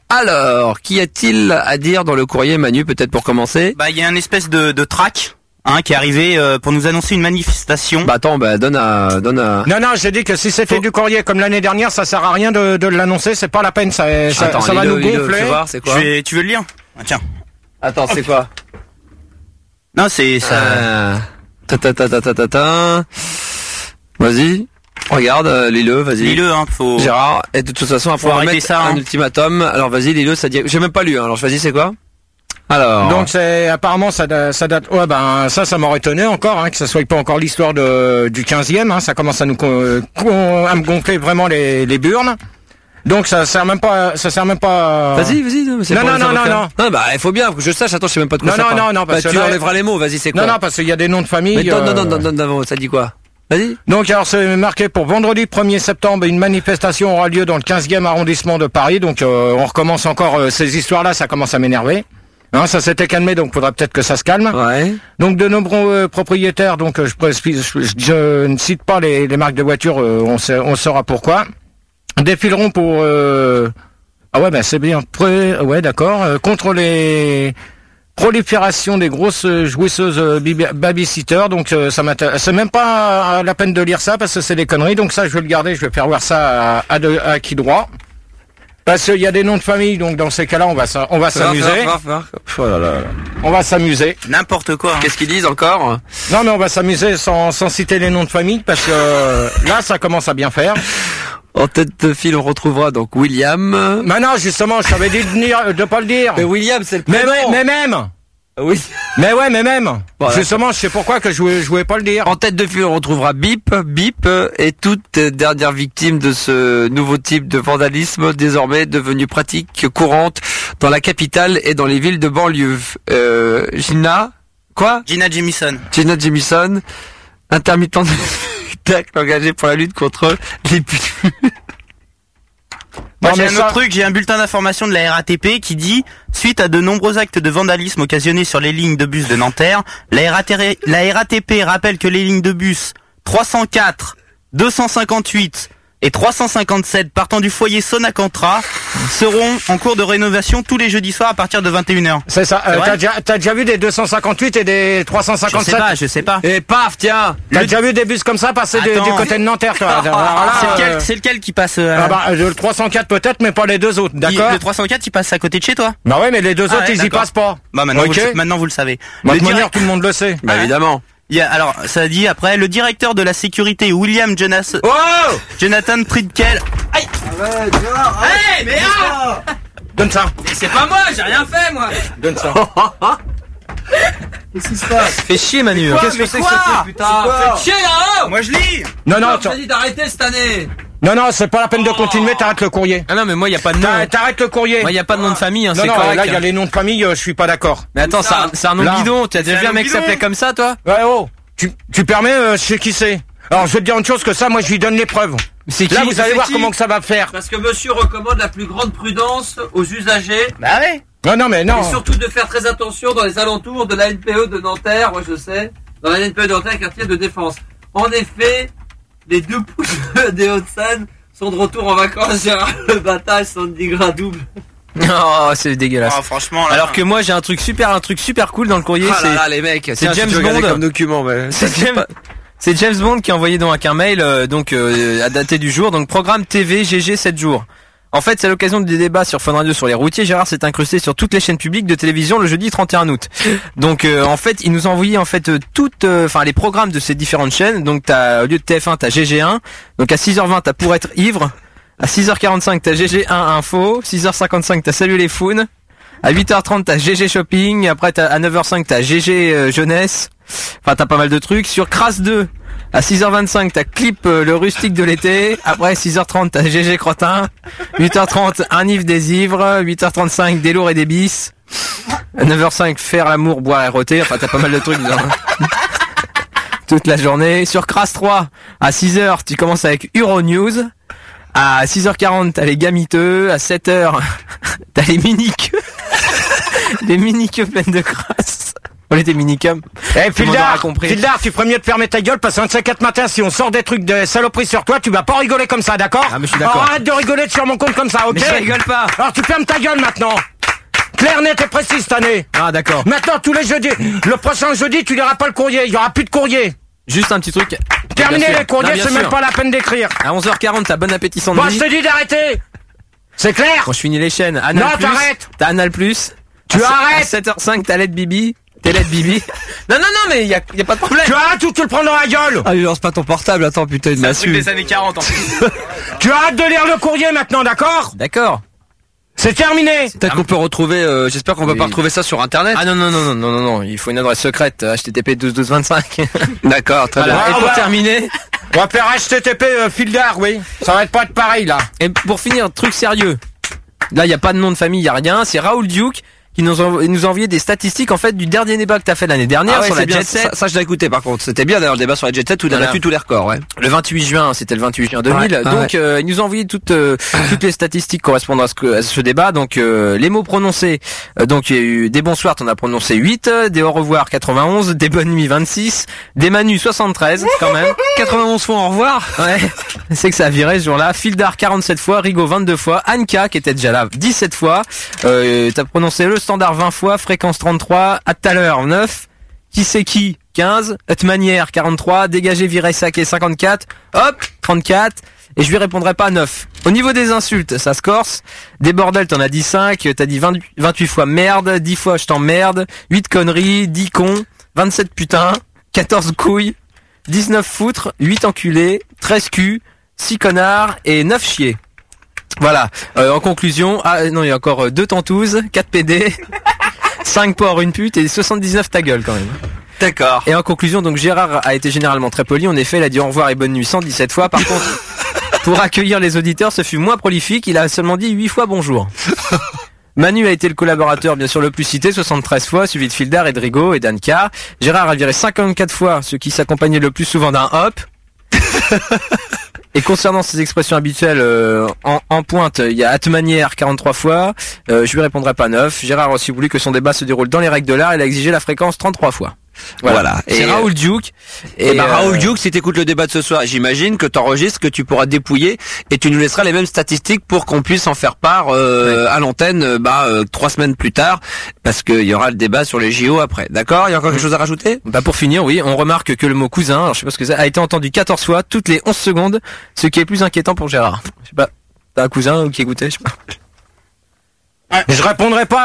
Alors, qu'y a-t-il à dire dans le courrier, Manu, peut-être pour commencer? Bah, il y a une espèce de track, qui est arrivé pour nous annoncer une manifestation. Bah attends, donne à... Non, j'ai dit que si c'était du courrier comme l'année dernière, ça sert à rien de l'annoncer, c'est pas la peine, ça va nous gonfler. C'est quoi? Tu veux le lire? Tiens. Attends, c'est quoi? Non, c'est ça. Vas-y. Regarde, lis-le, vas-y. Lis-le, faut... Gérard, et de toute façon, faut arrêter ça, un ultimatum. Alors vas-y, lis-le, ça dit... J'ai même pas lu, hein. Alors choisis, c'est quoi? Alors... Donc apparemment, ça date... Ouais, ça m'aurait étonné encore, que ça soit pas encore l'histoire du 15e, ça commence à me gonfler vraiment les burnes. Donc ça sert même pas. Vas-y. Non. Non, bah il faut bien que je sache. Attends, je sais même pas de quoi ça parle. Non, parce que tu enlèveras les mots. Vas-y, c'est quoi? Non, parce qu'il y a des noms de famille. Mais non, ça dit quoi? Vas-y. Donc alors c'est marqué pour vendredi 1er septembre, une manifestation aura lieu dans le 15e arrondissement de Paris. Donc on recommence encore ces histoires-là, ça commence à m'énerver. Ça s'était calmé, donc faudra peut-être que ça se calme. Ouais. Donc de nombreux propriétaires, donc je ne cite pas les marques de voitures, on saura pourquoi. Défileront pour c'est bien ouais d'accord contre les proliférations des grosses jouisseuses babysitters. Donc ça m'intéresse, c'est même pas la peine de lire ça parce que c'est des conneries. Donc ça je vais le garder, je vais faire voir ça à qui droit. Parce qu'il y a des noms de famille, donc dans ces cas-là on va s'amuser. Oh là là. On va s'amuser. N'importe quoi. Qu'est-ce qu'ils disent encore? Non mais on va s'amuser sans citer les noms de famille parce que là ça commence à bien faire. En tête de file, on retrouvera donc William. Mais non, justement, je t'avais dit de pas le dire. Mais William, c'est le prénom. Mais même. Oui. Mais ouais, mais même. Voilà. Justement, je sais pourquoi que je voulais pas le dire. En tête de file, on retrouvera Bip et toute dernière victime de ce nouveau type de vandalisme, désormais devenu pratique courante dans la capitale et dans les villes de banlieue. Gina Jamieson, intermittente de spectacle engagée pour la lutte contre les J'ai un bulletin d'information de la RATP qui dit « Suite à de nombreux actes de vandalisme occasionnés sur les lignes de bus de Nanterre, la RATP rappelle que les lignes de bus 304, 258 et 357 partant du foyer Sonacantra seront en cours de rénovation tous les jeudis soirs à partir de 21h. » C'est ça. T'as déjà vu des 258 et des 357? Je sais pas. Et paf, tiens. T'as déjà vu des bus comme ça passer du côté de Nanterre, toi? C'est lequel qui passe le 304 peut-être, mais pas les deux autres, d'accord? Le 304 il passe à côté de chez toi? Bah ouais, mais les deux autres ils y passent pas. Bah maintenant vous le savez. De toute manière, tout le monde le sait. Bah évidemment. Alors, ça dit après, le directeur de la sécurité, William Jonathan Pridkel. Aïe! Hey, mais Donne ça. C'est pas moi, j'ai rien fait, moi. Donne ça. Qu'est-ce qui se passe? Fais chier, Manu. Qu'est-ce que c'est que ce truc, putain? Fais chier, là-haut! Moi, je lis! Non, t'as dit d'arrêter cette année. Non, c'est pas la peine de continuer, t'arrêtes le courrier. Ah non, mais moi, y a pas de nom. T'arrêtes le courrier. Moi, y a pas de nom de famille, c'est non, correct. Là, il y a les noms de famille, je suis pas d'accord. Mais attends, c'est un nom bidon. Tu as déjà vu un mec qui s'appelait comme ça, toi? Ouais, Tu permets, je sais qui c'est. Alors, je vais te dire une chose que ça, moi, je lui donne les preuves. Là, vous allez voir comment que ça va faire. Parce que monsieur recommande la plus grande prudence aux usagers. Bah ouais. Non. Et surtout de faire très attention dans les alentours de la NPE de Nanterre, moi je sais, dans la NPE de Nanterre, quartier de défense. En effet, les deux pouces des Hauts-de-Seine sont de retour en vacances. Gérard Le Bataille, Sandy Gradouble. Oh, c'est dégueulasse. Oh, franchement. Là, alors que moi, j'ai un truc super cool dans le courrier. Ah là là, les mecs. C'est James Bond comme document, mais. C'est James Bond qui a envoyé donc un mail, à dater du jour. Donc programme TV GG 7 jours. En fait, c'est à l'occasion des débats sur Fun Radio sur les routiers. Gérard s'est incrusté sur toutes les chaînes publiques de télévision le jeudi 31 août. Donc, en fait, il nous a envoyé les programmes de ces différentes chaînes. Donc, au lieu de TF1, t'as GG1. Donc, à 6h20, t'as Pour être ivre. À 6h45, t'as GG1 Info. 6h55, t'as Salut les Founes. À 8h30, t'as GG Shopping. Après, à 9h05, t'as GG Jeunesse. Enfin, t'as pas mal de trucs. Sur Crasse 2, à 6h25, t'as Clip le rustique de l'été. Après, 6h30, t'as GG Crottin. 8h30, Un Yves des ivres. 8h35, Des lourds et des bis. À 9h05, Faire l'amour, boire et rôter. Enfin, t'as pas mal de trucs toute la journée. Sur Crasse 3, à 6h, tu commences avec Euronews. À 6h40, t'as les gamiteux. À 7h, t'as les mini-queues. Les mini-queues pleines de crasse. On était minicum. Eh, Tout le monde aura Fildar, compris. Fildar, tu ferais mieux de fermer ta gueule parce qu'un de ces 4 matins, si on sort des trucs de saloperie sur toi, tu vas pas rigoler comme ça, d'accord? Ah, mais je suis d'accord. Alors, arrête de rigoler sur mon compte comme ça, ok? Mais je rigole pas. Alors tu fermes ta gueule maintenant. Clair, net et précis cette année. Ah, d'accord. Maintenant, tous les jeudis. Le prochain jeudi, tu liras pas le courrier. Il y aura plus de courrier. Juste un petit truc. Terminez Bien sûr. les courriers, Non, bien c'est sûr. même pas la peine d'écrire. À 11h40, t'as bon appétit Bon, Sandy. je te dis d'arrêter. C'est clair? Bon, je finis les chaînes. Anal Non, Plus, t'arrêtes. T'as Anal Plus. Tu arrêtes. À 7h05, t'as LED Bibi. T'es LED Bibi. Non, mais y a pas de problème. Tu arrêtes ou tu le prends dans la gueule? Ah, lui lance pas ton portable, attends, putain, il m'a C'est un truc su. des années 40 en plus. Tu arrêtes de lire le courrier maintenant, d'accord? D'accord. C'est terminé. Peut-être qu'on peut retrouver, j'espère qu'on va pas retrouver ça sur internet. Ah non, il faut une adresse secrète, http 121225. D'accord, très Voilà. bien. Et pour bah. terminer, On va faire HTTP Fildar, oui. Ça va pas être pareil, là. et pour finir, truc sérieux. Là, y a pas de nom de famille, y a rien. C'est Raoul Duke qui nous a envoyé des statistiques en fait du dernier débat que t'as fait l'année dernière Ah ouais, sur c'est la bien. Jet Set. Ça, je l'ai écouté par contre. C'était bien d'ailleurs le débat sur la Jet Set où il a Voilà. battu tous les records, ouais. Le 28 juin, c'était le 28 juin 2000. Ouais, Donc, ils nous ont envoyé toutes les statistiques correspondant à ce débat. Donc, les mots prononcés. Donc, il y a eu des bonsoirs, t'en as prononcé 8, des au revoir 91, des bonnes nuits 26, des manus 73, quand même. 91 fois au revoir. Ouais, c'est que ça a viré ce jour-là. Fildar 47 fois, Rigaud 22 fois, Anka qui était déjà là 17 fois. T'as prononcé le standard 20 fois, fréquence 33, à tout à l'heure 9, qui c'est qui 15, Manière 43, dégagé viré saqué 54, hop 34. Et je lui répondrai pas 9. Au niveau des insultes, ça se corse. Des bordels, t'en as dit 5. T'as dit 28 fois merde, 10 fois je t'emmerde, 8 conneries, 10 cons, 27 putains, 14 couilles, 19 foutres, 8 enculés, 13 culs, 6 connards et 9 chiés. Voilà. En conclusion, il y a encore 2 tentouses, 4 PD, 5 porcs, une pute et 79 ta gueule quand même. D'accord. Et en conclusion, donc Gérard a été généralement très poli. En effet, il a dit au revoir et bonne nuit 117 fois. Par contre, pour accueillir les auditeurs, ce fut moins prolifique. Il a seulement dit 8 fois bonjour. Manu a été le collaborateur bien sûr le plus cité, 73 fois, suivi de Fildar et de Rigaud et d'Anka. Gérard a viré 54 fois, ce qui s'accompagnait le plus souvent d'un hop. Et concernant ses expressions habituelles en pointe, il y a Atmanière 43 fois, je lui répondrai pas 9. Gérard a aussi voulu que son débat se déroule dans les règles de l'art, il a exigé la fréquence 33 fois. Voilà. Et C'est Raoul Duke. Et Raoul Duke, si t'écoutes le débat de ce soir, j'imagine que t'enregistres, que tu pourras dépouiller et tu nous laisseras les mêmes statistiques pour qu'on puisse en faire part à l'antenne 3 semaines plus tard, parce qu'il y aura le débat sur les JO après. D'accord? Il y a encore quelque chose à rajouter? Bah pour finir, oui, on remarque que le mot cousin, alors je sais pas ce que c'est, a été entendu 14 fois toutes les 11 secondes, ce qui est plus inquiétant pour Gérard. Je sais pas, t'as un cousin qui écoutait, je sais pas. Je répondrai pas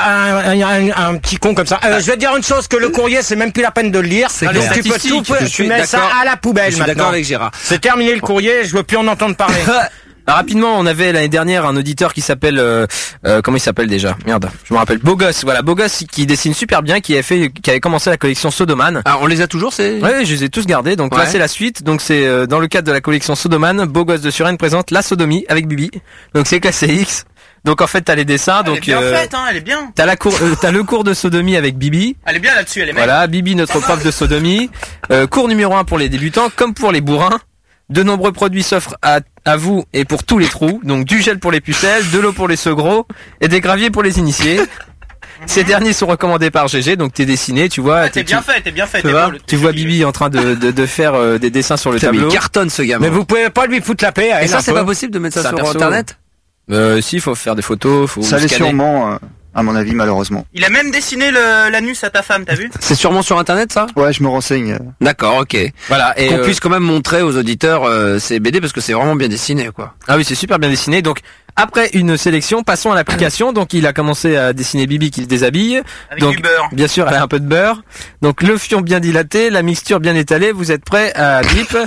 à un petit con comme ça. Je vais te dire une chose, que le courrier, c'est même plus la peine de le lire. C'est Donc clair. tu peux tout, Je tu suis mets ça d'accord. à la poubelle Je suis maintenant. d'accord avec Gérard. C'est terminé le courrier, je veux plus en entendre parler. Rapidement, on avait l'année dernière un auditeur qui s'appelle comment il s'appelle déjà? Merde, je me rappelle. Beau Gosse, voilà, Beau Gosse qui dessine super bien, qui avait commencé la collection Sodoman. Ah, on les a toujours, c'est? Ouais, je les ai tous gardés. Donc là, Ouais. c'est la suite. Donc c'est dans le cadre de la collection Sodoman, Beau Gosse de Suresnes présente la sodomie avec Bibi. Donc c'est classé X. Donc en fait, t'as les dessins. Elle Donc est bien faite, hein, elle est bien. t'as t'as le cours de sodomie avec Bibi. Elle est bien là-dessus, elle est magnifique. Voilà, Bibi, notre prof de sodomie. Cours numéro 1 pour les débutants, comme pour les bourrins. De nombreux produits s'offrent à vous et pour tous les trous. Donc du gel pour les pucelles, de l'eau pour les segros et des graviers pour les initiés. Ces derniers sont recommandés par GG, donc t'es dessiné, tu vois. Ah, t'es bien fait, t'es bien fait. Tu t'es vois, beau, le truc, tu vois joli, Bibi en train de faire des dessins sur le Putain, mais tableau. il cartonne ce gamin. Mais vous pouvez pas lui foutre la paix. Et ça, un c'est peu. pas possible de mettre ça C'est un sur perso. internet? Si, faut faire des photos, faut Ça l'est scanner. sûrement, à mon avis, malheureusement. Il a même dessiné l'anus à ta femme, t'as vu? C'est sûrement sur internet, ça? Ouais, je me renseigne. D'accord, ok. Voilà, et Qu'on puisse quand même montrer aux auditeurs ces BD parce que c'est vraiment bien dessiné, quoi. ah oui, c'est super bien dessiné. Donc après une sélection, passons à l'application. Donc il a commencé à dessiner Bibi qui se déshabille. Avec Donc du beurre. bien sûr, elle a un peu de beurre. Donc le fion bien dilaté, la mixture bien étalée. Vous êtes prêts à bip?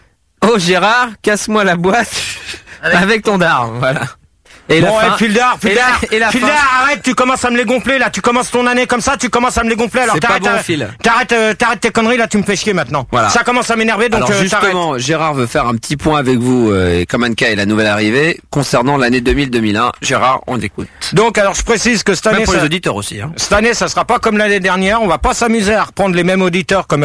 Oh Gérard, casse-moi la boîte avec ton dard. Voilà. Et Bon, la fin. Fildar, et la fin. arrête, tu commences à me les gonfler, là, tu commences ton année comme ça, tu commences à me les gonfler, alors C'est pas t'arrêtes, bon, Phil. t'arrêtes tes conneries, là, tu me fais chier maintenant. Voilà. Ça commence à m'énerver, donc Alors t'arrêtes. justement, Gérard veut faire un petit point avec vous, et comme Anka est la nouvelle arrivée, concernant l'année 2000-2001. Gérard, on écoute. Donc, alors, je précise que cette année, Même pour ça, les auditeurs aussi. Hein. cette année, ça sera pas comme l'année dernière, on va pas s'amuser à reprendre les mêmes auditeurs comme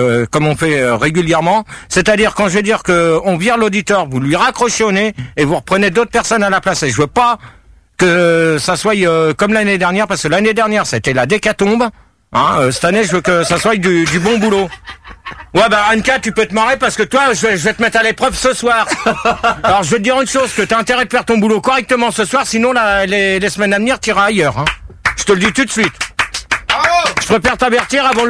on fait régulièrement. C'est-à-dire, quand je vais dire que on vire l'auditeur, vous lui raccrochez au nez, et vous reprenez d'autres personnes à la place. Et je veux pas que ça soit comme l'année dernière, parce que l'année dernière, c'était la décatombe. Hein, cette année, je veux que ça soit du bon boulot. Ouais, bah Anka, tu peux te marrer parce que toi, je vais te mettre à l'épreuve ce soir. Alors, je vais te dire une chose, que t'as intérêt de faire ton boulot correctement ce soir, sinon les semaines à venir, t'iras ailleurs. Hein. Je te le dis tout de suite. Je préfère t'avertir avant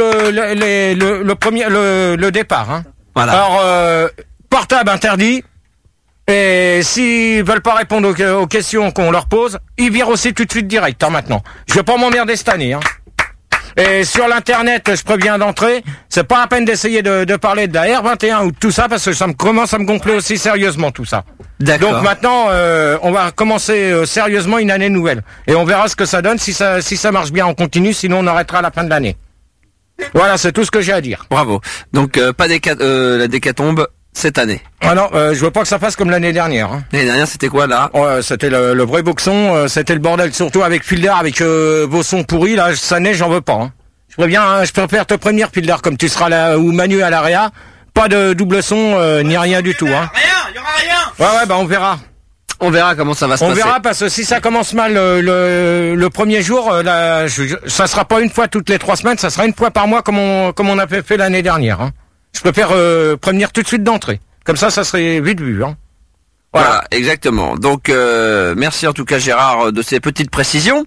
le départ. Hein. Voilà. Alors, portable interdit. Et s'ils veulent pas répondre aux questions qu'on leur pose, ils virent aussi tout de suite direct, hein, maintenant. Je vais pas m'emmerder cette année, hein. Et sur l'internet, je préviens d'entrée, c'est pas la peine d'essayer de parler de la R21 ou de tout ça, parce que ça commence à me gonfler aussi sérieusement, tout ça. D'accord. Donc maintenant, on va commencer sérieusement une année nouvelle. Et on verra ce que ça donne. Si ça marche bien, on continue, sinon on arrêtera à la fin de l'année. Voilà, c'est tout ce que j'ai à dire. Bravo. Donc pas la décatombe cette année. Ah non, je veux pas que ça fasse comme l'année dernière. Hein. L'année dernière, c'était quoi là? C'était le vrai boxon, c'était le bordel, surtout avec Fielder, avec vos sons pourris, là, cette année, j'en veux pas. Hein. Je préfère te prévenir, Fielder, comme tu seras là, ou Manu à l'AREA, pas de double son, ni rien du tout. Hein. Rien, il y aura rien. Ouais, bah on verra. On verra comment ça va se passer. On verra, parce que si ça commence mal le premier jour, ça sera pas une fois toutes les 3 semaines, ça sera une fois par mois comme on a fait l'année dernière. Hein. Je préfère prévenir tout de suite d'entrée. Comme ça serait vite vu. Hein. Voilà, exactement. Donc, merci en tout cas Gérard de ces petites précisions.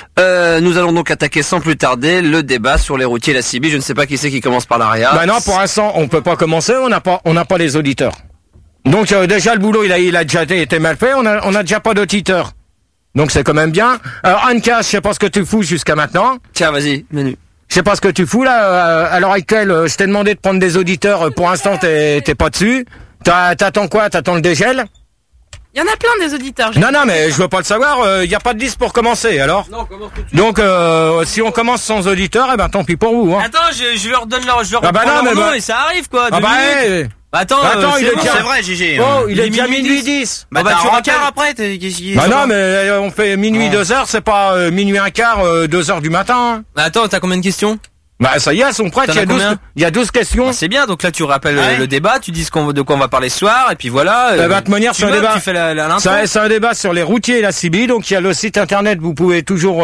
Nous allons donc attaquer sans plus tarder le débat sur les routiers et la CB. Je ne sais pas qui c'est qui commence par l'AREA. Bah non, pour l'instant, on peut pas commencer, on n'a pas les auditeurs. Donc déjà le boulot il a déjà été mal fait, on a déjà pas d'auditeurs. Donc c'est quand même bien. Alors Anka, je sais pas ce que tu fous jusqu'à maintenant. Tiens, vas-y, Manu. Je sais pas ce que tu fous là, à l'heure actuelle, je t'ai demandé de prendre des auditeurs, pour l'instant t'es pas dessus. T'attends quoi? T'attends le dégel? Il y en a plein des auditeurs. Non, mais je veux pas le savoir, y a pas de liste pour commencer, alors? Non, commence tout de suite. Donc, si on commence sans auditeurs, eh ben tant pis pour vous, hein. Attends, je leur donne leur, Ah bah non, mais nom bah- et ça arrive quoi. Ah 2 bah, minutes. Attends, il est bon. déjà- C'est vrai, GG. Oh, il est déjà minuit minuit 10. Bah, bah, t'as tu un rappelles. quart après, qu'est-ce qu'il y a? Bah non, mais on fait minuit 2h, c'est pas minuit 1 quart, 2h du matin. Hein. Attends, t'as combien de questions? Bah ça y est, elles sont prêtes, T'en il y a as 12, combien il y a 12 questions. Bah, c'est bien, donc là tu rappelles Ouais. le débat, tu dis de quoi on va parler ce soir, et puis voilà. Bah, de toute manière, tu c'est un meubles, débat. Tu fais l'intro. C'est un débat sur les routiers et la CB, donc il y a le site internet, vous pouvez toujours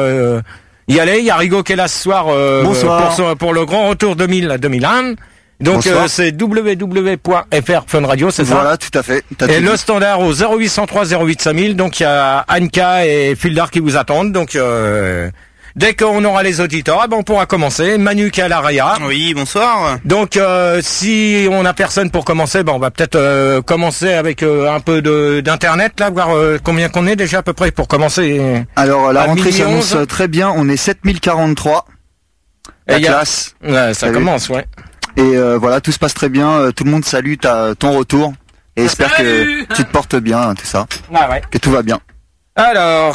y aller. Il y a Rigaud qui est là ce soir Bonsoir. pour le grand retour 2001. Donc Bonsoir. c'est www.fr Fun Radio, c'est ça? Voilà, tout à fait. T'as Et tout le dit. standard au 0803 08 5000, donc il y a Anka et Fielder qui vous attendent, donc dès qu'on aura les auditeurs, eh ben on pourra commencer. Manu qui est à l'AREA. Oui, bonsoir. Donc si on a personne pour commencer, ben on va peut-être commencer avec un peu d'internet là, voir combien qu'on est déjà à peu près pour commencer. Alors, la à rentrée minuit s'annonce 11. très bien. On est 7043. Et La il y a- classe. Ouais, ça Salut. commence, ouais. Et voilà, tout se passe très bien. Tout le monde salue ton retour. Et espère Salut. que tu te portes bien, hein, tout ça. Ah ouais. Que tout va bien. Alors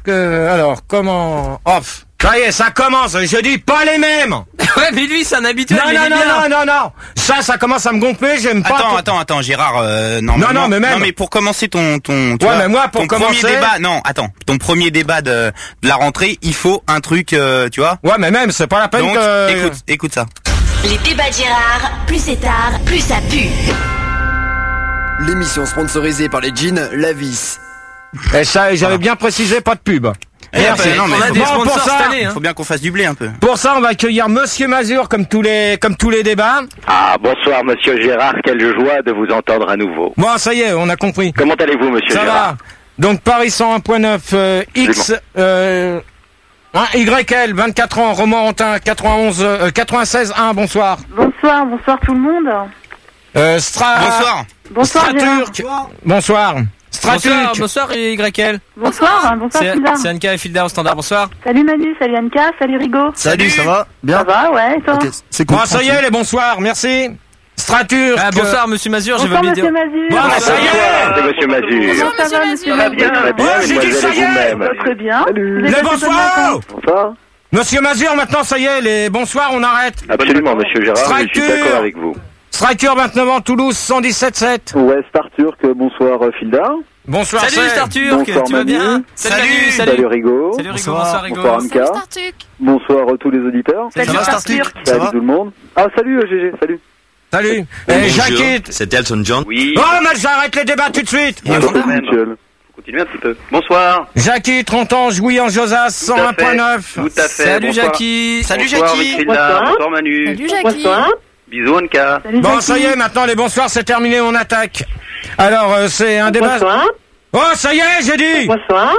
comment off. Ça y est, ça commence. Je dis pas les mêmes. Ouais, mais lui c'est un habitué. Non, il non, est non, bien. non, non, non. Ça commence à me gonfler. J'aime pas. Attends, Gérard, normalement. Non, mais même- Non, mais pour commencer tu Ouais, vois, mais moi, pour ton commencer- premier débat, non, attends, ton premier débat de la rentrée, il faut un truc, tu vois. Ouais, mais même, c'est pas la peine Donc, que. écoute ça. Les débats de Gérard, plus c'est tard, plus ça pue. L'émission sponsorisée par les jeans Lavis. Et ça, j'avais bien précisé, pas de pub. Merci. non, mais On a faut des bien- Bon, pour sponsors ça, cette année. Hein. Faut bien qu'on fasse du blé un peu. Pour ça, on va accueillir Monsieur Mazur comme tous les débats. Ah, bonsoir, monsieur Gérard. Quelle joie de vous entendre à nouveau. Bon, ça y est, on a compris. Comment allez-vous, monsieur Ça Gérard? va. Donc Paris 101.9 X YL 24 ans Romorantin 96 1 bonsoir. Bonsoir tout le monde. Bonsoir. Bonsoir Gérard. Straturk. Bonsoir. Straturk. Bonsoir YL. Bonsoir Fielder. C'est Anka et Fielder au standard, bonsoir. Salut Manu, salut Anka, salut Rigaud. Salut, ça va? Bien? Ça va, ouais, et toi? Ok, c'est cool. Bon, ça y est, les bonsoirs, merci. Straturk. Ah, bonsoir monsieur Mazur, j'avais Bonsoir oublié de monsieur dire. Mazur. Bon, ça y est. C'est monsieur Mazur. Comment ça va monsieur Très bien, Mazur? très bien, Oh, j'ai dit mademoiselle ça et y est. vous-même. Très bien. Vous Les avez passé bonnes bonsoirs. vacances? Bonsoir. Monsieur Mazur, maintenant, ça y est, les bonsoirs, on arrête. Absolument, monsieur Gérard, je suis Strature. d'accord avec vous. Striker 29 ans, Toulouse 117.7. Ouais, Starturk, bonsoir Filda. Bonsoir, Salut c'est- Starturk, Bonsoir, tu vas Manu. bien? Salut Manu, Salut Rigaud. Salut Rigaud, bonsoir Rigaud. Bonsoir Anka. Bonsoir tous les auditeurs. Salut Starturk. Salut tout le monde. Ah, salut GG, salut. Salut. Jacquette. C'est Elton John. Oui. Oh, mais j'arrête les débats tout de suite. Bonsoir Michel. Continuez un petit peu. Bonsoir. Jackie, 30 ans, Jouy en Josas, Tout à fait. 101.9. Tout à fait. Salut Bonsoir. Jackie. Salut Bonsoir, Jackie. Mathilda. Bonsoir Manu. Salut Jackie. Bonsoir. Bisous Anka. Salut Bon, Jackie. ça y est, maintenant les bonsoirs, c'est terminé, on attaque. Alors, c'est un débat... Bonsoir. Oh, ça y est, j'ai dit. Bonsoir.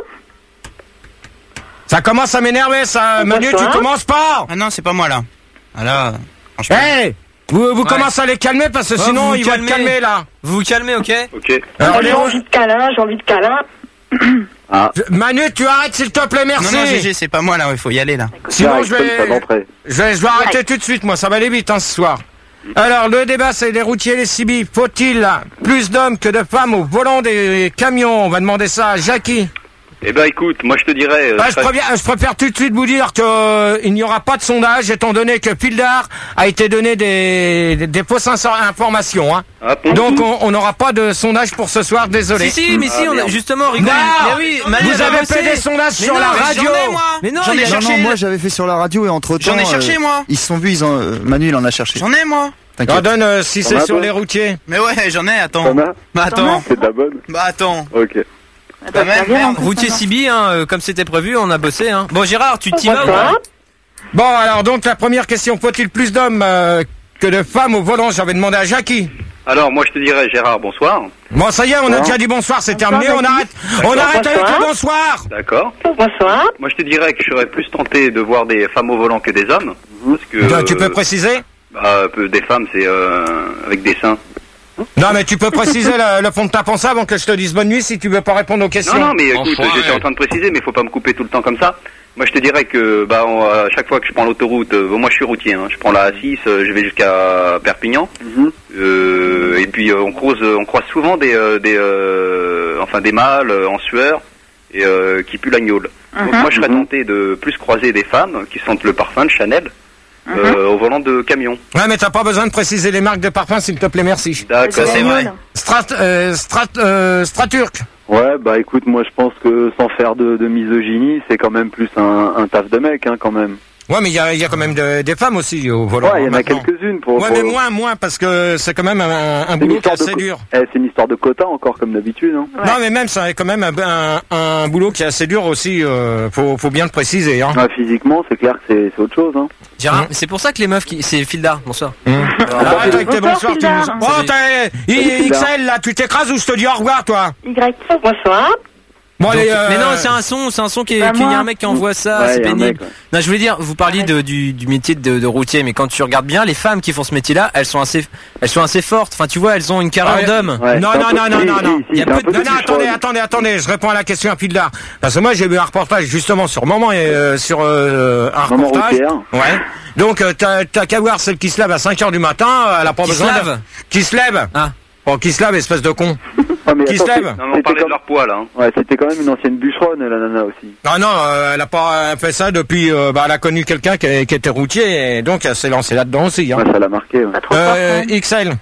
Ça commence à m'énerver, ça. Manu, tu Bonsoir. commences pas. Ah non, c'est pas moi là. Ah là, franchement. Hey, vous commencez à les calmer parce que Oh, sinon vous ils vont être calmez. calmés là. Vous vous calmez, ok? Ok. Alors, J'ai Léon, envie de câlin. Manu, tu arrêtes s'il te plaît, merci. Non, GG, c'est pas moi là, il faut y aller là. Sinon je vais arrêter tout de suite, moi, ça va aller vite ce soir. Alors, le débat, c'est les routiers et les CB. Faut-il plus d'hommes que de femmes au volant des camions? On va demander ça à Jackie. Eh ben écoute, moi je te dirais... Je préfère tout de suite vous dire que il n'y aura pas de sondage, étant donné que Pildar a été donné des fausses informations. Hein. Ah, bon. Donc, on n'aura pas de sondage pour ce soir, désolé. Si, mais si, on a merde. justement rigolé. Non, Mais oui, Manu vous a avez bossé. fait des sondages Mais sur non, la mais radio. j'en ai, moi. Mais non, J'en ai il a cherché. Non, moi j'avais fait sur la radio et entre temps. J'en ai cherché moi. Ils se sont vus, Manu il en a cherché. J'en ai moi. On T'inquiète. donne si c'est a sur pas. les routiers. Mais ouais, j'en ai, attends. Bah attends. C'est de la bonne. Bah attends. Ok. Quand même, merde. Routier Sibi, hein, comme c'était prévu, on a bossé. Hein. Bon, Gérard, tu t'y vas ou pas? Bon, alors donc la première question, faut-il plus d'hommes que de femmes au volant? J'avais demandé à Jackie. Alors moi je te dirais Gérard, bonsoir. Bon, ça y est, on a déjà dit bonsoir, c'est terminé, on arrête. On arrête avec le bonsoir. D'accord. Bonsoir. Moi je te dirais que je serais plus tenté de voir des femmes au volant que des hommes. Parce que... Tu peux préciser? Des femmes c'est avec des seins. Non, mais tu peux préciser le fond de ta pensée avant que je te dise bonne nuit si tu veux pas répondre aux questions. Non, mais écoute, j'étais en train de préciser, mais faut pas me couper tout le temps comme ça. Moi, je te dirais que, à chaque fois que je prends l'autoroute, moi, je suis routier, hein, je prends la A6, je vais jusqu'à Perpignan, et puis on croise souvent des mâles en sueur et qui puent l'agnole. Donc moi, je serais tenté de plus croiser des femmes qui sentent le parfum de Chanel. Au volant de camion. Ouais, mais t'as pas besoin de préciser les marques de parfums, s'il te plaît, merci. D'accord. Ça c'est vrai. Straturk. Ouais, bah écoute, moi je pense que sans faire de misogynie, c'est quand même plus un taf de mec, hein, quand même. Ouais, mais il y a quand même des femmes aussi au volant. Ouais, il y en a maintenant. quelques-unes pour... Ouais, mais moins, parce que c'est quand même un boulot qui est assez dur. C'est une histoire de quota encore, comme d'habitude, hein. Non, mais même, c'est quand même un boulot qui est assez dur aussi, faut bien le préciser, hein. Ouais, physiquement, c'est clair que c'est autre chose, hein. Gérard, c'est pour ça que les meufs c'est Fildar, bonsoir. Arrête avec tes bonsoirs, tu nous... Fildar. Oh, XL, là, tu t'écrases ou je te dis au revoir, toi? Y. Bonsoir. Bon, allez, Mais non, c'est un son qui est, Bah, qu'il y a moi. un mec qui envoie ça, Ouais, c'est y a un pénible. mec, ouais. Non, je voulais dire, vous parliez du métier de routier, mais quand tu regardes bien, les femmes qui font ce métier-là, elles sont assez fortes. Enfin, tu vois, elles ont une carrière d'homme. Ouais, Non, c'est non, un peu- non, non, non, non. si, Il y a c'est un peu de- peu Non, non, plus chaud. attendez, je réponds à la question à Pildar. Parce que moi, j'ai vu un reportage justement sur Maman et sur un Maman reportage. routière. Ouais. Donc, t'as qu'à voir celle qui se lève à 5h du matin, elle a pas Qui besoin se de... lève Qui se lève? Ah. Bon, qui se lève, espèce de con. Ouais, mais Qui se attends, lève? Non, mais on parlait de leur poids là. Hein. Ouais, c'était quand même une ancienne bûcheronne, la nana aussi. Ah non, elle a pas fait ça depuis, elle a connu quelqu'un qui était routier, et donc elle s'est lancée là-dedans aussi, hein. Ouais, ça l'a marqué, ouais. Pas trop fort, quand même. XL.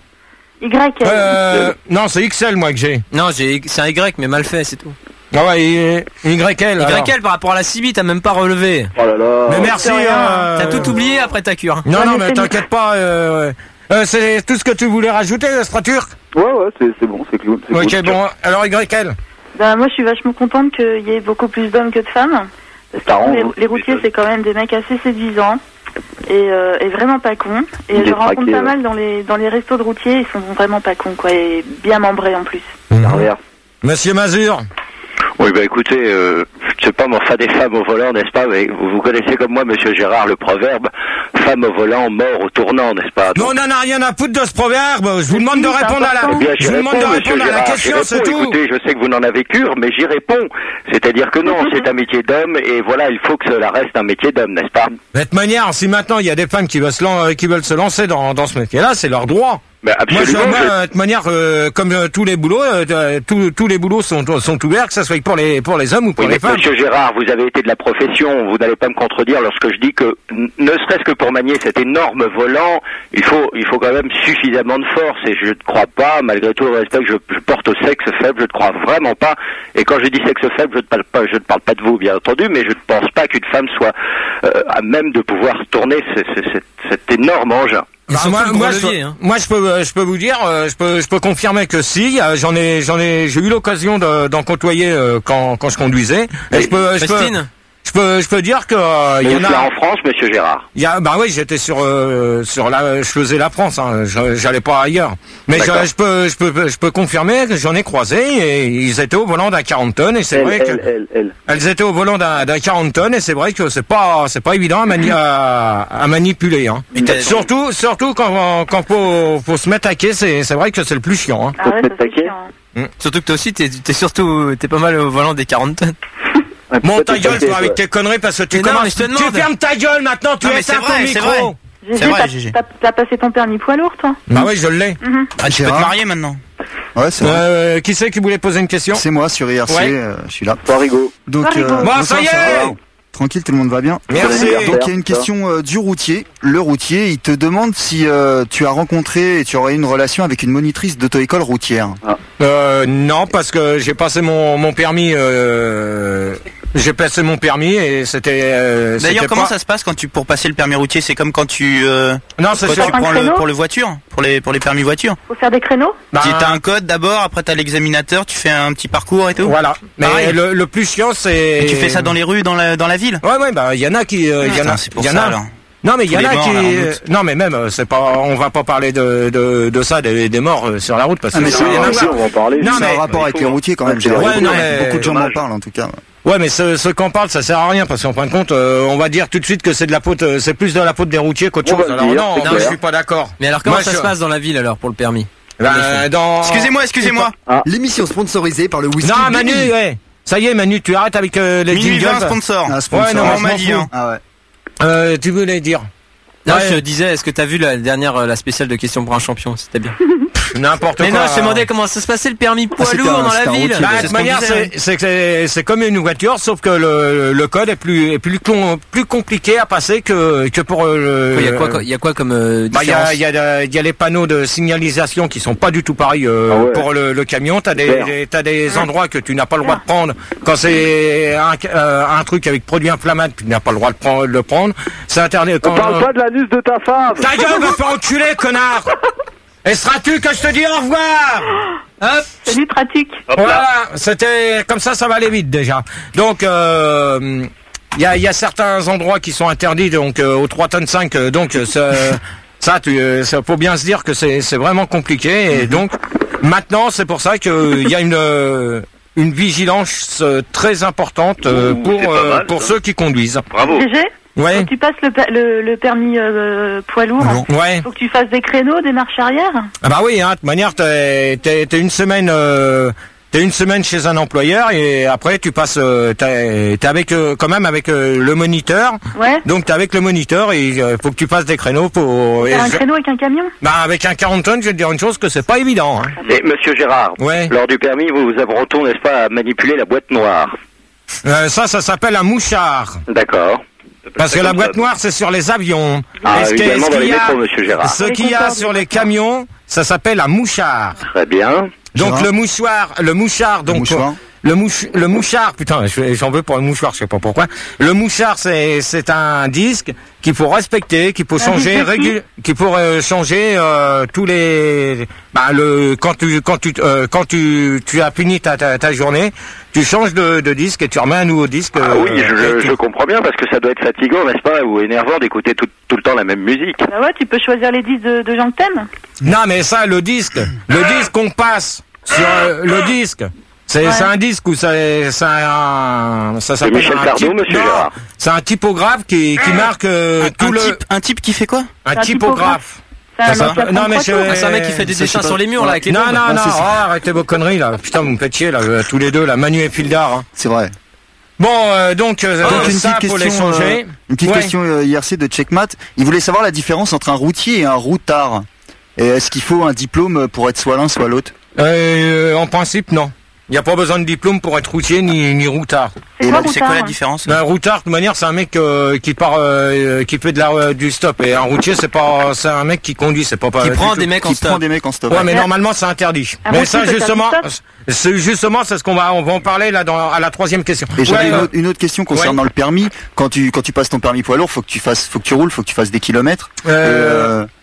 Y. Non, c'est XL, moi, que j'ai. Non, c'est un Y, mais mal fait, c'est tout. Ah ouais, YL. alors. YL par rapport à la CB, t'as même pas relevé. Oh là là. Mais merci. T'as tout oublié après ta cure. Non, Ouais, non, mais mais c'est t'inquiète pas. C'est tout ce que tu voulais rajouter, Straturk? Ouais, c'est bon, c'est cool. c'est Ok, cool. bon, alors YL. Bah, moi, je suis vachement contente qu'il y ait beaucoup plus d'hommes que de femmes. Parce Ça que rend, les, hein. les routiers, c'est quand même des mecs assez séduisants et vraiment pas cons. Et Des je rencontre traqués, pas ouais. mal dans les restos de routiers, ils sont vraiment pas cons, quoi, et bien membrés en plus. Monsieur Mazur. Oui, bah écoutez, je sais pas, mais enfin des femmes au volant, n'est-ce pas? Mais vous connaissez comme moi, monsieur Gérard, le proverbe femme au volant, mort au tournant, n'est-ce pas? Non, on en a rien à foutre de ce proverbe. Je vous demande de répondre à la. Eh bien, Je vous demande de monsieur répondre à la Gérard, question, j'y c'est réponds. tout. Écoutez, je sais que vous n'en avez cure, mais j'y réponds. C'est-à-dire que non, c'est un métier d'homme, et voilà, il faut que cela reste un métier d'homme, n'est-ce pas? De toute manière, si maintenant il y a des femmes qui veulent se lancer dans ce métier-là, c'est leur droit. Ben, Moi, absolument. de toute manière, comme tous les boulots, tous les boulots sont ouverts, que ça soit pour les hommes ou pour Oui, les mais femmes. monsieur Gérard, vous avez été de la profession, vous n'allez pas me contredire lorsque je dis que, ne serait-ce que pour manier cet énorme volant, il faut quand même suffisamment de force, et je ne crois pas, malgré tout le respect que je porte au sexe faible, je ne crois vraiment pas, et quand je dis sexe faible, je ne parle pas de vous, bien entendu, mais je ne pense pas qu'une femme soit à même de pouvoir tourner cet énorme engin. Moi, je peux vous dire, je peux confirmer que si, j'ai eu l'occasion d'en côtoyer quand je conduisais. Et je peux dire que il y en a en France, monsieur Gérard. Bah oui, j'étais je faisais la France, hein, j'allais pas ailleurs. Mais je peux confirmer que j'en ai croisé et ils étaient au volant d'un 40 tonnes et c'est vrai que elles étaient au volant d'un 40 tonnes et c'est vrai que c'est pas évident à manipuler, hein. Surtout quand faut se mettre à quai, c'est vrai que c'est le plus chiant, hein. Ah ouais, c'est chiant. Surtout que toi aussi t'es pas mal au volant des 40 tonnes. Monte ta gueule, toi, avec tes conneries, parce que tu commences. Tu fermes ta gueule maintenant, tu éteins ton micro. Gégé, t'as passé ton permis poids lourd, toi? Bah oui, je l'ai. Tu peux te marier maintenant. Ouais, c'est vrai. Qui c'est qui voulait poser une question? C'est moi sur IRC, je suis là. Toi, Rigaud. Donc, ça y est! Tranquille, tout le monde va bien. Merci. Donc il y a une question du routier. Le routier, il te demande si tu as rencontré et tu aurais eu une relation avec une monitrice d'auto-école routière. Non, parce que j'ai passé mon permis. J'ai passé mon permis et c'était. D'ailleurs, comment ça se passe pour passer le permis routier? C'est comme quand tu non, c'est sûr. Tu prends pour le voiture, pour les permis voiture. Faut faire des créneaux. T'as un code d'abord, après t'as l'examinateur, tu fais un petit parcours et tout. Voilà. Mais le plus chiant c'est. Et tu fais ça dans les rues, dans la ville. Ouais, bah il y en a qui. C'est pour ça alors. Non mais il y en a qui non mais même c'est pas on va pas parler de ça des morts sur la route parce que on va en parler. Non mais un rapport avec les routiers quand même. Beaucoup de gens m'en parlent en tout cas. Ouais mais ce qu'on parle ça sert à rien parce qu'en fin de compte on va dire tout de suite que c'est de la faute c'est plus de la faute des routiers qu'autre chose. Alors non, je suis pas d'accord. Mais alors comment ça se passe dans la ville alors pour le permis? Excusez-moi. L'émission sponsorisée par le whisky. Non Manu, ça y est Manu, tu arrêtes avec les jingles. Sponsor. Ouais non, on m'a dit. Tu voulais dire? Non, je disais, est-ce que t'as vu la spéciale de questions pour un champion? C'était bien. N'importe quoi. Mais non, je te demandais comment ça se passait le permis poids lourd dans la ville. De toute manière, c'est comme une voiture, sauf que le code est plus compliqué à passer que pour il y a quoi comme différence? Il y a les panneaux de signalisation qui sont pas du tout pareils pour le camion. T'as des endroits que tu n'as pas le droit de prendre quand c'est un truc avec produit inflammable, tu n'as pas le droit de le prendre. C'est interdit. On parle pas de l'anus de ta femme. Ta gueule, va pas enculer, connard. Et seras-tu que je te dis au revoir? Hop, salut pratique. Voilà, c'était comme ça va aller vite déjà. Donc il y a certains endroits qui sont interdits donc aux 3 tonnes 5 donc ça faut bien se dire que c'est vraiment compliqué et donc maintenant c'est pour ça qu'il y a une vigilance très importante pour ceux qui conduisent. Bravo. Ouais. Quand tu passes le permis poids lourd, ouais. Faut que tu fasses des créneaux, des marches arrière. Ah bah oui, hein, de toute manière, t'es une semaine chez un employeur et après tu passes, t'es avec quand même avec le moniteur. Ouais. Donc t'es avec le moniteur et faut que tu passes des créneaux pour. Un créneau avec un camion. Bah avec un 40 tonnes, je vais te dire une chose que c'est pas évident. Hein. Et monsieur Gérard, lors du permis, vous avez retourné, n'est-ce pas, à manipuler la boîte noire. Ça s'appelle un mouchard. D'accord. Parce que la boîte noire, c'est sur les avions. Évidemment dans les métros, monsieur Gérard. Ce qu'il y a sur les camions, ça s'appelle un mouchard. Très bien. Donc le mouchard, donc le mouchard, putain, j'en veux pour le mouchoir, je sais pas pourquoi. Le mouchard, c'est un disque qu'il faut respecter, qu'il faut changer tous les, quand tu as fini ta journée, tu changes de disque et tu remets un nouveau disque. Oui, je comprends bien parce que ça doit être fatigant, n'est-ce pas, ou énervant d'écouter tout le temps la même musique. Bah ouais, tu peux choisir les disques de gens que t'aimes. Non, mais ça, le disque qu'on passe sur le disque. C'est un disque où ça s'appelle Michel Sardou, monsieur Gérard. C'est un typographe qui marque un type qui fait quoi? Un typographe. C'est un mec qui fait des dessins sur les murs là avec les Non, arrêtez vos conneries là. Putain, vous me faites chier là, tous les deux là, Manu et Fildar. Hein. C'est vrai. Bon, donc ça pour les changer. Une petite question IRC de Checkmat. Il voulait savoir la différence entre un routier et un routard. Et est-ce qu'il faut un diplôme pour être soit l'un soit l'autre? En principe, non. Il n'y a pas besoin de diplôme pour être routier ni routard. C'est quoi la différence? Un routard, de toute manière, c'est un mec qui fait du stop. Et un routier, c'est un mec qui conduit, c'est pas qui prend des mecs en stop. Ouais, mais normalement, c'est interdit. Mais ça, justement, c'est ce qu'on va en parler là à la troisième question. Et j'avais une autre question concernant le permis. Quand tu passes ton permis poids lourd, faut que tu roules, faut que tu fasses des kilomètres.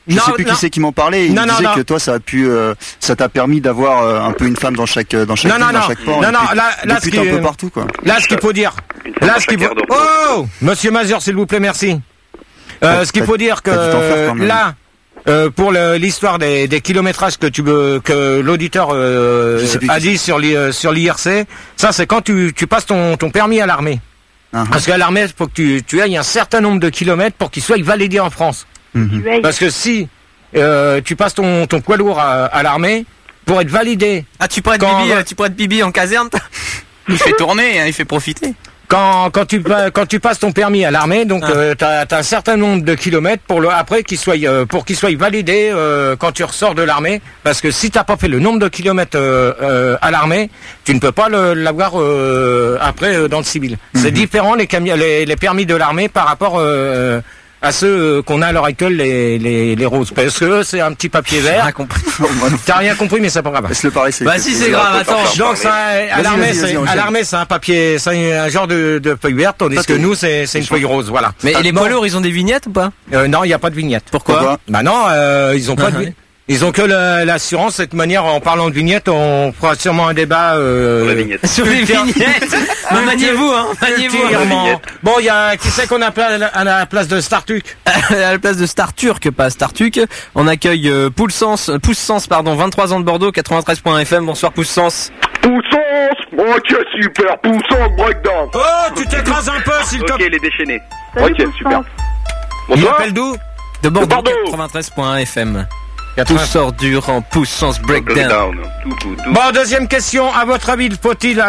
Je sais plus qui c'est qui m'en parlait. Il me disait que toi, ça a pu, ça t'a permis d'avoir un peu une femme dans chaque ville, dans chaque port. Non, là, ce un peu partout, quoi. Là, ce qu'il faut dire. Là, ce qu'il faut. Oh, Monsieur Mazur, s'il vous plaît, merci. Ce qu'il faut dire que là. Pour l'histoire des kilométrages que l'auditeur a dit sur l'IRC, ça c'est quand tu passes ton permis à l'armée. Parce qu'à l'armée, il faut que tu ailles un certain nombre de kilomètres pour qu'il soit validé en France. Parce que si tu passes ton poids lourd à l'armée, pour être validé... Ah, tu pourrais être Bibi en caserne. Il fait tourner, hein, il fait profiter. Quand tu passes ton permis à l'armée, donc t'as un certain nombre de kilomètres pour qu'il soit validé quand tu ressors de l'armée, parce que si t'as pas fait le nombre de kilomètres à l'armée, tu ne peux pas l'avoir après dans le civil. C'est différent les permis de l'armée par rapport à ceux qu'on a à l'heure actuelle, les roses, parce que c'est un petit papier vert. T'as compris. T'as rien compris, mais c'est pas grave. Laisse-le parler. Bah si, c'est grave. Attends. Donc à l'armée, c'est un papier, c'est un genre de feuille verte, tandis que nous, c'est une feuille rose. Voilà. Mais les poids lourds, ils ont des vignettes ou pas? Non, il n'y a pas de vignette. Pourquoi? Bah non, ils ont pas de. Ils ont que l'assurance. De cette manière, en parlant de vignettes, on fera sûrement un débat sur les vignettes. Mais maniez-vous, hein. Maniez-vous. Bon, il y a qui c'est qu'on appelle à la place de Startuc. À la place de Starturk, pas Startuc. On accueille Poussens, 23 ans de Bordeaux, 93.fm. Bonsoir Poussens. Poussens, ok super, Poussens breakdown. Oh, tu t'écrases un peu s'il te plaît. Ok, les déchaînés. Salut, Ok, super. Il appelle d'où? De Bordeaux. 93.fm. Tout sort durant Poussens breakdown. Bon, deuxième question. À votre avis, faut-il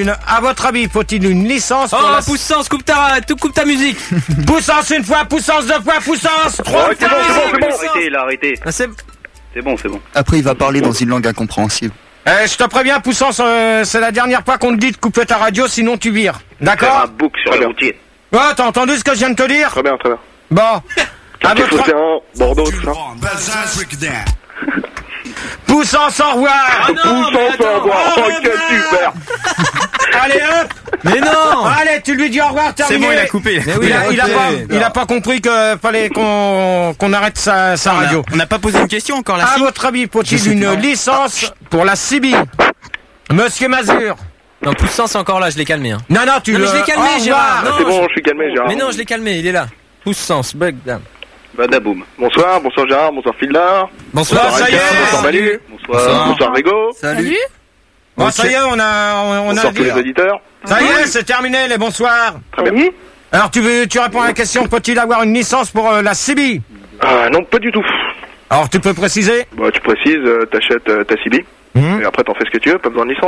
une licence pour la... Poussens, coupe ta musique. Poussens une fois, Poussens deux fois, Poussens trois fois. C'est bon, arrêtez. C'est bon. Après, il va parler dans une langue incompréhensible. Je te préviens, Poussens, c'est la dernière fois qu'on te dit de couper ta radio, sinon tu vires. D'accord? Un bouc sur le routier. Ouais, t'as entendu ce que je viens de te dire? Très bien. Bon. Bordeaux, tout ça. Poussens, au revoir. Poussens, au revoir. Ok, super. Allez, hop. Mais non. Allez, tu lui dis au revoir, terminé. C'est bon, il a coupé. Mais oui, il a pas compris que fallait qu'on arrête sa radio. On n'a pas posé une question encore là. À votre avis, faut-il une licence pour la CB? Monsieur Mazur. Non, Poussens c'est encore là, je l'ai calmé. Hein. Non, mais je l'ai calmé, Gérard. C'est bon, je suis calmé, Gérard. Mais non, je l'ai calmé, il est là. Poussens breakdown. Badaboum. Bonsoir Gérard, bonsoir Fildar. Bonsoir, ça y est. Bonsoir Manu. Bonsoir Rigo. Salut. Bon, ça y est, on a bonsoir tous les auditeurs. Ça y est, c'est terminé, les bonsoirs. Très bien. Alors, tu réponds à la question, faut-il avoir une licence pour la CB? Non, pas du tout. Alors, tu peux préciser? Bah, tu précises, t'achètes ta CB. Et après, t'en fais ce que tu veux, pas besoin de licence.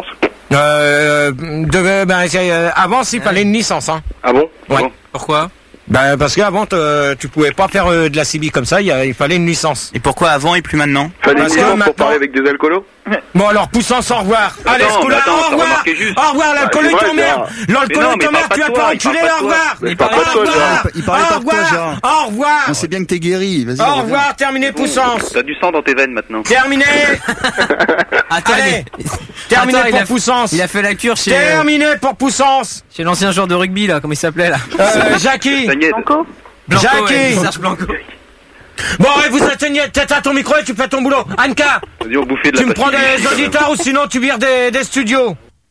Avant, s'il fallait une licence, hein. Ah bon? Ouais. Bon. Pourquoi? Parce qu'avant, tu pouvais pas faire de la CB comme ça, il fallait une licence. Et pourquoi avant et plus maintenant? Fallait une licence pour parler avec des alcoolos? Bon, alors, Poussens, au revoir. Allez, ce coup-là, au revoir. Au revoir, l'alcoolo t'emmerde. L'alcoolo t'emmerde, tu as pas enculé, au revoir. Il parlait pas de toi, Gérard. Au revoir. On sait bien que t'es guéri. Vas-y. Au revoir, terminé, Poussens. T'as du sang dans tes veines maintenant. Terminé. Allez, terminé pour Poussens. Il a fait la cure chez... Terminé pour Poussens. Chez l'ancien joueur de rugby, là, comment il s'appelait, là? Jackie. Blanco. Jackie. Serge Blanco. Bon, vous atteignez tête à ton micro et tu fais ton boulot. Anka, tu me prends des auditeurs ou sinon tu vires des studios.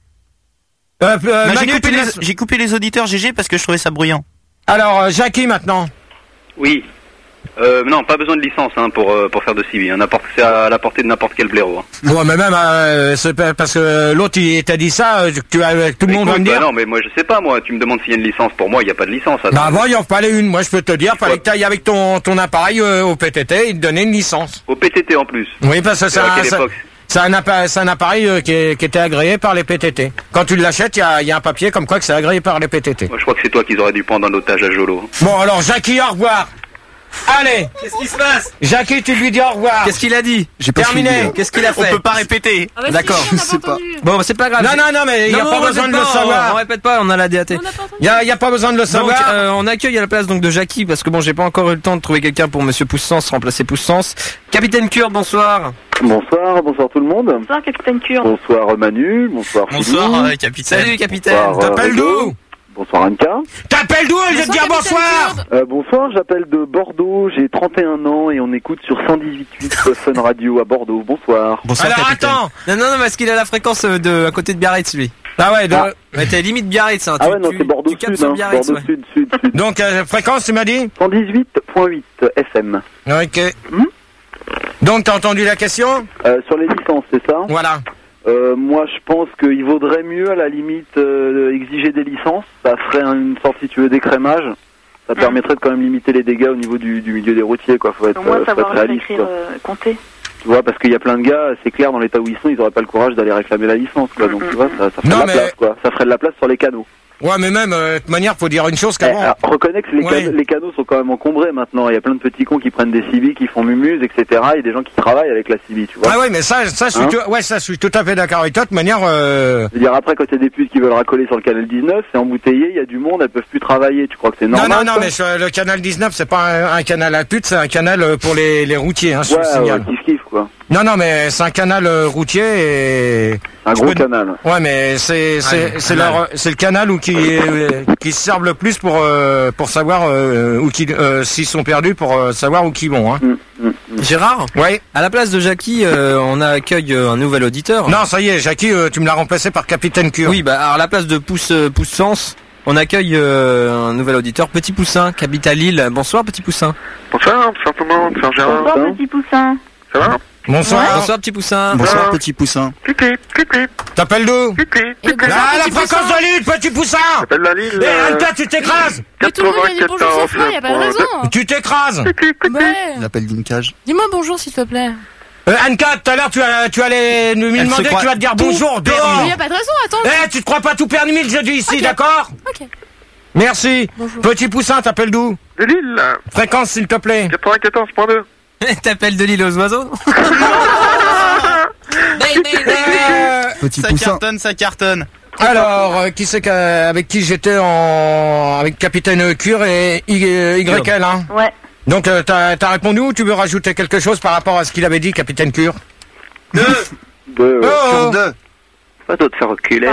J'ai coupé les auditeurs GG parce que je trouvais ça bruyant. Alors, Jackie maintenant. Oui. Non, pas besoin de licence pour faire de CB. C'est à la portée de n'importe quel blaireau. Bon, mais même c'est parce que l'autre il t'a dit ça, tout le monde va me dire. Non, mais moi je sais pas. Moi, tu me demandes s'il y a une licence. Pour moi, il n'y a pas de licence. Bah avant, il en fallait une. Moi, je peux te dire, fallait que tu ailles avec ton appareil au PTT, il te donnait une licence. Au PTT en plus. Oui, parce que c'est un appareil qui était agréé par les PTT. Quand tu l'achètes, il y a un papier comme quoi que c'est agréé par les PTT. Moi, je crois que c'est toi qu'ils auraient dû prendre en otage à Jolo. Bon, alors Jackie, au revoir. Allez. Qu'est-ce qui se passe? Jackie, tu lui dis au revoir. Qu'est-ce qu'il a dit? J'ai pas terminé. suivi, Qu'est-ce qu'il a fait? On peut pas répéter. Ah bah D'accord. Si, je sais pas. Bon, c'est pas grave. Non, mais il n'y a pas besoin de le savoir. On répète pas, on a la DAT. Il y a pas besoin de le savoir. Donc, on accueille à la place donc de Jackie parce que bon, j'ai pas encore eu le temps de trouver quelqu'un pour Monsieur Poussens, remplacer Poussens. Capitaine Kurde, bonsoir. Bonsoir tout le monde. Bonsoir, Capitaine Kurde. Bonsoir Manu, bonsoir Bonsoir capitaine. Salut capitaine. Bonsoir, T'appelles d'où? Bonsoir Anka. T'appelles d'où, je vais te dire bonsoir. Bonsoir, j'appelle de Bordeaux, j'ai 31 ans et on écoute sur 118.8 Fun Radio à Bordeaux. Bonsoir. Bonsoir. Alors attends. Non, parce qu'il a la fréquence à côté de Biarritz, lui. Ah ouais, ouais, t'es limite Biarritz, hein. Ah ouais, non, c'est Bordeaux Sud, hein. Biarritz, Bordeaux Sud. Donc, fréquence, tu m'as dit 118.8 FM. Ok. Donc, t'as entendu la question sur les licences, c'est ça? Voilà. Moi, je pense qu'il vaudrait mieux, à la limite, exiger des licences. Ça ferait une sorte, si tu veux, d'écrémage. Ça permettrait de quand même limiter les dégâts au niveau du milieu des routiers, quoi. Faut être réaliste, quoi. Compter. Tu vois, parce qu'il y a plein de gars, c'est clair, dans l'état où ils sont, ils auraient pas le courage d'aller réclamer la licence, quoi. Donc, tu vois, ça ferait de la place, quoi. Ça ferait de la place sur les canaux. Ouais, mais même, de toute manière, faut dire une chose qu'avant... reconnais que les canaux sont quand même encombrés maintenant. Il y a plein de petits cons qui prennent des CB, qui font mumuse, etc. Il y a des gens qui travaillent avec la CB, tu vois. Ah ouais, mais ça, je suis tout à fait d'accord avec toi. De toute manière... Je veux dire, après, quand il y a des putes qui veulent racoler sur le canal 19, c'est embouteillé, il y a du monde, elles peuvent plus travailler. Tu crois que c'est normal? Non, mais le canal 19, c'est pas un canal à putes, c'est un canal pour les routiers, hein, je signale. Ouais, kiff, quoi. Non, mais c'est un canal routier et... Un gros canal. Ouais, mais c'est le canal où qui se servent le plus pour savoir s'ils sont perdus, pour savoir où qu'ils vont, hein. Gérard? Ouais. À la place de Jackie, on accueille un nouvel auditeur. Non, ça y est, Jackie, tu me l'as remplacé par Capitaine Cure. Oui, alors à la place de Pouce Sens, on accueille un nouvel auditeur, Petit Poussin, qui habite à Lille. Bonsoir, Petit Poussin. Bonsoir, simplement, bonsoir Gérard. Bonsoir, Petit Poussin. Ça va? Bonsoir. Ouais. Bonsoir, Petit Poussin. Bonsoir, Petit Poussin. T'appelles d'où? La fréquence de Lille, Petit Poussin. T'appelles la Lille. Anka, tu t'écrases. Mais tout le monde a dit bonjour, c'est faux, y a pas de raison. Tu t'écrases. Il appelle Linkage. Dis-moi bonjour, s'il te plaît. Anka, tout à l'heure, tu allais me demander, tu vas te dire bonjour, dehors. Il y a pas de raison, attends. Tu te crois pas tout permis le jeudi ici, d'accord? Ok. Merci. Bonjour. Petit Poussin, t'appelles d'où? De Lille. Fréquence, s'il te plaît. 94.2. T'appelles de l'île aux oiseaux? Petit ça Poussin. Ça cartonne. Alors, qui c'est avec qui j'étais avec Capitaine Cure et YL, hein? Ouais. Donc, t'as répondu ou tu veux rajouter quelque chose par rapport à ce qu'il avait dit, Capitaine Cure? Deux. Pas d'autre faire reculer.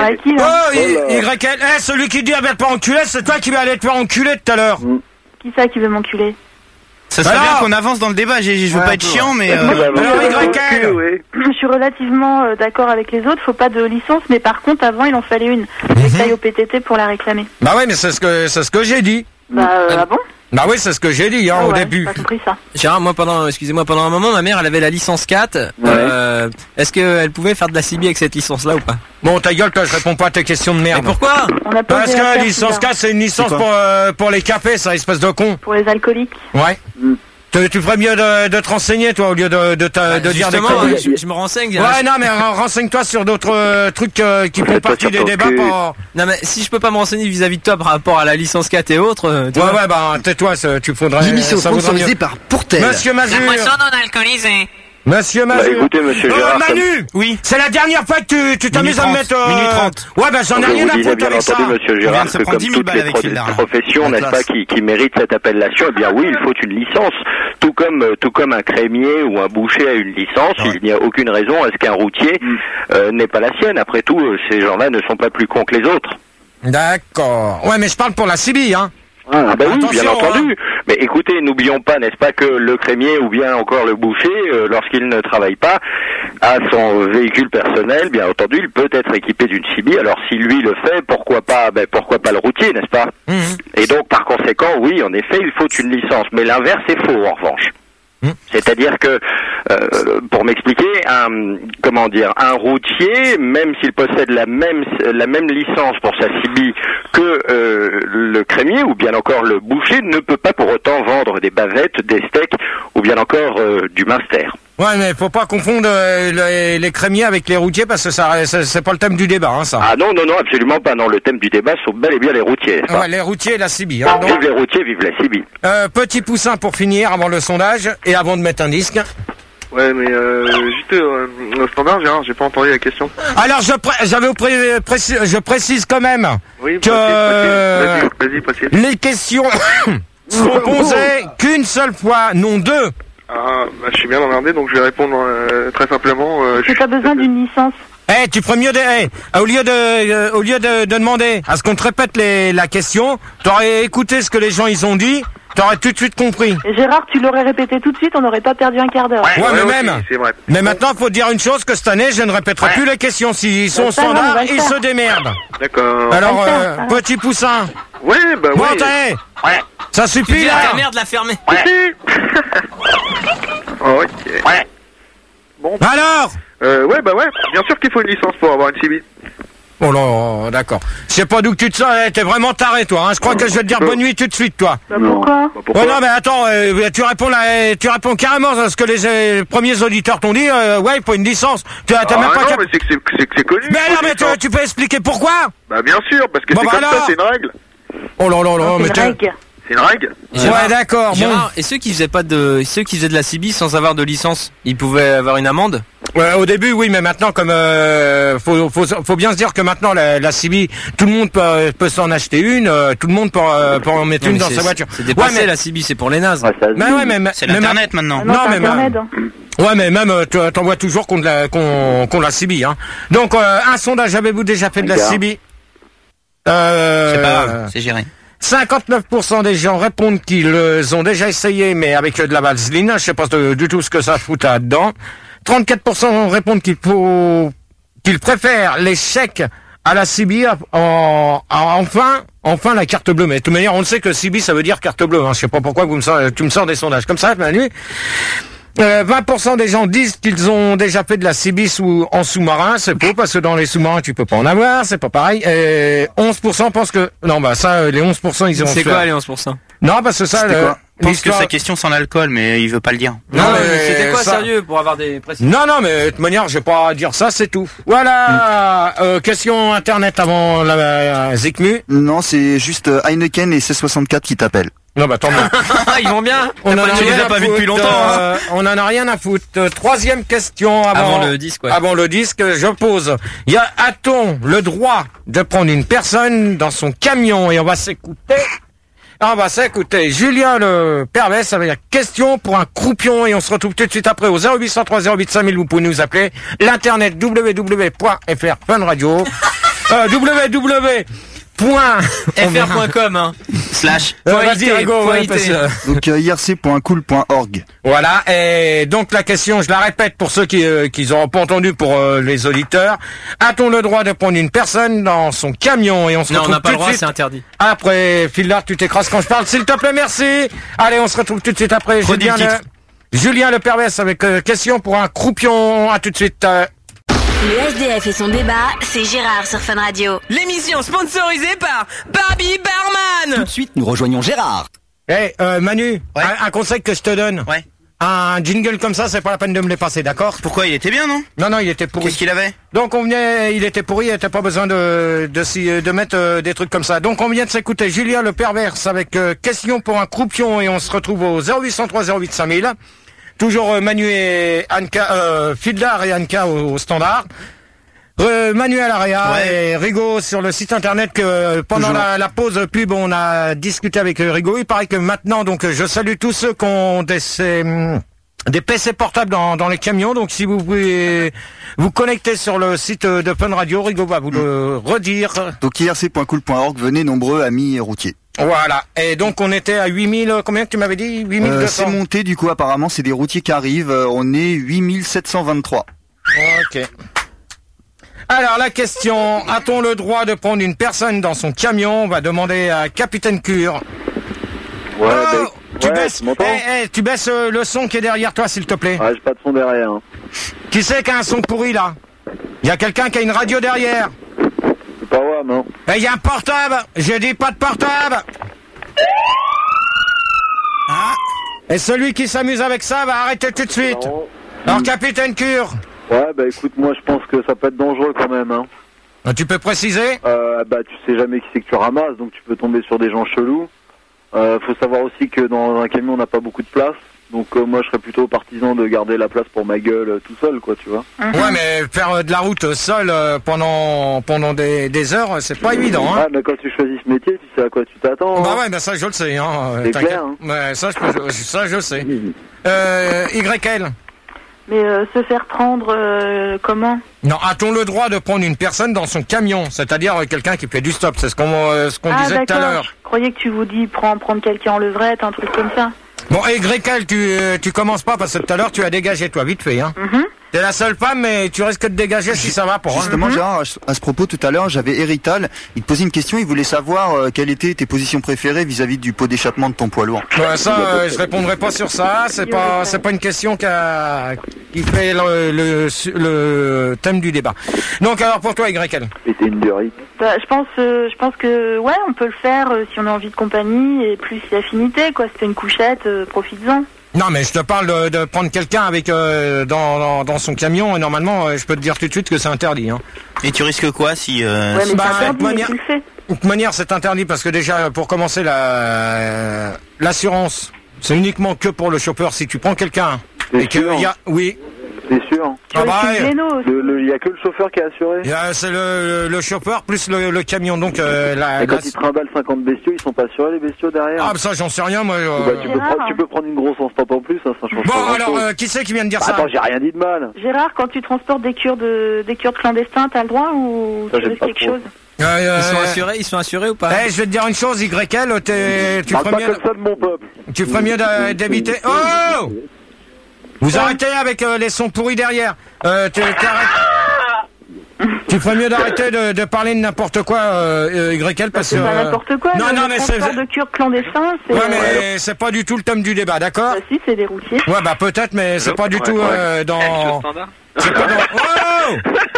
YL, celui qui dit avec pas enculé, c'est toi qui vas aller te faire enculer tout à l'heure. Qui ça qui veut m'enculer? Ça serait bien qu'on avance dans le débat, je veux pas être chiant, mais... Alors, YL. Je suis relativement d'accord avec les autres, faut pas de licence, mais par contre, avant, il en fallait une. Avec taille au PTT pour la réclamer. Bah ouais, mais c'est ce que j'ai dit. Ah bon? Bah oui, c'est ce que j'ai dit, hein, au début. J'ai pas compris ça. Gérard, pendant un moment, ma mère, elle avait la licence 4. Est-ce qu'elle pouvait faire de la CB avec cette licence-là ou pas? Bon, ta gueule, toi, je réponds pas à tes questions de merde. Mais pourquoi? Parce que la licence 4, c'est une licence pour les capés, ça, espèce de con. Pour les alcooliques. Ouais. Tu ferais mieux de te renseigner, toi, au lieu de dire des conneries. Je me renseigne. Ouais, non, mais renseigne-toi sur d'autres trucs qui font partie des débats. Non, mais si je peux pas me renseigner vis-à-vis de toi par rapport à la licence 4 et autres... Ouais, bah, tais-toi, tu faudrais... L'émission sponsorisée par Pourtel. Monsieur Mazur. La boisson non alcoolisée. Monsieur Mazur. Écoutez, monsieur Gérard. Manu. Oui. C'est la dernière fois que tu t'amuses à me mettre... Minute 30. Ouais, bah, j'en ai rien à foutre avec ça. Bien entendu, monsieur Gérard, que comme toutes les professions, n'est-ce pas, qui méritent cette appellation, eh bien oui, il faut une licence. Tout comme un crémier ou un boucher a une licence, il n'y a aucune raison à ce qu'un routier n'ait pas la sienne. Après tout, ces gens-là ne sont pas plus cons que les autres. D'accord. Ouais, mais je parle pour la CB, hein. Ah bah oui, bien entendu. Hein. Mais écoutez, n'oublions pas, n'est-ce pas, que le crémier ou bien encore le boucher, lorsqu'il ne travaille pas, a son véhicule personnel, bien entendu, il peut être équipé d'une CB. Alors si lui le fait, pourquoi pas le routier, n'est-ce pas? Et donc par conséquent, oui, en effet, il faut une licence. Mais l'inverse est faux, en revanche. C'est-à-dire que, pour m'expliquer, un routier, même s'il possède la même licence pour sa CB que le crémier ou bien encore le boucher, ne peut pas pour autant vendre des bavettes, des steaks ou bien encore du minster. Ouais, mais faut pas confondre les crémiers avec les routiers parce que c'est pas le thème du débat, hein, ça. Ah non, absolument pas. Non, le thème du débat sont bel et bien les routiers. Ouais, les routiers et la CB. Hein, vive les routiers, vive la CB. Petit Poussin pour finir avant le sondage et avant de mettre un disque. Ouais, mais juste au standard, Gérard, j'ai pas entendu la question. Alors, je précise quand même que vas-y, précise. Les questions seront posées qu'une seule fois, non deux. Ah, bah, je suis bien emmerdé, donc je vais répondre très simplement. J'ai pas besoin d'une licence. Tu ferais mieux au lieu de demander à ce qu'on te répète la question, t'aurais écouté ce que les gens ils ont dit, t'aurais tout de suite compris. Et Gérard, tu l'aurais répété tout de suite, on n'aurait pas perdu un quart d'heure. Mais maintenant, faut dire une chose, que cette année, je ne répéterai plus les questions. S'ils sont standards, ils se démerdent. D'accord. Alors, petit poussin. Ouais, bah bon, ouais. Ça suffit, là. Ta merde, la fermer. Ok. Bon. Alors ouais, bah ouais. Bien sûr qu'il faut une licence pour avoir une CB. Oh là, d'accord. Je sais pas d'où tu te sens, t'es vraiment taré, toi. Je crois que je vais te dire bonne nuit tout de suite, toi. Pourquoi Ouais, non, mais attends, tu réponds carrément à ce que les premiers auditeurs t'ont dit. Ouais, il faut une licence. T'as même pas. Non, mais c'est connu. Mais alors, mais tu peux expliquer pourquoi? Bah bien sûr, parce que c'est comme ça, c'est une règle. Oh là là là, mais c'est une règle. Ouais, d'accord. Gérard, et ceux qui faisaient de la CB sans avoir de licence, ils pouvaient avoir une amende? Ouais, au début, oui, mais maintenant, comme faut bien se dire que maintenant la CB, tout le monde peut s'en acheter une, tout le monde peut en mettre une dans sa voiture. C'est dépassé la CB, c'est pour les nazes. C'est l'internet maintenant. Non, mais ouais, mais même t'en vois toujours qu'on la CB, hein. Donc un sondage, avez-vous déjà fait de la CB? C'est pas grave, c'est géré. 59% des gens répondent qu'ils ont déjà essayé, mais avec de la vaseline. Je sais pas du tout ce que ça fout là-dedans. 34% répondent qu'ils préfèrent les chèques à la CB, enfin la carte bleue. Mais de toute manière, on le sait que CB, ça veut dire carte bleue. Je sais pas pourquoi tu me sors des sondages comme ça, Manu. 20% des gens disent qu'ils ont déjà fait de la CB en sous-marin. C'est faux, parce que dans les sous-marins, tu peux pas en avoir, c'est pas pareil. 11% pensent que... Non, bah ça, les 11%, ils ont fait... C'est quoi les 11%? Non, parce que ça... Je pense que sa question sans l'alcool, mais il veut pas le dire. Non, mais c'était quoi sérieux pour avoir des précisions? Non, mais de toute manière, je vais pas dire ça, c'est tout. Voilà. Question internet avant la Zikmu. Non, c'est juste Heineken et C64 qui t'appellent. Non, bah tant mieux. Ils vont bien. On en a pas vu depuis longtemps. On en a rien à foutre. Troisième question avant le disque. Ouais. Avant le disque, je pose. A-t-on le droit de prendre une personne dans son camion? Et on va s'écouter. Julien Le Pervers avec la question pour un croupion, et on se retrouve tout de suite après au 0803 08 5000. Vous pouvez nous appeler. L'internet www.fr Fun Radio. fr.com hein. Vas-y Rigo, donc irc.cool.org. Voilà, et donc la question, je la répète pour ceux qui n'auront pas entendu, pour les auditeurs. A-t-on le droit de prendre une personne dans son camion? Et on se retrouve on n'a pas tout le droit, de suite. C'est interdit. Après, Philard, tu t'écrases quand je parle, s'il te plaît, merci. Allez, on se retrouve tout de suite après. Julien Le Pervers avec question pour un croupion. À tout de suite. Le SDF et son débat, c'est Gérard sur Fun Radio. L'émission sponsorisée par Barbie Barman. Tout de suite, nous rejoignons Gérard. Manu, un conseil que je te donne. Ouais. Un jingle comme ça, c'est pas la peine de me les passer, d'accord? Pourquoi? Il était bien, non? Non, il était pourri. Qu'est-ce qu'il avait? Donc il était pourri, il n'y avait pas besoin de mettre des trucs comme ça. Donc on vient de s'écouter Julien Le Pervers avec question pour un croupion, et on se retrouve au 0803 08 5000. Toujours Manu et Anka, Fildar et Anka au standard. Manu à l'AREA et Rigo sur le site internet, que pendant la pause pub on a discuté avec Rigo. Il paraît que maintenant, donc je salue tous ceux qui ont des PC portables dans les camions. Donc si vous pouvez vous connecter sur le site de Fun Radio, Rigo va vous le redire. Donc irc.cool.org, venez nombreux amis routiers. Voilà, et donc on était à 8000, combien que tu m'avais dit? 8200. C'est monté du coup, apparemment c'est des routiers qui arrivent, on est 8723. Ok. Alors la question, a-t-on le droit de prendre une personne dans son camion? On va demander à Capitaine Cure. Ouais, tu baisses le son qui est derrière toi, s'il te plaît. Ouais, j'ai pas de son derrière. Hein. Qui c'est qui a un son pourri là? Il y a quelqu'un qui a une radio derrière. C'est pas moi, non. Et il y a un portable. Je dis pas de portable. Et celui qui s'amuse avec ça va arrêter tout de suite. Non. Alors Capitaine Cure. Ouais, bah écoute, moi je pense que ça peut être dangereux quand même. Hein. Tu peux préciser? Bah tu sais jamais qui c'est que tu ramasses, donc tu peux tomber sur des gens chelous. Faut savoir aussi que dans un camion on n'a pas beaucoup de place. Donc moi je serais plutôt partisan de garder la place pour ma gueule tout seul, quoi, tu vois. Ouais, mais faire de la route seul pendant des heures, c'est pas évident, hein. Ah, mais quand tu choisis ce métier, tu sais à quoi tu t'attends. Bah hein. ouais, bah ça je le sais, hein. C'est clair, hein. Ouais, ça je sais. YL. Mais se faire prendre, comment? Non, a-t-on le droit de prendre une personne dans son camion, c'est-à-dire quelqu'un qui fait du stop? C'est ce qu'on disait tout à l'heure. Je croyais que tu vous dis prendre quelqu'un en levrette, un truc comme ça. Bon, et Grécal, tu commences pas parce que tout à l'heure tu as dégagé toi, vite fait, hein. T'es la seule femme, mais tu risques de dégager si ça va pour. Justement, Gérard, à ce propos, tout à l'heure, j'avais Hérital. Il te posait une question. Il voulait savoir quelles étaient tes positions préférées vis-à-vis du pot d'échappement de ton poids lourd. Ouais, ça, je répondrai pas sur ça. C'est pas une question qui fait le thème du débat. Donc, alors pour toi, Grécal. C'était une durite. Bah, je pense que ouais, on peut le faire si on a envie de compagnie et plus si affinité, quoi. C'était une couchette, profites-en. Non, mais je te parle de prendre quelqu'un avec dans son camion, et normalement, je peux te dire tout de suite que c'est interdit. Hein. Et tu risques quoi si... Ouais, mais c'est interdit, mais tu le fais. De toute manière, c'est interdit parce que déjà, pour commencer, l'assurance, c'est uniquement que pour le chauffeur. Si tu prends quelqu'un et qu'il y a... Oui. C'est sûr. Ah bah, il y a que le chauffeur qui est assuré. C'est le chauffeur plus le camion. Donc, et quand ils trimballent 50 bestiaux, ils sont pas assurés les bestiaux derrière. Ah, ça, j'en sais rien, moi. Tu peux prendre une grosse en stop en plus, ça change pas. Bon, alors, qui c'est qui vient de dire ça? Attends, j'ai rien dit de mal. Gérard, quand tu transportes des cures de clandestins, t'as le droit ou tu risques quelque chose? Ils sont assurés ou pas? Je vais te dire une chose, YL, tu ferais mieux. Comme ça de mon peuple. Tu ferais mieux d'éviter. Oh! Vous arrêtez avec les sons pourris derrière. Tu ferais mieux d'arrêter de parler de n'importe quoi, YL, parce que... C'est pas n'importe quoi. Non, mais c'est... transport de cure clandestin, c'est... Ouais, mais c'est pas du tout le thème du débat, d'accord? Bah si, c'est des routiers. Ouais, bah peut-être, mais c'est pas du tout dans... C'est pas dans... Oh!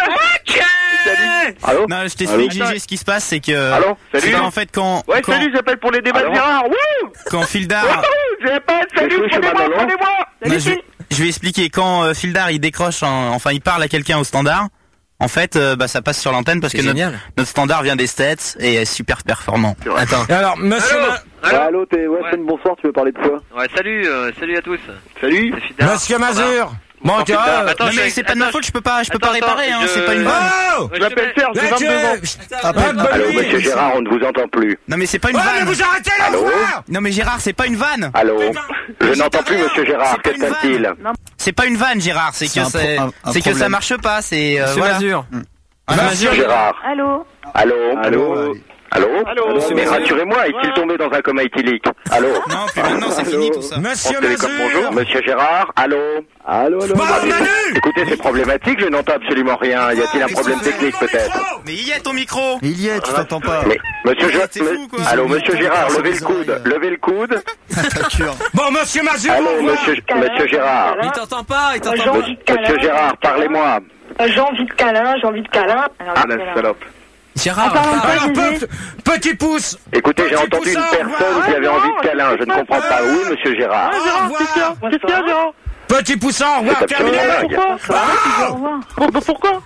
Allô? Non, je t'explique, Gégé, ce qui se passe, c'est que... Allô? Salut? En fait, quand... Ouais, salut, j'appelle pour les débats de Gérard. Wouh! Quand Fildar... J'appelle, salut, prenez-moi! Je vais expliquer. Quand Fildar, il décroche, il parle à quelqu'un au standard, en fait, ça passe sur l'antenne parce que notre standard vient des States et est super performant. Attends. Et alors, monsieur... Allô, bonsoir, tu veux parler de quoi? Ouais, salut à tous. Salut. Monsieur Mazur. Bon, tu vois... Non, mais c'est pas de ma faute, je peux pas réparer, hein, c'est pas une vanne. Oh! Je m'appelle Serge, j'ai 22 ans. Allô, monsieur Gérard, on ne vous entend plus. Non, mais c'est pas une vanne. mais vous arrêtez là, frère! Non, mais Gérard, c'est pas une vanne. Allô? Je n'entends plus monsieur Gérard, que se passe-t-il? C'est pas une vanne, Gérard, c'est que ça marche pas, c'est... Mazur. Monsieur Gérard. Allô? Allô? Mais rassurez-moi, est-il tombé dans un coma éthylique? Allô? Non, puis maintenant c'est fini tout ça. Monsieur Mazur. Bonjour, monsieur Gérard. Allô? Écoutez, c'est problématique, je n'entends absolument rien. Y a-t-il un problème technique peut-être? Mais il y a ton micro. Il y est, tu t'entends pas. Mais Allô, monsieur Gérard, levez le coude. Bon, monsieur Mazur. Allô, monsieur Gérard. Il t'entend pas, Monsieur Gérard, parlez-moi. J'ai envie de câlin. Ah, la salope. Gérard, alors, petit pouce. Écoutez, j'ai entendu une personne qui avait envie de câlin, je ne comprends pas. Oui, monsieur Gérard. Qu'est-ce qu'il y a, Gérard? Petit poussin, au revoir, terminé. Pourquoi?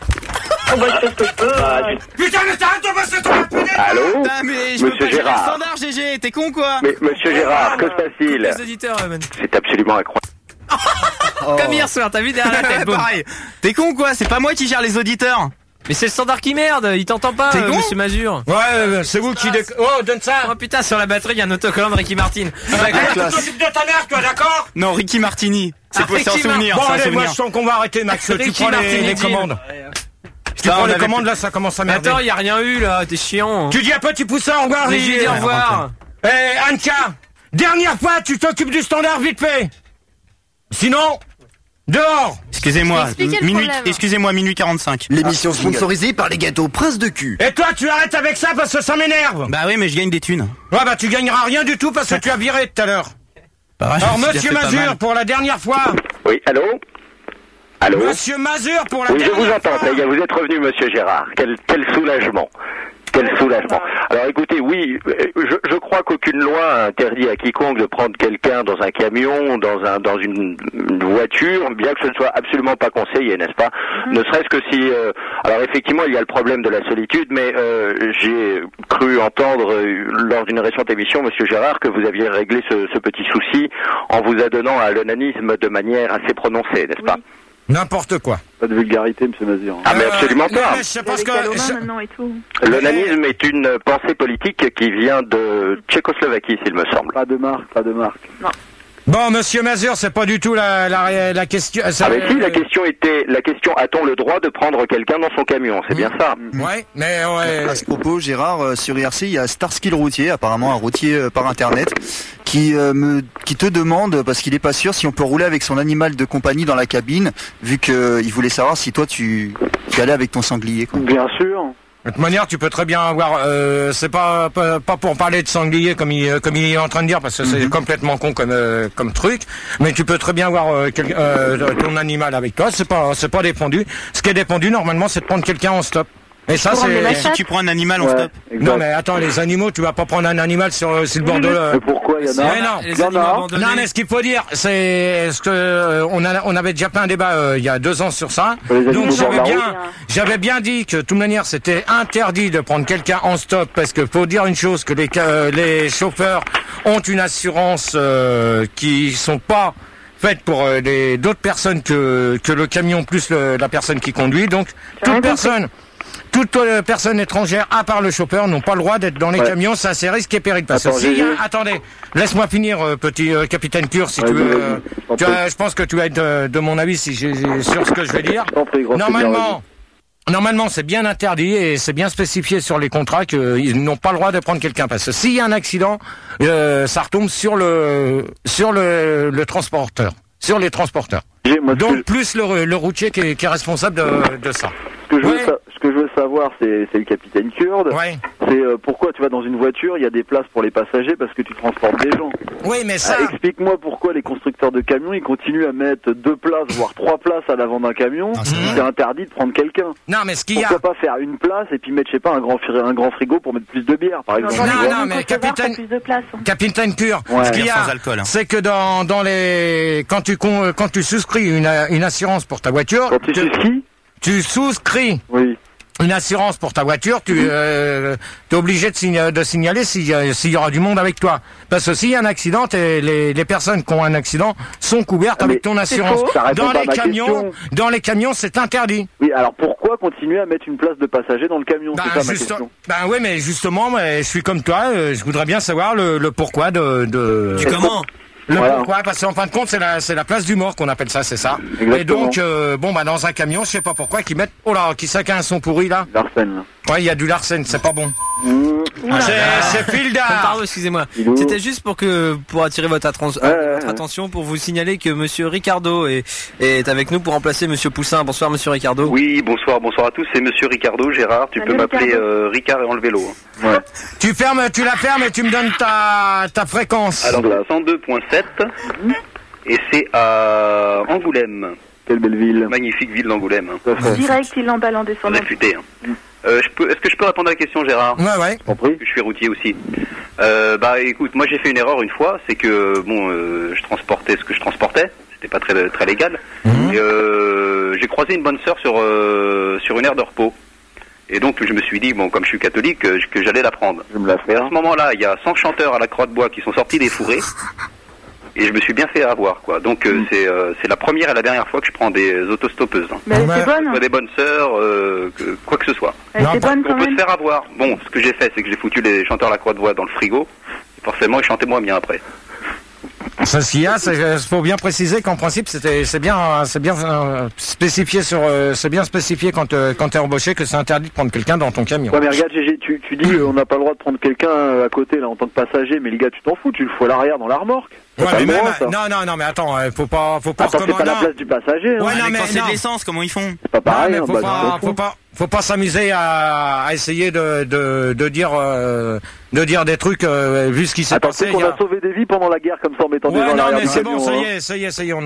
Putain, mais t'arrêtes de bosser ton appelé. Allô? Monsieur Gérard. Standard, GG, t'es con quoi? Mais monsieur Gérard, que se passe-t-il? Les auditeurs, c'est absolument incroyable. Comme hier soir, t'as vu derrière la tête? Pareil. T'es con quoi? C'est pas moi qui gère les auditeurs. Mais c'est le standard qui merde, il t'entend pas, monsieur Mazur. Ouais, c'est vous qui... Oh, donne ça. Oh putain, sur la batterie, il y a un autocollant de Ricky Martin. Tu t'occupes de ta mère, toi, d'accord? Non, Ricky Martini. C'est un souvenir. Bon, allez, moi, je sens qu'on va arrêter, Max. Tu prends les commandes. Tu prends les commandes, là, ça commence à merder. Attends, y a rien eu, là, t'es chiant. Tu dis à petit poussin, au revoir. J'ai dit au revoir. Eh, Anka, dernière fois, tu t'occupes du standard vite fait. Sinon... Dehors! Excusez-moi, minuit 45. L'émission sponsorisée par les gâteaux Prince de cul. Et toi, tu arrêtes avec ça parce que ça m'énerve. Bah oui, mais je gagne des thunes. Ouais, bah tu gagneras rien du tout parce que tu as viré tout à l'heure. Alors, monsieur Mazur, pour la dernière fois. Oui, allô? Monsieur Mazur, pour la dernière fois. Oui, je vous entends, ça y est, vous êtes revenu, monsieur Gérard. Quel soulagement. Quel soulagement. Alors écoutez, oui, je crois qu'aucune loi interdit à quiconque de prendre quelqu'un dans un camion, dans une voiture, bien que ce ne soit absolument pas conseillé, n'est-ce pas? Ne serait-ce que si... alors effectivement, il y a le problème de la solitude, mais j'ai cru entendre lors d'une récente émission, monsieur Gérard, que vous aviez réglé ce petit souci en vous adonnant à l'onanisme de manière assez prononcée, n'est-ce pas? N'importe quoi. Pas de vulgarité, monsieur Mazur. Ah, mais absolument pas. C'est parce que... L'onanisme est une pensée politique qui vient de Tchécoslovaquie, s'il me semble. Pas de marque. Non. Bon, monsieur Mazur, c'est pas du tout la question. Ah mais si, la question, a-t-on le droit de prendre quelqu'un dans son camion? C'est bien ça. Ouais, mais ouais. À ce propos, Gérard, sur IRC, il y a Starskill Routier, apparemment un routier par internet, qui te demande, parce qu'il est pas sûr, si on peut rouler avec son animal de compagnie dans la cabine, vu qu'il voulait savoir si toi tu allais avec ton sanglier, quoi. Bien sûr. De toute manière, tu peux très bien avoir. C'est pas pour parler de sanglier comme il est en train de dire, parce que c'est complètement con comme truc. Mais tu peux très bien avoir ton animal avec toi. C'est pas défendu. Ce qui est défendu normalement, c'est de prendre quelqu'un en stop. Et ça, et si tu prends un animal en stop. Non mais attends, les animaux, tu vas pas prendre un animal sur le bord de. Mais pourquoi il y en a? Non, mais ce qu'il faut dire, c'est ce que on avait déjà fait un débat il y a 2 ans sur ça. Donc j'avais bien dit que de toute manière c'était interdit de prendre quelqu'un en stop, parce que faut dire une chose, que les chauffeurs ont une assurance qui sont pas faites pour d'autres personnes que le camion plus la personne qui conduit. Donc toute personne étrangère, à part le chauffeur, n'ont pas le droit d'être dans les camions. Ça, c'est risque et péril. Parce que attendez, laisse-moi finir, petit capitaine Cure, si tu veux. Je pense que tu vas être de mon avis sur ce que je vais dire. Normalement, c'est bien interdit et c'est bien spécifié sur les contrats qu'ils n'ont pas le droit de prendre quelqu'un. Parce que s'il y a un accident, ça retombe sur le transporteur, sur les transporteurs. Donc plus le routier qui est responsable de ça. Ce que je veux savoir, c'est le capitaine Kurde. Ouais. C'est pourquoi tu vas dans une voiture, il y a des places pour les passagers parce que tu transportes des gens. Oui, mais ça. Explique-moi pourquoi les constructeurs de camions ils continuent à mettre 2 places, voire 3 places à l'avant d'un camion. C'est interdit de prendre quelqu'un. Non, mais ce qu'il y a. Pourquoi pas faire une place et puis mettre, je sais pas, un grand frigo pour mettre plus de bière, par exemple. Non, mais capitaine Kure, ce qu'il y a, c'est que dans les quand tu souscris une assurance pour ta voiture. Quand tu souscris. Oui. Une assurance pour ta voiture, tu es obligé de signaler s'il y aura du monde avec toi. Parce que s'il y a un accident, les personnes qui ont un accident sont couvertes avec ton assurance. Dans les camions, c'est interdit. Oui, alors pourquoi continuer à mettre une place de passager dans le camion? C'est ça ma question. Oui, mais justement, je suis comme toi, je voudrais bien savoir le pourquoi de... Du comment? Pourquoi? Parce qu'en fin de compte, c'est la place du mort qu'on appelle ça, c'est ça. Exactement. Et donc, dans un camion, je sais pas pourquoi, qu'ils mettent... Oh là, qui c'est qu'un son pourri, là? L'arsène. Ouais, il y a du Larsen, c'est pas bon. C'est Fildar. Pardon, excusez-moi. C'était juste pour attirer votre attention, pour vous signaler que monsieur Ricardo est avec nous pour remplacer monsieur Poussin. Bonsoir monsieur Ricardo. Oui, bonsoir à tous. C'est monsieur Ricardo, Gérard. Tu peux m'appeler Ricard et enlever l'eau. Ouais. Tu la fermes et tu me donnes ta fréquence. Alors, 102.7 et c'est à Angoulême. Quelle belle ville. Magnifique ville d'Angoulême. Direct, il l'emballe en descendant. On est futé. Est-ce que je peux répondre à la question, Gérard? Ouais. Je suis routier aussi. Écoute, moi j'ai fait une erreur une fois, c'est que je transportais ce que je transportais, c'était pas très très légal. Et, j'ai croisé une bonne sœur sur une aire de repos. Et donc je me suis dit, comme je suis catholique, que j'allais la prendre. Et à ce moment-là, il y a 100 chanteurs à la Croix de Bois qui sont sortis des fourrés. Et je me suis bien fait avoir, quoi. Donc c'est la première et la dernière fois que je prends des autostoppeuses. Mais elle était bonne. Des bonnes sœurs, quoi que ce soit. Elle était bonne quand même. On peut se faire avoir. Bon, ce que j'ai fait, c'est que j'ai foutu les chanteurs à la Croix de Bois dans le frigo. Et forcément, ils chantaient moins bien après. Ça, ce qu'il y a, faut bien préciser qu'en principe, c'est bien spécifié quand t'es embauché que c'est interdit de prendre quelqu'un dans ton camion. Ouais, mais regarde, tu dis on n'a pas le droit de prendre quelqu'un à côté là en tant que passager, mais les gars, tu t'en fous, tu le fous à l'arrière dans la remorque. Ouais, non, mais attends, faut pas. Attends, c'est pas la place du passager. Ouais, non, mais c'est de l'essence, comment ils font? C'est pas pareil. Faut pas s'amuser à essayer de dire des trucs vu ce qui s'est passé. On a sauvé des vies pendant la guerre comme ça en mettant des gens à l'arrière du camion. Ouais, non, mais c'est bon, ça y est, on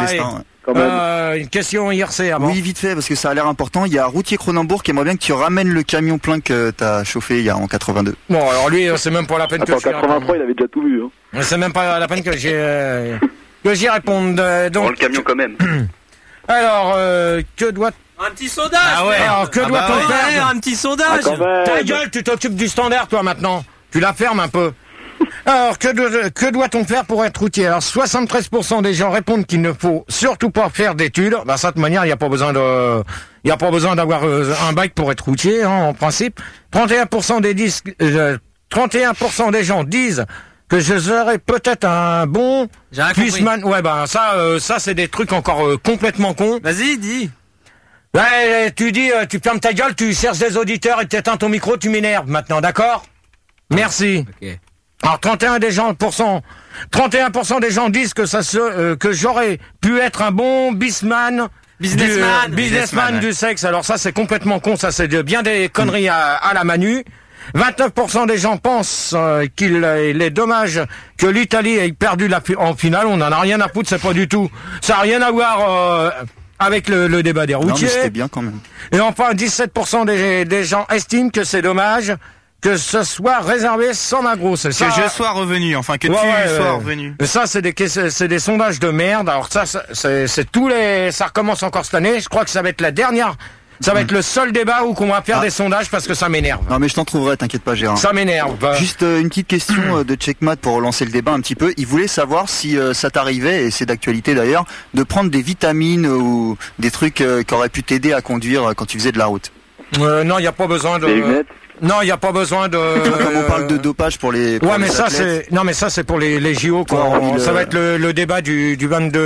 a une question IRC avant. Oui, vite fait, parce que ça a l'air important. Il y a Routier Cronenbourg qui aimerait bien que tu ramènes le camion plein que t'as chauffé en 82. Bon, alors lui, c'est même pas la peine que je... En 83, il avait déjà tout vu. C'est même pas la peine que j'y réponde. Donc... le camion quand même. Alors, que doit... Un petit sondage. Ah ouais. Alors, que doit-on faire? Un petit sondage. Ta gueule, tu t'occupes du standard, toi, maintenant. Tu la fermes un peu. Alors, que doit-on faire pour être routier? Alors, 73% des gens répondent qu'il ne faut surtout pas faire d'études. De cette manière, il n'y a pas besoin d'avoir un bac pour être routier, en principe. 31% des gens disent que je serais peut-être un bon Bisman. Ouais, ben ça c'est des trucs encore complètement cons. Vas-y, dis. Ouais, tu dis, tu fermes ta gueule, tu cherches des auditeurs et tu éteins ton micro, tu m'énerves maintenant, d'accord? Merci. Okay. Alors 31% des gens disent que que j'aurais pu être un bon businessman du sexe. Alors ça c'est complètement con, ça c'est bien des conneries à la Manu. 29% des gens pensent qu'il est dommage que l'Italie ait perdu en finale. On en a rien à foutre, c'est pas du tout. Ça a rien à voir avec le débat des routiers. Non, mais c'était bien quand même. Et enfin 17% des gens estiment que c'est dommage que ce soit réservé sans Magro. C'est ça. Que je sois revenu, enfin que tu sois revenu. Ça c'est des sondages de merde. Alors ça c'est ça recommence encore cette année. Je crois que ça va être la dernière. Ça va être le seul débat où qu'on va faire des sondages parce que ça m'énerve. Non mais je t'en trouverai, t'inquiète pas Gérard. Ça m'énerve. Juste une petite question de Checkmat pour relancer le débat un petit peu. Il voulait savoir si ça t'arrivait, et c'est d'actualité d'ailleurs, de prendre des vitamines ou des trucs qui auraient pu t'aider à conduire quand tu faisais de la route. Non, il n'y a pas besoin de... Non, il n'y a pas besoin de... Comme on parle de dopage pour les... Ouais, mais ça c'est pour les JO. Ça va être le débat du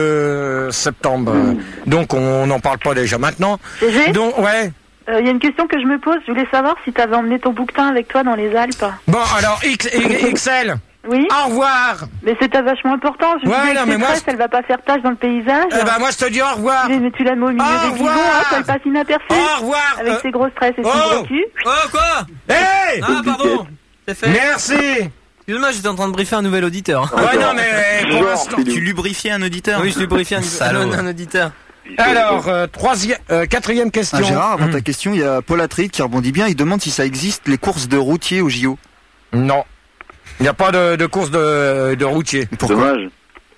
22 septembre. Donc on n'en parle pas déjà maintenant. Donc, ouais. Il y a une question que je me pose. Je voulais savoir si tu avais emmené ton bouquetin avec toi dans les Alpes. Bon, alors, XL. Oui. Au revoir. Mais c'était vachement important. Je me disais elle va pas faire tâche dans le paysage. Eh ben, moi, je te dis au revoir. Mais tu l'as mis au milieu des guidons, elle passe inaperçue. Au revoir. Avec ses gros stress et son gros cul. Oh, quoi? Hey! Ah, pardon. C'est fait. Merci. Excuse-moi, j'étais en train de briefer un nouvel auditeur. Ouais, non, mais pour l'instant. Tu lubrifiais un auditeur? Oui, je lubrifiais un auditeur. Alors, quatrième question. Gérard, avant ta question, il y a Paul Atrid qui rebondit bien. Il demande si ça existe les courses de routiers au JO. Non. Il n'y a pas de course de routier. Pourquoi? Dommage.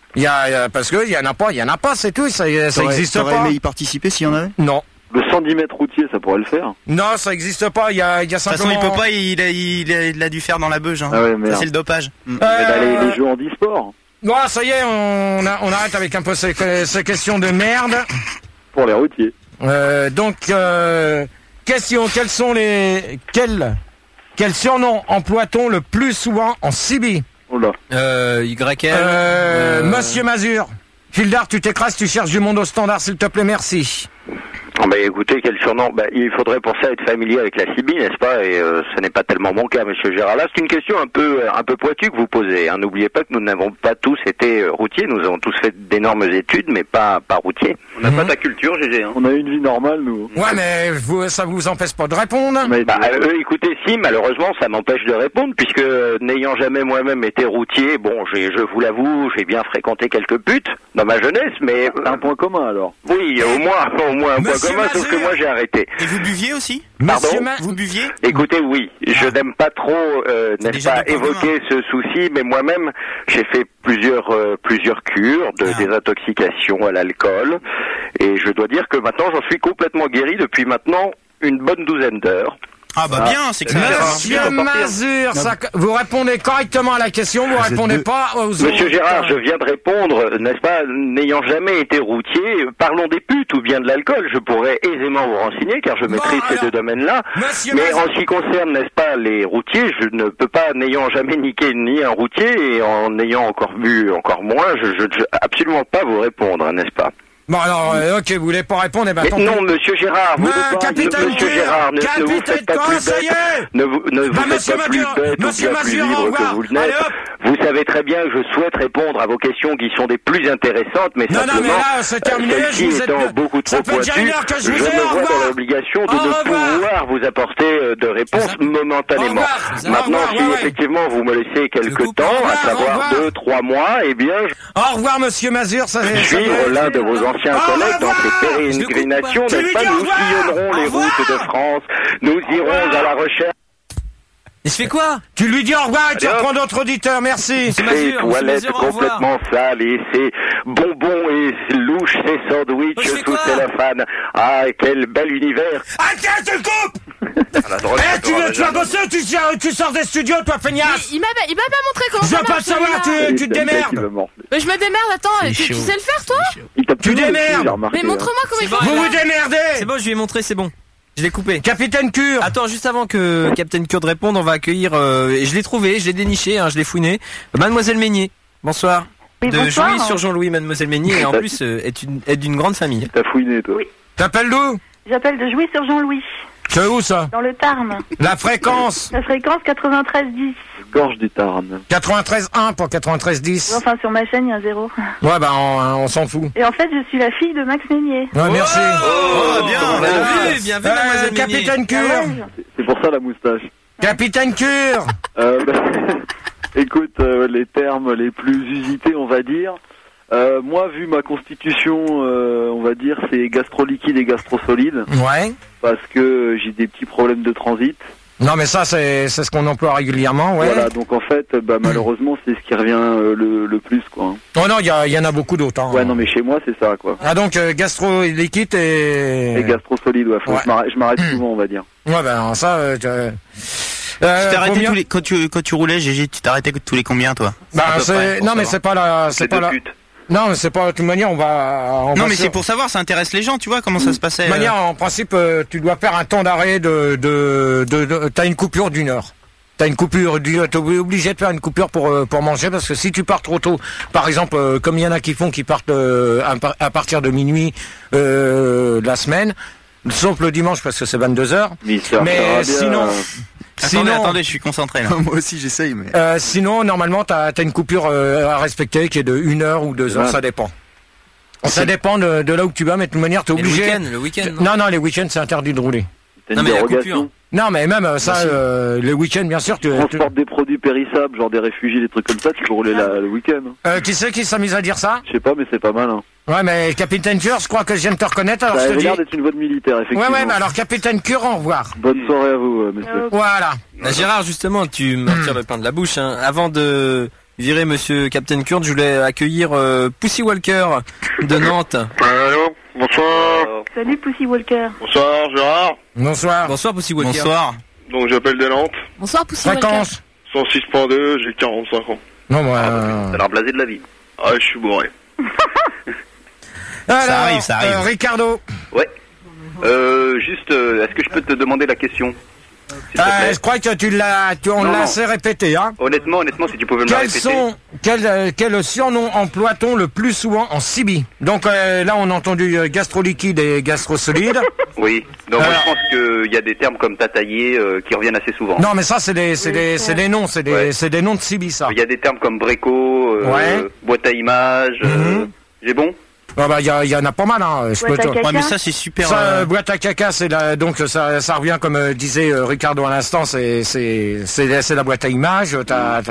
Parce que il y en a pas, c'est tout, ça existe pas. T'aurais aimé y participer s'il y en avait? Non. Le 110 mètres routier, ça pourrait le faire. Non, ça existe pas, il y a simplement... De toute façon, il peut pas, il a dû faire dans la beuge, hein. Ah ouais, merde. Ça, c'est le dopage. Les jeux en e-sport. Non, ça y est, on arrête avec un peu ces questions de merde. Pour les routiers. Donc, question, quel surnom emploie-t-on le plus souvent en Sibie? Oula. YL. Monsieur Mazur. Fildar, tu t'écrases, tu cherches du monde au standard, s'il te plaît, merci. Bah écoutez, quel surnom? Il faudrait pour ça être familier avec la Sibie, n'est-ce pas? Et ce n'est pas tellement mon cas, monsieur Gérard. Là, c'est une question un peu pointue que vous posez. Hein. N'oubliez pas que nous n'avons pas tous été routiers. Nous avons tous fait d'énormes études, mais pas routiers. On n'a pas ta culture, GG. Hein. On a une vie normale, nous. Ouais, mais ça vous empêche pas de répondre? Écoutez, si, malheureusement, ça m'empêche de répondre, puisque n'ayant jamais moi-même été routier, bon, je vous l'avoue, j'ai bien fréquenté quelques putes dans ma jeunesse, mais... Un point commun, alors. Oui, au moins un point commun, sauf que moi j'ai arrêté. Et vous buviez aussi? Pardon? Vous buviez? Écoutez, oui, je n'aime pas trop, n'est-ce pas, évoquer ce souci, mais moi-même, j'ai fait plusieurs cures de désintoxication à l'alcool, et je dois dire que maintenant, j'en suis complètement guéri depuis maintenant une bonne douzaine d'heures. Ah bah bien, c'est que Monsieur Mazur, vous répondez correctement à la question, vous répondez pas aux autres. Monsieur Gérard, je viens de répondre, n'est-ce pas, n'ayant jamais été routier, parlons des putes ou bien de l'alcool, je pourrais aisément vous renseigner car je maîtrise ces deux domaines-là. Mais en ce qui concerne, n'est-ce pas, les routiers, je ne peux pas, n'ayant jamais niqué ni un routier et en ayant encore bu encore moins, je absolument pas vous répondre, n'est-ce pas? Bon alors, ok, vous voulez pas répondre, non, monsieur Gérard, vous monsieur Gérard, ne vous faites pas plus bête, ne vous faites pas plus bête ou bien plus libre que vous le n'êtes. Vous savez très bien que je souhaite répondre à vos questions qui sont des plus intéressantes, mais simplement, mais là, c'est terminé, celle-ci étant beaucoup trop pointue, je me vois dans l'obligation de ne pouvoir vous apporter de réponse momentanément. Maintenant, si effectivement vous me laissez quelques temps, à savoir 2-3 mois, eh bien... Au revoir, monsieur Mazur, suivre l'un de vos anciens collègues dans ces pérégrinations, n'est-ce pas, nous sillonnerons les routes de France, nous irons à la recherche. Il se fait quoi? Tu lui dis au revoir et tu reprends d'autres auditeurs, merci. Ces toilettes complètement sales et ces bonbons et ces louches, ces sandwichs sous cellophane. Ah, quel bel univers. Ah tiens, tu le coupes. Tu vas bosser ou tu sors des studios, toi, feignasse? Il m'a pas montré comment ça marche. Je veux pas savoir, tu te démerdes. Mais je me démerde, attends, tu sais le faire, toi? Tu démerdes. Mais montre-moi comment il faut. Vous vous démerdez. C'est bon, je lui ai montré, c'est bon. Je l'ai coupé. Capitaine Cure. Attends, juste avant que Capitaine Cure réponde, on va accueillir, et je l'ai trouvé, je l'ai déniché, je l'ai fouiné, Mademoiselle Meignier. Bonsoir. Oui, de bonsoir. Jouy sur Jean-Louis, Mademoiselle Meignier, et en plus est d'une grande famille. T'as fouiné, toi. Oui. T'appelles d'où? J'appelle de Jouy sur Jean-Louis. C'est où ça? Dans le Tarn. La fréquence? La fréquence 9310. Gorge du Tarn. 93.1 pour 93.10. Enfin, sur ma chaîne, il y a un 0. Ouais, bah on s'en fout. Et en fait, je suis la fille de Max Meignier. Ouais, merci. Bien vu, Mademoiselle Meignier. Capitaine Cure. C'est pour ça la moustache. Capitaine Cure. Écoute, les termes les plus usités, on va dire. Moi, vu ma constitution, on va dire, c'est gastro-liquide et gastro-solide. Ouais. Parce que j'ai des petits problèmes de transit. Non, mais ça, c'est ce qu'on emploie régulièrement, ouais. Voilà, donc en fait, malheureusement, c'est ce qui revient le plus, quoi. Oh non, il y en a beaucoup d'autres. Hein. Ouais, non, mais chez moi, c'est ça, quoi. Ah, donc, gastro-liquide et gastro-solide, ouais. Je m'arrête souvent, on va dire. Ouais, ben, ça, tu t'es arrêté quand tu roulais, GG, tu t'es arrêté tous les combien, toi? Bah, non, mais c'est pas la, Non, mais c'est pas, de toute manière, on va... Non, mais c'est pour savoir, ça intéresse les gens, tu vois, comment ça se passait. De toute manière, en principe, tu dois faire un temps d'arrêt t'as une coupure d'1 heure. T'as une coupure, t'es obligé de faire une coupure pour manger, parce que si tu pars trop tôt, par exemple, comme il y en a qui partent à partir de minuit, la semaine, sauf le dimanche parce que c'est 22h. Mais sinon... Attendez, je suis concentré là. Moi aussi j'essaye, mais... sinon, normalement, t'as une coupure à respecter qui est de 1 heure ou 2 heures, ça dépend. Ça dépend de là où tu vas, mais de toute manière, t'es obligé... Le week-end, non, les week-ends, c'est interdit de rouler. Non, mais la coupure. Non, mais même ça, le week-end, bien sûr... Tu transportes des produits périssables, genre des réfugiés, des trucs comme ça, tu peux rouler le week-end. Qui c'est qui s'amuse à dire ça? Je sais pas, mais c'est pas mal, hein. Ouais, mais Capitaine Cure, je crois que je viens de te reconnaître, alors je te dis... Ça a l'air d'être une bonne militaire, effectivement. Ouais, mais alors Capitaine Cure, au revoir. Bonne soirée à vous, monsieur. Voilà. Gérard, justement, tu me retires le pain de la bouche, hein. Avant de virer monsieur Captain Kurt, je voulais accueillir Pussy Walker de Nantes. Allô, bonsoir. Salut Pussy Walker. Bonsoir Gérard. Bonsoir. Bonsoir Pussy Walker. Bonsoir. Donc j'appelle de Nantes. Bonsoir Pussy Walker. Fréquence 106.2, j'ai 45 ans. Non, moi... T'as l'air blasé de la vie. Ah, je suis bourré. Alors, ça arrive. Ricardo. Ouais. Juste, est-ce que je peux te demander la question? Je crois que on l'a assez répété, hein. Honnêtement, si tu pouvais me la répéter. Quel surnom emploie-t-on le plus souvent en CB? Donc là, on a entendu gastro-liquide et gastro-solide. Oui. Donc moi, je pense qu'il y a des termes comme tataillé qui reviennent assez souvent. Non, mais ça, c'est des noms, c'est des noms de CB, ça. Il y a des termes comme bréco, boîte à images. J'ai bon? Ah bah, il y en a pas mal, hein. Ouais, mais ça, c'est super. Ça, boîte à caca, donc ça revient comme disait Ricardo à l'instant, c'est la boîte à images. T'as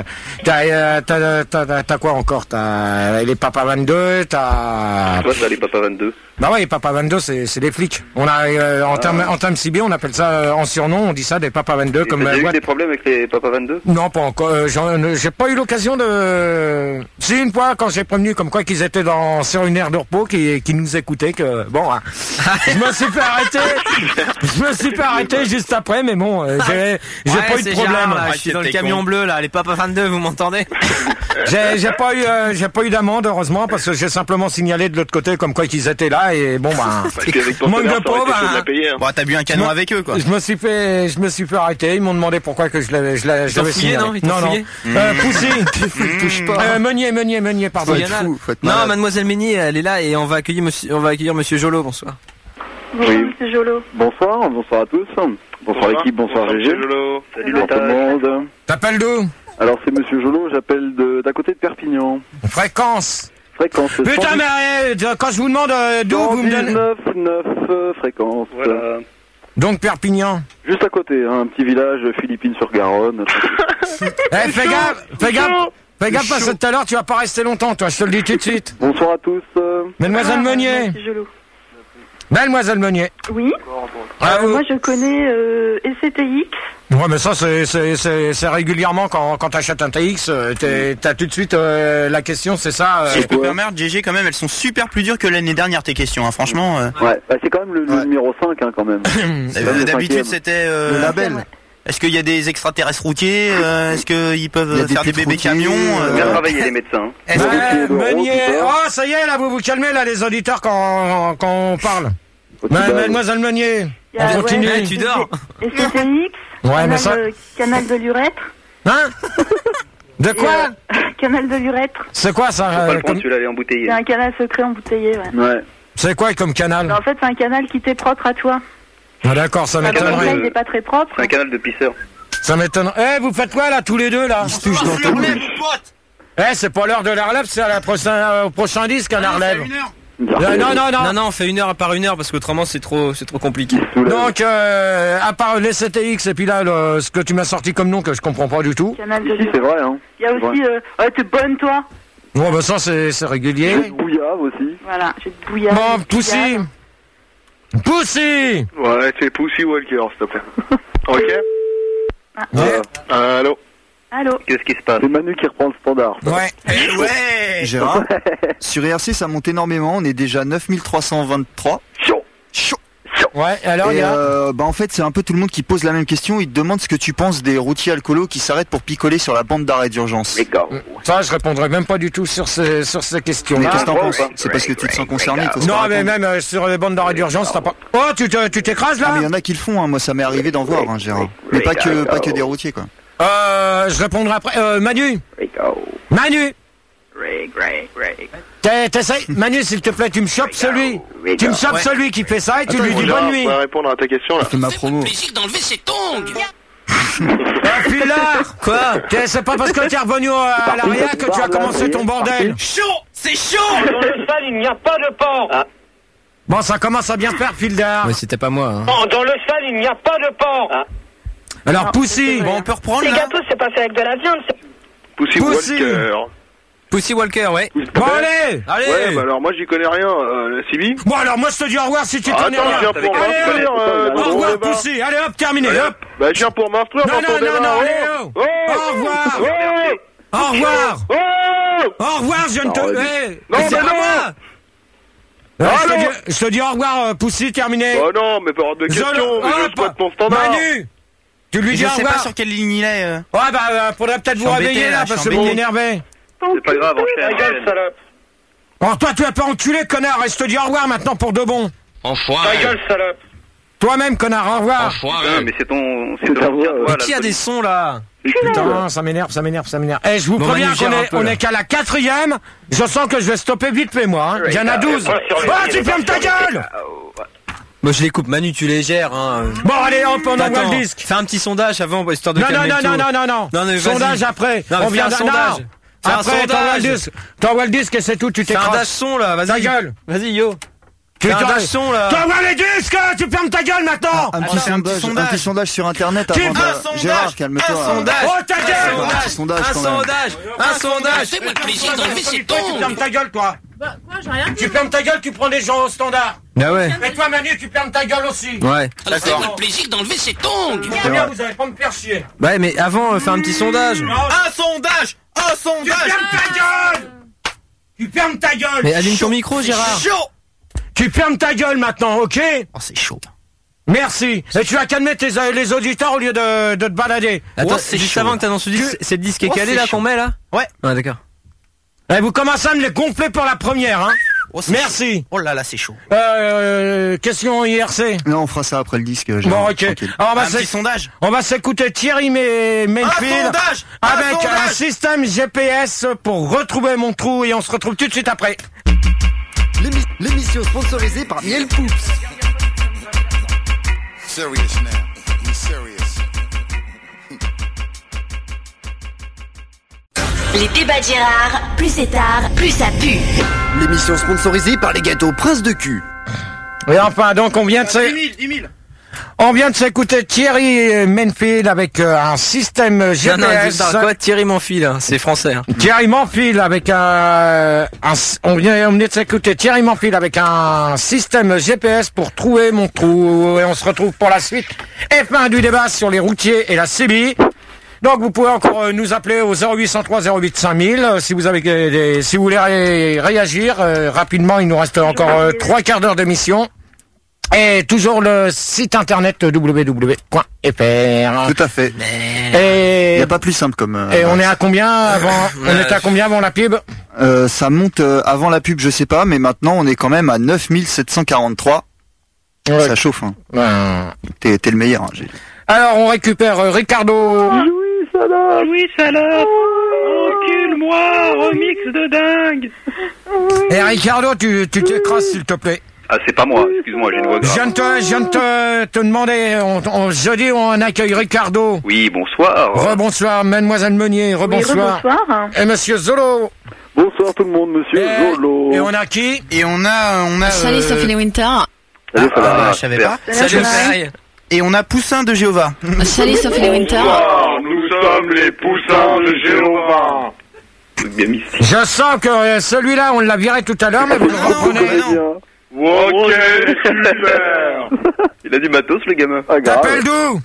quoi encore? T'as les Papa 22, t'as... Toi, t'as les Papa 22. Bah ouais, les Papa 22, c'est des flics. On a, en termes CB, on appelle ça, en surnom, on dit ça des Papa 22 comme... T'as eu des problèmes avec les Papa 22? Non, pas encore. J'ai pas eu l'occasion de... Si, une fois, quand j'ai prévenu comme quoi qu'ils étaient sur une aire de repos, qui nous écoutaient, que, bon, hein, je me suis fait arrêter juste après, mais bon, j'ai pas eu de problème. Gérard, là, je suis dans le camion bleu, là, les Papa 22, vous m'entendez? J'ai pas eu d'amende, heureusement, parce que j'ai simplement signalé de l'autre côté comme quoi qu'ils étaient là, et bon, manque de peau, Bon, t'as bu un canon avec eux, quoi. Je me suis fait arrêter, ils m'ont demandé pourquoi que je l'avais signalé. Non. Pussy. Touche pas. Meunier, pardon. Non, Mademoiselle Meignier, elle est là, et on va accueillir monsieur Jolo, bonsoir. Bonsoir monsieur Jolo. Bonsoir à tous. Bonsoir l'équipe, bonsoir GG. Salut tout le monde. T'appelles d'où? Alors c'est monsieur Jolo, j'appelle d'à côté de Perpignan. Fréquence. Putain, mais quand je vous demande d'où vous me donnez... 9 fréquence. Voilà. Donc Perpignan. Juste à côté, un petit village Philippines-sur-Garonne. Fais gaffe parce que tout à l'heure tu vas pas rester longtemps, toi, je te le dis tout de suite. Bonsoir à tous. Mademoiselle Meunier. Mademoiselle Meunier. Oui. Moi je connais SCTX. Ouais, mais ça c'est régulièrement quand t'achètes un TX, t'as tout de suite la question, c'est ça. Si je peux me permettre, GG, quand même, elles sont super plus dures que l'année dernière tes questions, hein, franchement. Ouais, c'est quand même le numéro 5, hein, quand même. D'habitude c'était le label. Est-ce qu'il y a des extraterrestres routiers? Est-ce qu'ils peuvent faire des bébés camions? Bien travailler les médecins. Meunier, oh ça y est là, vous calmez là les auditeurs quand on parle. Mademoiselle Meunier. Il y a, On continue. Ouais, tu dors. Et CTX, Ouais, mais ça... canal de l'urètre. Hein? De quoi? Canal de l'urètre. C'est quoi ça? Pas le point, tu l'avais embouteillé. C'est un canal secret embouteillé, ouais. C'est quoi comme canal? En fait, c'est un canal qui t'est propre à toi. Ah d'accord, ça m'étonnerait. Il n'est pas très propre. C'est un canal de pisseur. Ça m'étonnerait. Vous faites quoi là tous les deux là? C'est pas l'heure de la relève, c'est au prochain disque à la relève. Non, on fait 1 heure par 1 heure parce qu'autrement c'est trop compliqué. Donc, à part les CTX et puis là, ce que tu m'as sorti comme nom que je comprends pas du tout. C'est vrai, hein. Il y a aussi, t'es bonne toi. Bon, bah ça c'est régulier. J'ai de bouillave aussi. Voilà, j'ai de bouillave. Bon, Poussy. Poussy. Ouais, c'est Poussy Walker, s'il te plaît. Ok. Allô. Allô. Qu'est-ce qui se passe? C'est Manu qui reprend le standard. Ouais. Gérard, sur IRC ça monte énormément, on est déjà 9323. Chaud. Ouais, alors et en fait c'est un peu tout le monde qui pose la même question, il te demande ce que tu penses des routiers alcoolos qui s'arrêtent pour picoler sur la bande d'arrêt d'urgence. Ça je répondrai même pas du tout sur ces questions. Mais qu'est-ce que t'en penses? C'est parce que tu te sens concerné. Non mais même sur les bandes d'arrêt d'urgence t'as pas... Oh tu t'écrases là? Mais il y en a qui le font, hein. Moi ça m'est arrivé d'en voir, hein, Gérard. Mais pas que des routiers quoi. Je répondrai après. Manu. T'essayes, Manu, s'il te plaît, tu me chopes celui. Tu me chopes celui qui fait ça et tu lui dis bonne nuit. On va répondre à ta question là. C'est ma promo. plaisir d'enlever ses tongs. Filard. Quoi? C'est pas parce que t'es revenu à l'arrière que tu as commencé ton bordel. Chaud, c'est chaud. Dans le stade, il n'y a pas de porc. Bon, ça commence à bien faire, Fildar. Ouais, c'était pas moi. Hein. Dans le stade, il n'y a pas de porc. Alors, Poussy. Bon, on peut reprendre Les là. gâteaux, c'est passé avec de la viande. Poussy Walker. Pussy Walker, ouais. Bon, allez. Ouais, bah alors moi j'y connais rien, la CB. Bon, alors moi je te dis au revoir si tu connais rien. Attends, je viens pour m'instruire. Au revoir, Poussy. Allez, hop, terminé, hop. Bah je viens pour m'instruire. Non, allez, oh. Au revoir. Au revoir. Au revoir, je ne te... Non, c'est pas moi. Je te dis au revoir, Poussy, terminé. Oh non, mais pas hors de question, mais je souhaite mon standard. Manu, tu lui dis au revoir. Je sais pas sur quelle ligne il est. Ouais, bah, faudrait peut-être vous réveiller là, parce que vous m'énervez. C'est pas grave, enchaîne. salope. Alors toi, tu vas pas enculer, connard, et je te dis au revoir maintenant pour de bon. Enfoiré. Ta gueule, salope. Toi-même, connard, au revoir. Enfoiré. Mais c'est ta voix. Qui a des sons là? Putain, ça m'énerve. Eh, je vous préviens qu'on est qu'à la 4e. Je sens que je vais stopper vite fait, moi. Hein. Il y en a 12. Oh, tu fermes ta gueule! Moi je les coupe, Manu, tu les gères. Hein. Bon, allez, hop, on envoie le disque. Fais un petit sondage avant, histoire de calmer le tout. Non. Sondage après. On vient d'un sondage. Après, t'envoies le disque et c'est tout, tu t'écrases. Fais un dash son là, vas-y. Ta gueule. Vas-y, yo. Fais un dash son là. T'envoies les disques, tu fermes ta gueule maintenant. Un petit sondage sur internet avant de... Gérard, calme-toi. Un sondage. Oh, ta gueule. Un sondage. Fais-moi le plaisir d'enlever ses tongs. Tu fermes ta gueule, toi. Bah, quoi, j'ai rien dit. Tu fermes ta gueule, tu prends des gens au standard. Ah ouais. Et toi, Manu, tu fermes ta gueule aussi. Ouais. Fais-moi le plaisir d'enlever ses tongs. Bien, vous allez pas me faire chier. Ouais, mais avant, fais un petit sondage. Un sondage. Tu fermes ta gueule. Tu fermes ta gueule. Mais allume ton micro, Gérard. Tu fermes ta gueule maintenant, ok? Oh, c'est chaud. Merci. Et tu vas calmer les auditeurs au lieu de te balader. Attends, c'est juste avant que t'annonces le disque. C'est le disque est calé là qu'on met là? Ouais. Ah, d'accord. Et vous commencez à me les gonfler pour la première, hein? Merci. Chaud. Oh là là, c'est chaud. Question IRC. Non, on fera ça après le disque. Bon, ok. Alors, un petit sondage. On va s'écouter Thierry Mainfield avec un système GPS pour retrouver mon trou et on se retrouve tout de suite après. L'émission sponsorisée par Miel Poups. Serious now. Be serious. Les débats de Gérard, plus c'est tard, plus ça pue. L'émission sponsorisée par les gâteaux Prince de cul. Et enfin, donc on vient de s'écouter Thierry Mainfield avec un système GPS. Non, quoi, Thierry Mainfield, hein, c'est français. Hein. Thierry Mainfield avec on vient de s'écouter Thierry Mainfield avec un système GPS pour trouver mon trou. Et on se retrouve pour la suite. F1 du débat sur les routiers et la CB. Donc vous pouvez encore nous appeler au 0803 08 5000 si vous avez si vous voulez réagir rapidement. Il nous reste encore 3 quarts d'heure d'émission. Et toujours le site internet www.fr. Tout à fait. Et il n'y a pas plus simple comme... et on est à combien avant on était à combien avant la pub? Ça monte avant la pub, je sais pas, mais maintenant on est quand même à 9743. Ouais. Ça chauffe. Hein. Ouais. T'es le meilleur. Hein, Alors, on récupère Ricardo. Louis Salope. Encule-moi, remix de dingue. Et Ricardo, tu t'écrases, s'il te plaît. Ah, c'est pas moi, excuse-moi, j'ai une voix grave. Je viens de te demander, jeudi, on accueille Ricardo. Oui, bonsoir. Rebonsoir, mademoiselle Meunier, rebonsoir. Oui, rebonsoir. Et monsieur Zolo. Bonsoir tout le monde, monsieur Zolo. Et on a qui? Et on a. Salut Sophie Les Winter. Salut, ça va. Je savais pas. Salut. Et on a Poussin de Jéhovah. Salut Sophie Les Winter. Nous sommes les poussins de Jéhovah. Bien mystique. Je sens que celui-là, on l'a viré tout à l'heure, mais vous le reprenez. Ok, super. Il a du matos, le gamin. T'appelles d'où?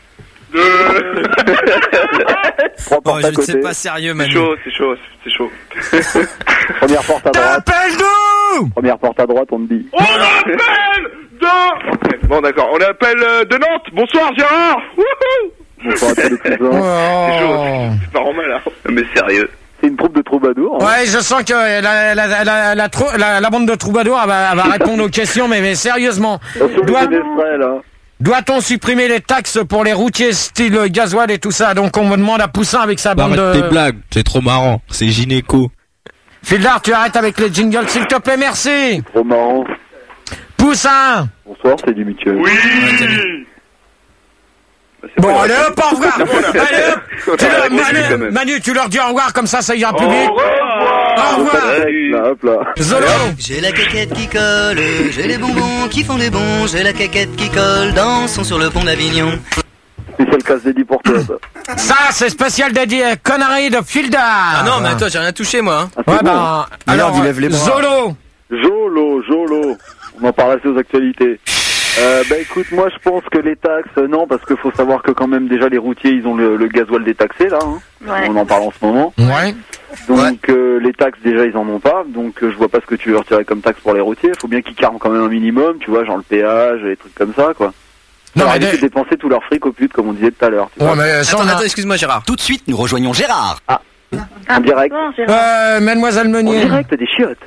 Oh, je ne sais pas sérieux, Manu. C'est chaud. Première porte à droite. T'appelles d'où? Première porte à droite, on te dit. On appelle de... Bon, d'accord, on appelle de Nantes. Bonsoir, Gérard. Bonsoir à tous les cousins. C'est chaud, c'est pas normal, hein. Mais sérieux. C'est une troupe de troubadours. Ouais, je sens que la bande de troubadours elle va répondre aux questions, mais sérieusement. Doit-on supprimer les taxes pour les routiers style gasoil et tout ça? Donc on me demande à Poussin avec sa bande Arrête tes blagues, c'est trop marrant, c'est gynéco. Fildar, tu arrêtes avec les jingles s'il te plaît, merci. Trop marrant. Poussin. Bonsoir, c'est du Mitchell. Oui. Bon, allez hop, au revoir. Allez hop. Manu, tu leur dis au revoir, comme ça ira plus vite. Au revoir. Hop là. Zolo. J'ai la caquette qui colle, j'ai les bonbons qui font des bons, j'ai la caquette qui colle, dansons sur le pont d'Avignon. Spécial casse dédié pour toi, ça. Ça, c'est spécial dédié à conneries de Fildar. Ah non, mais attends, j'ai rien touché, moi. Ouais, bah, alors, il lève les bras. Jolo. On en parle assez aux actualités. Écoute, moi je pense que les taxes, non, parce qu'il faut savoir que quand même déjà les routiers ils ont le gasoil détaxé là, hein. Ouais. On en parle en ce moment. Ouais. Donc les taxes déjà ils en ont pas, donc je vois pas ce que tu veux retirer comme taxe pour les routiers. Faut bien qu'ils carment quand même un minimum, tu vois, genre le péage, les trucs comme ça quoi. Non, mais arrêter de dépenser tout leur fric au pute comme on disait tout à l'heure. Ouais, mais Attends, excuse-moi Gérard. Tout de suite, nous rejoignons Gérard. En direct. Bon, Gérard. mademoiselle Meunier. En direct des chiottes.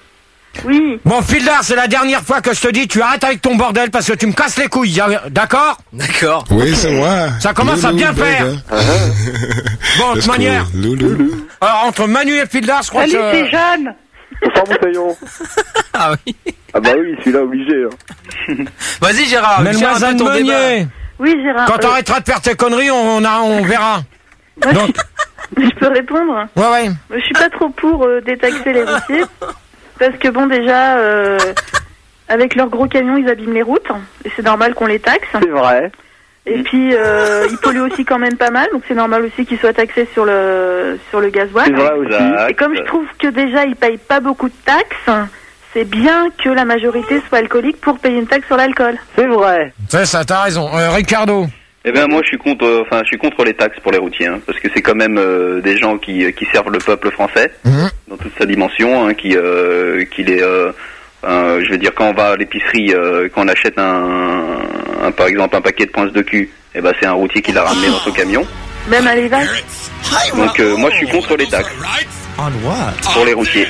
Oui. Bon, Fildar, c'est la dernière fois que je te dis, tu arrêtes avec ton bordel parce que tu me casses les couilles, d'accord? D'accord. Oui, c'est moi. Ça commence à bien faire. Bon, de toute manière. Alors, entre Manu et Fildar, je crois Salut, que... c'est Jeanne. Bonsoir Moutaillon. Ah oui. Ah bah oui, celui-là obligé. Hein. Vas-y Gérard, Mademoiselle Meunier. Oui, Gérard. Quand t'arrêteras de faire tes conneries, on verra. Donc... Je peux répondre? Ouais. Je suis pas trop pour détaxer les routiers. Parce que bon, déjà, avec leurs gros camions, ils abîment les routes. Et c'est normal qu'on les taxe. C'est vrai. Et puis, ils polluent aussi quand même pas mal. Donc c'est normal aussi qu'ils soient taxés sur le gasoil. C'est vrai aussi. Et comme je trouve que déjà, ils payent pas beaucoup de taxes, c'est bien que la majorité soit alcoolique pour payer une taxe sur l'alcool. C'est vrai. C'est ça, t'as raison. Ricardo. Eh ben moi je suis contre les taxes pour les routiers, hein, parce que c'est quand même des gens qui servent le peuple français dans toute sa dimension, hein, qui les je veux dire quand on va à l'épicerie, quand on achète par exemple un paquet de poinces de cul, eh ben c'est un routier qui l'a ramené dans son camion. Même à l'élevage. Donc moi je suis contre les taxes pour les routiers.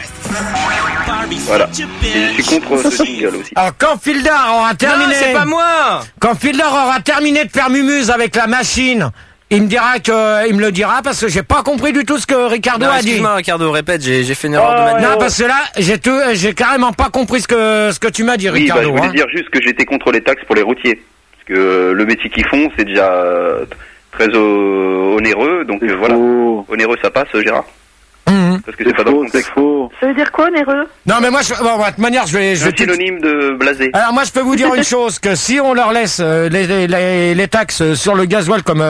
Voilà. Et je suis contre ce jingle aussi. Alors quand Fildar aura terminé... Non, c'est pas moi. Quand Fildar aura terminé de faire mumuse avec la machine, il me le dira parce que j'ai pas compris du tout ce que Ricardo a dit. Excuse-moi Ricardo, répète, j'ai fait une erreur de manière. Non, parce que là, j'ai carrément pas compris ce que tu m'as dit, oui, Ricardo. Je voulais dire juste que j'étais contre les taxes pour les routiers. Parce que le métier qu'ils font, c'est déjà très onéreux, donc voilà. Onéreux ça passe, Gérard. Parce que c'est pas dans le contexte. Ça veut dire quoi, onéreux? Non, mais moi, de toute manière, je vais synonyme de blasé. Alors moi, je peux vous dire une chose, que si on leur laisse les taxes sur le gasoil comme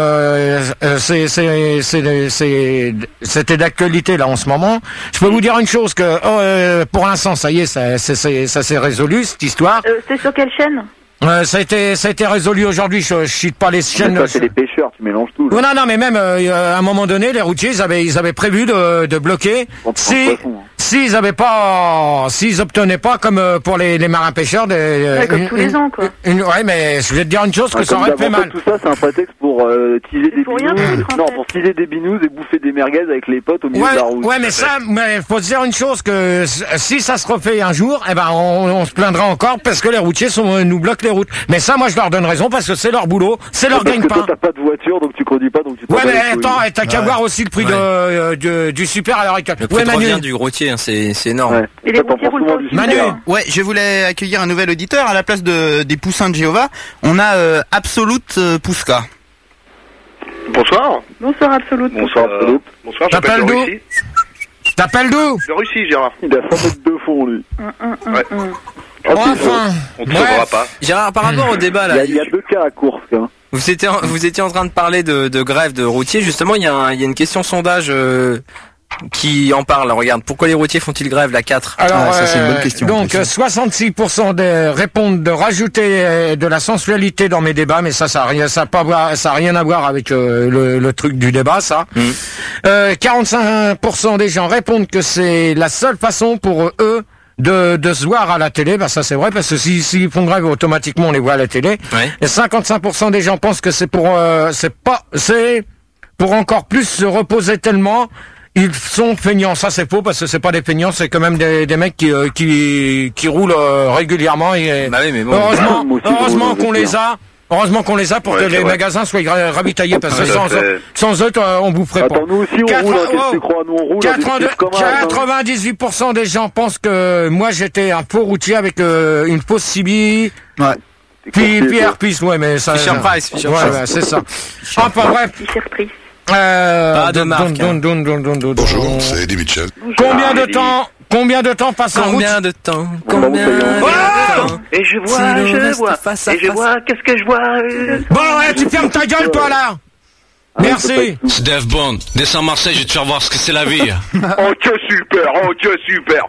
c'était d'actualité là en ce moment, je peux vous dire une chose, que pour l'instant, ça y est, ça s'est résolu cette histoire. C'est sur quelle chaîne? Ça a été résolu aujourd'hui. Je cite pas les chaînes. Ça, c'est les pêcheurs, tu mélanges tout. Là. Non, mais même à un moment donné, les routiers, ils avaient prévu de bloquer s'ils obtenaient pas comme pour les marins pêcheurs comme tous les ans quoi. Ouais, mais je vais te dire une chose que ça aurait fait mal. Tout ça, c'est un prétexte pour teaser des binous. Non, pour teaser des binous et bouffer des merguez avec les potes au milieu de la route. Ouais, mais faut se dire une chose, que si ça se refait un jour, eh ben on se plaindra encore parce que les routiers nous bloquent les routes. Mais ça, moi, je leur donne raison parce que c'est leur boulot, c'est leur gagne-pain. Parce que toi, t'as pas de voiture, donc tu conduis pas, donc tu. Ouais, mais attends, t'as qu'à voir aussi le prix du super à l'heure actuelle. Le prix revient du routier, hein, c'est énorme. Ouais. Et les routiers roulent pas au super. Manu. Ouais, je voulais accueillir un nouvel auditeur à la place des poussins de Jéhovah. On a Absolute Pouska. Bonsoir. Bonsoir, Absolute. Bonsoir, Absolute. Bonsoir, j'appelle de Russie. T'appelles d'où? De Russie, Gérard. Il a 100 mètres de fond, lui. Ouais. Enfin. On te sauvera pas. Gérard, par rapport au débat là, Il y a 2 cas à course, hein. vous étiez en train de parler de grève de routiers. Justement, il y a une question sondage qui en parle. Regarde, pourquoi les routiers font-ils grève la 4? Alors, ça c'est une bonne question. Donc 66% répondent de rajouter de la sensualité dans mes débats, mais ça a rien à voir avec le truc du débat, ça. 45% des gens répondent que c'est la seule façon pour eux de se voir à la télé. Bah ça c'est vrai, parce que s'ils font grève, automatiquement on les voit à la télé. Ouais. Et 55% des gens pensent que c'est pour encore plus se reposer tellement. Ils sont feignants, ça c'est faux parce que c'est pas des feignants, c'est quand même des mecs qui roulent régulièrement et bah oui, mais bon. heureusement qu'on les a. Heureusement qu'on les a pour que les magasins soient ravitaillés parce que sans eux on boufferait pas. Attends, nous aussi on roule, qu'est-ce que tu crois? Nous on roule. 98% des gens pensent que moi j'étais un faux routier avec une fausse CB. Ouais. Puis Airpiece, ouais, mais ça. Fisher Price. Ouais, c'est ça. Enfin bref. Bonjour, c'est Eddie Mitchell. Combien de temps passe un routier? Et je vois, qu'est-ce que je vois? Bon, ouais, tu fermes ta gueule, toi, là! Merci. C'est Dave Bond. Descends à Marseille, je vais te faire voir ce que c'est la vie. Ok, super.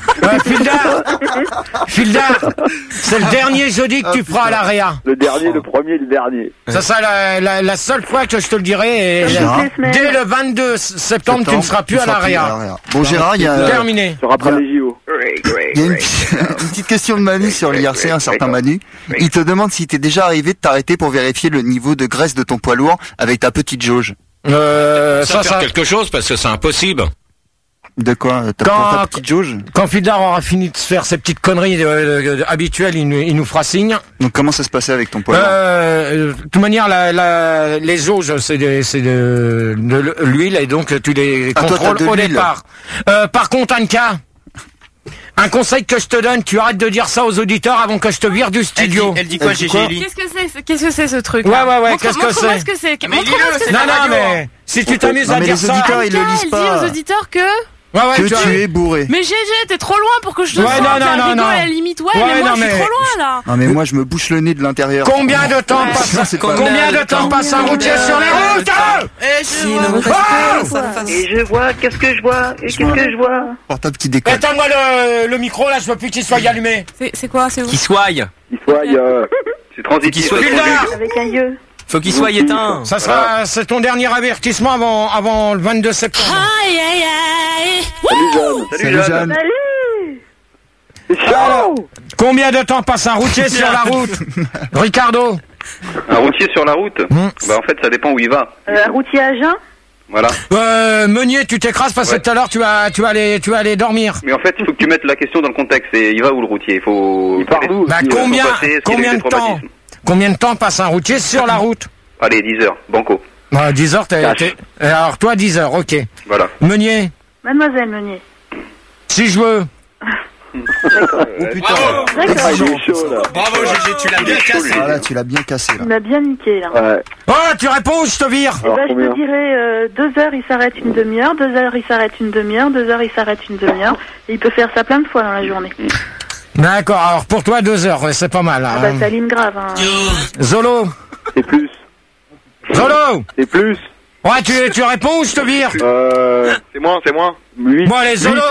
Fildar, c'est le dernier jeudi que tu feras à l'AREA. Le premier, le dernier. Ça sera la seule fois que je te le dirai. Dès le 22 septembre, tu ne seras plus à l'AREA. Bon, Gérard, il y a... Terminé. Tu rattrapes les JO. Il y a une petite question de Manu sur l'IRC, un certain Manu. Il te demande si t'es déjà arrivé de t'arrêter pour vérifier le niveau de graisse de ton poids lourd avec ta petite jauge. Ça quelque chose parce que c'est impossible. De quoi? Pour ta petite jauge? Quand Fildar aura fini de se faire ses petites conneries habituelles, il nous fera signe. Donc comment ça se passait avec ton poids lourd? De toute manière, les jauges, c'est de l'huile et donc tu les contrôles au départ. Par contre, Anka, un conseil que je te donne, tu arrêtes de dire ça aux auditeurs avant que je te vire du studio. Elle dit quoi, Gégé? Qu'est-ce que c'est ce truc? Ouais, qu'est-ce que c'est? Montre-moi ce que c'est. Non, mais si tu t'amuses à dire ça... les auditeurs, ils le lisent pas. Dis aux auditeurs que... que tu es bourré. Mais GG, t'es trop loin pour que je te sente. Non. À la limite, mais moi je suis trop loin là. Non mais moi je me bouche le nez de l'intérieur. Combien de temps passe un routier sur les routes? Et je vois, qu'est-ce que je vois? Portable qui déconne. Attends-moi le micro là, je veux plus qu'il soit allumé. C'est quoi? C'est où? Qui soit. C'est transitif. Avec un yeux. Faut qu'il soit éteint. Ça sera, c'est ton dernier avertissement avant le 22 septembre. Salut Jeanne. Alors, combien de temps passe un routier sur la route? Ricardo? Un routier sur la route? Bah en fait ça dépend où il va. Un routier à jeun? Voilà. Meunier, tu t'écrases parce que tout à l'heure tu vas aller dormir. Mais en fait il faut que tu mettes la question dans le contexte. Et il va où le routier? Il faut... Il part d'où? Combien de temps passe un routier sur la route? Allez, 10 heures, banco. 10 heures, alors toi 10 heures, ok. Voilà. Meunier? Mademoiselle Meunier. Si je veux. D'accord. Oh putain. Bravo GG, tu l'as bien cassé. Ah là, tu l'as bien cassé là. Il m'a bien niqué là. Ouais. Oh, tu réponds, je te vire. Je te dirais 2 heures il s'arrête une demi-heure, 2 heures il s'arrête une demi-heure, 2 heures il s'arrête une demi-heure. Et il peut faire ça plein de fois dans la journée. D'accord, alors pour toi 2 heures, ouais, c'est pas mal. Ah bah ça lime grave. Hein. Zolo? C'est plus. Zolo? C'est plus. Ouais, tu réponds ou je te vire? C'est moi. 8. Bon, allez, Zolo.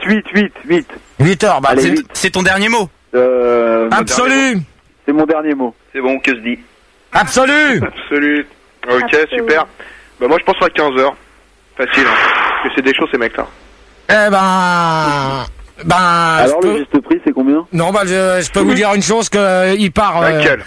8 heures, bah. C'est ton dernier mot? Absolu. C'est mon dernier mot. C'est bon, que se dit? Absolu. Ok, super. Bah moi je pense à 15 heures. Facile, hein. Parce que c'est des choses ces mecs là. Eh ben... Alors le juste prix c'est combien? Non, je peux vous dire une chose, que il part... Laquelle?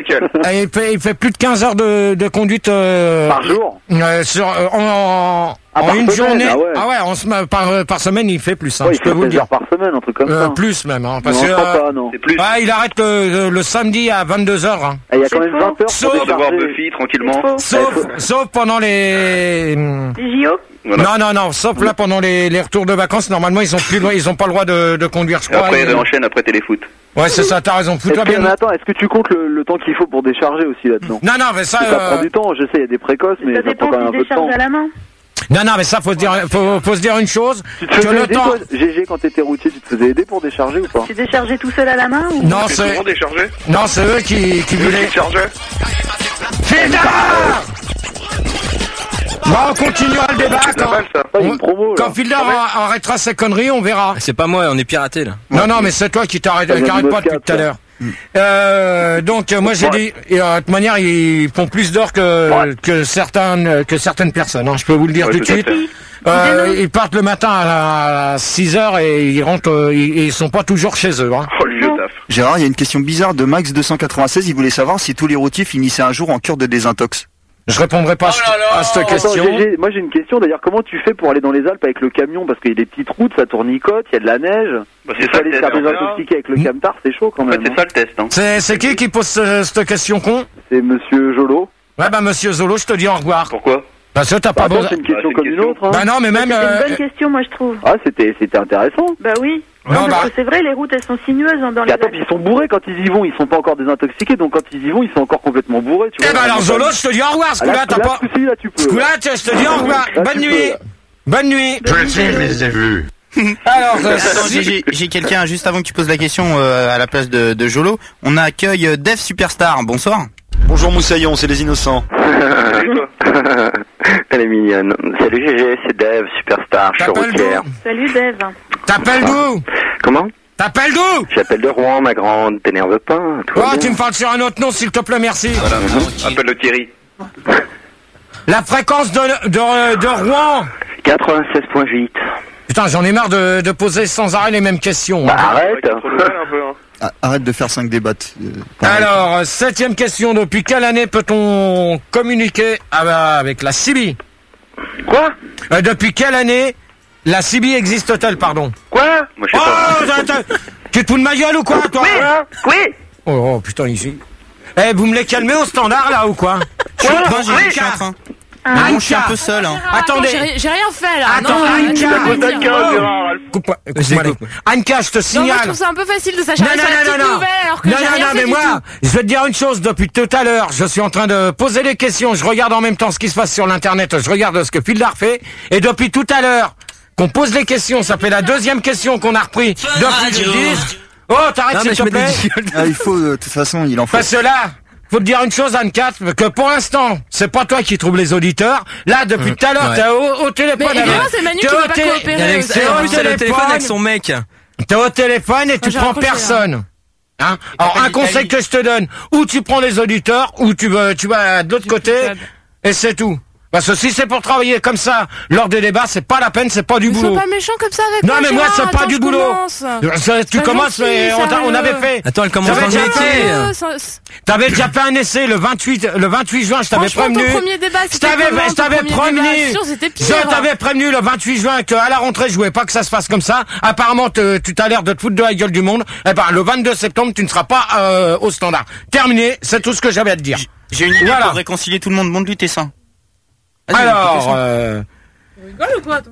Il fait plus de 15 heures de conduite... Par jour? En une journée. Ah ouais, par semaine, il fait plus. Hein, ouais, je peux vous le dire. Par semaine, un truc comme ça. Plus même. Hein, parce non, que, pas, non. C'est plus. Ah, il arrête le samedi à 22h. Hein. Il y a quand même 20 heures pour voir Buffy tranquillement. Sauf pendant les JO. Voilà. Non, sauf là pendant les retours de vacances, normalement ils ont pas le droit de conduire, je crois. Après ils enchaînent après téléfoot. Ouais, c'est ça, t'as raison. Fous-toi bien. Mais attends, est-ce que tu comptes le temps qu'il faut pour décharger aussi là-dedans? Non, mais ça prend du temps, je sais, il y a des précoces, mais ça prend quand même un peu de temps. À la main. Non, mais ça faut se dire une chose. Tu te faisais aider, toi, GG, quand t'étais routier, tu te faisais aider pour décharger ou pas? Tu déchargeais tout seul à la main ou? Non, c'est déchargé. Non, c'est eux qui voulaient décharger. Fildar! Bon, on continuera le débat quand Fildar arrêtera ses conneries, on verra. C'est pas moi, on est piraté là. Non, mais c'est toi qui t'arrêtes pas depuis tout à l'heure. Donc moi j'ai dit, de toute manière ils font plus d'heures que certaines personnes. Hein, je peux vous le dire tout de suite. Ils partent le matin à 6h et ils rentrent, ils sont pas toujours chez eux. Hein. Oh, le vieux taf. Gérard, il y a une question bizarre de Max 296. Il voulait savoir si tous les routiers finissaient un jour en cure de désintox. Je répondrai pas à cette question. Moi j'ai une question d'ailleurs, comment tu fais pour aller dans les Alpes avec le camion? Parce qu'il y a des petites routes, ça tournicote, il y a de la neige. Bah, c'est ça, aller se faire désintoxiquer avec le camtar, c'est chaud quand même. C'est ça le test. Hein. C'est qui pose cette question con? C'est Monsieur Jolo. Ouais, Monsieur Zolo, je te dis au revoir. Pourquoi? Parce que t'as pas besoin. C'est une question comme une autre. Hein. Bah non, mais même. C'est une bonne question, moi je trouve. Ah, c'était intéressant. Bah oui. Non, parce que c'est vrai, les routes elles sont sinueuses dans les. Attends, ils sont bourrés quand ils y vont, ils sont pas encore désintoxiqués, donc quand ils y vont, ils sont encore complètement bourrés. Tu vois. Eh ben alors Zolo, je te dis au revoir, ce coup-là, t'as pas. Ce coup-là, je te dis au revoir. Bonne nuit. Bonne nuit. Je les ai vus. Alors, j'ai quelqu'un juste avant que tu poses la question à la place de Jolo. On accueille Dev Superstar. Bonsoir. Bonjour Moussaillon, c'est les innocents. Elle est mignonne. Salut GG, c'est Dev Superstar, je suis routière. Salut Dev. T'appelles d'où? Comment? T'appelles d'où? J'appelle de Rouen, ma grande. T'énerve pas. Tu me parles sur un autre nom, s'il te plaît, merci. Voilà, appelle le Thierry. La fréquence de Rouen. 96.8. Putain, j'en ai marre de poser sans arrêt les mêmes questions. Bah, arrête. Arrête de faire 5 débats. Alors, 7ème question. Depuis quelle année peut-on communiquer avec la CB? Quoi? Depuis quelle année la CB existe-t-elle, pardon? Quoi? Moi, je sais pas. Tu te fous de ma gueule ou quoi, toi? Oui. Oh, putain, ici. Vous me les calmez au standard, là, ou quoi? Je suis en train. Non, je suis un peu seul. Hein. Attendez, j'ai rien fait là. Attends, Anka, je te signale. Non, moi, je trouve ça un peu facile de s'acharner sur la petite nouvelle alors que j'ai rien fait du tout. Je vais te dire une chose, depuis tout à l'heure, je suis en train de poser des questions, je regarde en même temps ce qui se passe sur l'internet, je regarde ce que Fildar fait, et depuis tout à l'heure, qu'on pose les questions, ça fait la 2e question qu'on a repris depuis le disque. Oh, t'arrêtes s'il te plaît. Il faut, de toute façon, il en faut. Parce que là, faut te dire une chose, Anne-Cat, que pour l'instant, c'est pas toi qui trouves les auditeurs. Là, depuis tout à l'heure, t'es au téléphone. Mais évidemment, c'est Manu qui va pas coopérer. C'est au téléphone avec son mec. T'es au téléphone et tu prends personne. Hein? Alors, un conseil que je te donne, ou tu prends les auditeurs, ou tu vas de l'autre côté, et c'est tout. Parce que si c'est pour travailler comme ça lors des débats, c'est pas la peine, c'est pas du boulot. Sois pas méchant comme ça avec moi. Non mais moi c'est pas du boulot. Tu commences, mais on avait fait. Attends, elle commence en métier. T'avais déjà fait un essai le 28 juin, je t'avais prévenu. Je t'avais prévenu le 28 juin qu'à la rentrée je voulais pas que ça se fasse comme ça. Apparemment tu t'as l'air de te foutre de la gueule du monde. Eh ben le 22 septembre tu ne seras pas au standard. Terminé, c'est tout ce que j'avais à te dire. J'ai une idée pour réconcilier tout le monde. Montre-lui tes seins. Alors, tu rigoles ou quoi?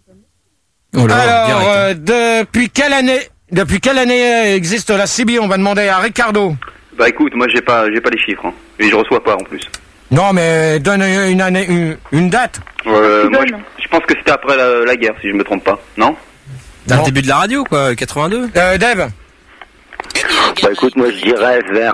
depuis quelle année existe la CB? On va demander à Ricardo. Bah écoute, moi j'ai pas les chiffres, hein. Et je reçois pas en plus. Non mais donne une année, une date. Moi je pense que c'était après la guerre, si je me trompe pas, non? Dans le début de la radio, quoi, 82. Dave. Bah écoute, moi je dirais vers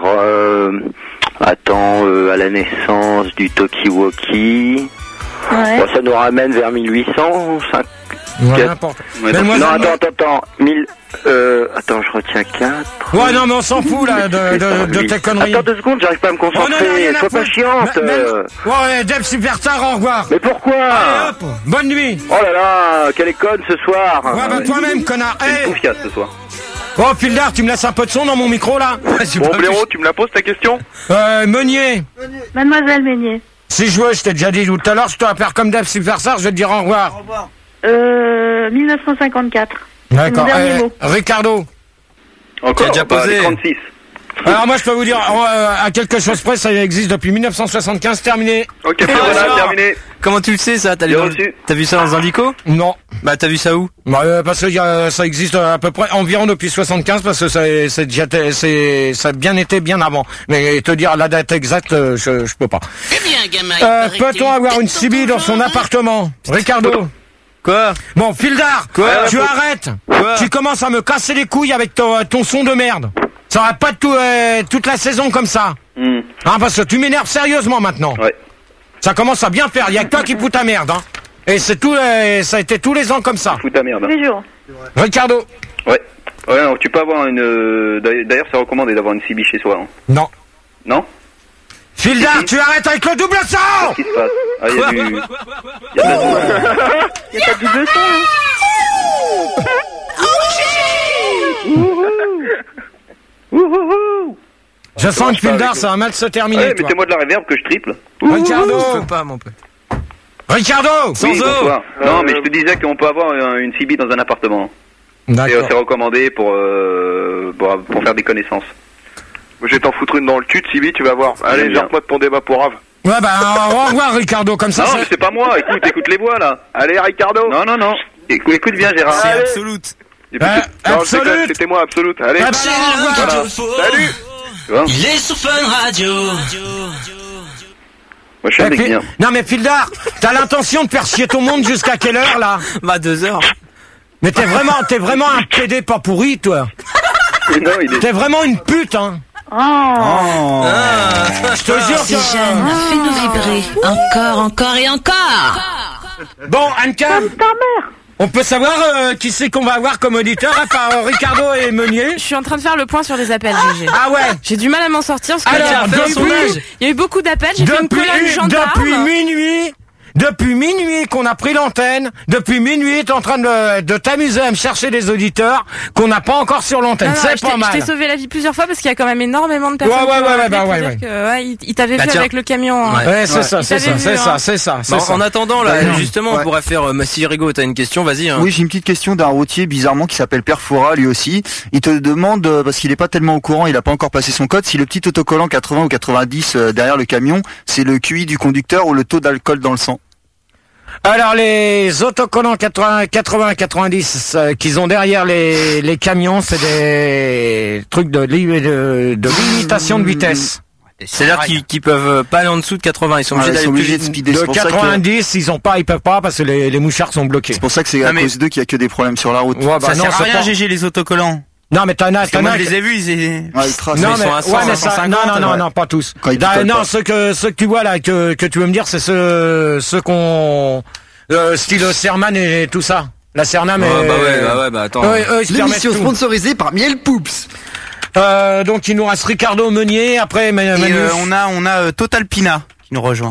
à la naissance du Talkie-Walkie. Ouais. Bon, ça nous ramène vers 1800. N'importe. Non, attends. Attends, je retiens 4. Ouais, non, mais on s'en fout, là, de tes conneries. Attends 2 secondes, j'arrive pas à me concentrer. Sois pas chiante. Ouais, Deb, super tard, au revoir. Mais pourquoi? Allez, hop, bonne nuit. Oh là là, quelle conne ce soir. Ouais, bah toi-même, connard. C'est une confiance ce soir. Oh, Fildar, tu me laisses un peu de son dans mon micro, là? Bon, Blaireau, tu me la poses ta question? Meunier. Mademoiselle Meunier. Si je veux, je t'ai déjà dit tout à l'heure, je te rappelle comme d'hab Superstar, je vais te dire au revoir. 1954. D'accord. Mon dernier mot. Ricardo. Encore déjà posé. 36. Alors moi je peux vous dire, à quelque chose près, ça existe depuis 1975, terminé. Ok, voilà, terminé. Comment tu le sais ça? T'as vu ça dans un dico? Non. Bah t'as vu ça où? Parce que ça existe à peu près environ depuis 75, parce que ça a bien été bien avant. Mais te dire la date exacte, je peux pas. Eh bien, gamin. Peut-on avoir une CB dans son appartement? Ricardo. Quoi? Bon, Fildar, tu arrêtes. Tu commences à me casser les couilles avec ton son de merde. Ça va pas toute la saison comme ça. Hein, parce que tu m'énerves sérieusement maintenant. Ouais. Ça commence à bien faire. Il y a que toi qui fous ta merde. Hein. Et c'est ça a été tous les ans comme ça. Fous ta merde. Tous les jours. Ricardo. Ouais. Ouais, alors, tu peux avoir une... D'ailleurs, c'est recommandé d'avoir une CB chez soi. Hein. Non. Non? Fildar, tu arrêtes avec le double sang! Qu'est-ce qui se passe? Ah, il y a du... Il y a pas de double son, Je sens que Fildar, ça va mal se terminer. Ouais, mettez-moi de la réverb que je triple. Ricardo! Je peux pas, mon pote. Ricardo! Sans eau! Non, mais je te disais qu'on peut avoir une CB dans un appartement. D'accord. C'est recommandé pour faire des connaissances. Je vais t'en foutre une dans le cul, Sibi, tu vas voir. Allez, jette-moi de ton débat pour Rave. Ouais, au revoir, Ricardo, comme ça. Non, mais c'est pas moi, écoute les voix, là. Allez, Ricardo. Non. Écoute bien, Gérard. C'est Absolute. Absolute. C'était moi, Absolute. Allez. Salut. Tu vois? Il est sur Fun Radio. Moi, je suis un mec bien. Non, mais Fildar, t'as l'intention de faire chier ton monde jusqu'à quelle heure, là? Bah, 2 heures. Mais t'es vraiment un PD pas pourri, toi. Non, T'es vraiment une pute, hein. Je te jure C'est jeune, fais-nous vibrer. Encore et encore. Bon, Anka, on peut savoir qui c'est qu'on va avoir comme auditeur, à part Ricardo et Meunier? Je suis en train de faire le point sur les appels, GG. Ah ouais. J'ai du mal à m'en sortir parce que Alors, il y a eu beaucoup d'appels, j'ai fait une colonne gendarme. Depuis minuit qu'on a pris l'antenne, depuis minuit t'es en train de t'amuser à me chercher des auditeurs qu'on n'a pas encore sur l'antenne. C'est pas mal. Je t'ai sauvé la vie plusieurs fois parce qu'il y a quand même énormément de personnes. Ouais. Il t'avait vu avec le camion. Ouais, c'est ça. En attendant, là, justement, on pourrait faire, si Rigo, t'as une question, vas-y. Hein. Oui, j'ai une petite question d'un routier, bizarrement, qui s'appelle Perfora, lui aussi. Il te demande, parce qu'il est pas tellement au courant, il a pas encore passé son code, si le petit autocollant 80 ou 90 derrière le camion, c'est le QI du conducteur ou le taux d'alcool dans le sang. Alors les autocollants 80-90 qu'ils ont derrière les camions, c'est des trucs de limitation de vitesse. C'est-à-dire qu'ils peuvent pas aller en dessous de 80, ils sont obligés d'aller plus vite. De 90, ils peuvent pas parce que les mouchards sont bloqués. C'est pour ça que c'est à cause d'eux qu'il y a que des problèmes sur la route. Ouais, ça sert à rien, GG, les autocollants. Non, mais moi, je les ai vus, ils tracent. Non, ils sont à 100, 150. Non, pas tous. Non, ceux que tu vois là, que tu veux me dire, c'est ceux qu'on, style Serman et tout ça. La Cernam bah attends. L'émission sponsorisée par Miel Poups. Donc il nous reste Ricardo Meunier, après on a Total Pina qui nous rejoint.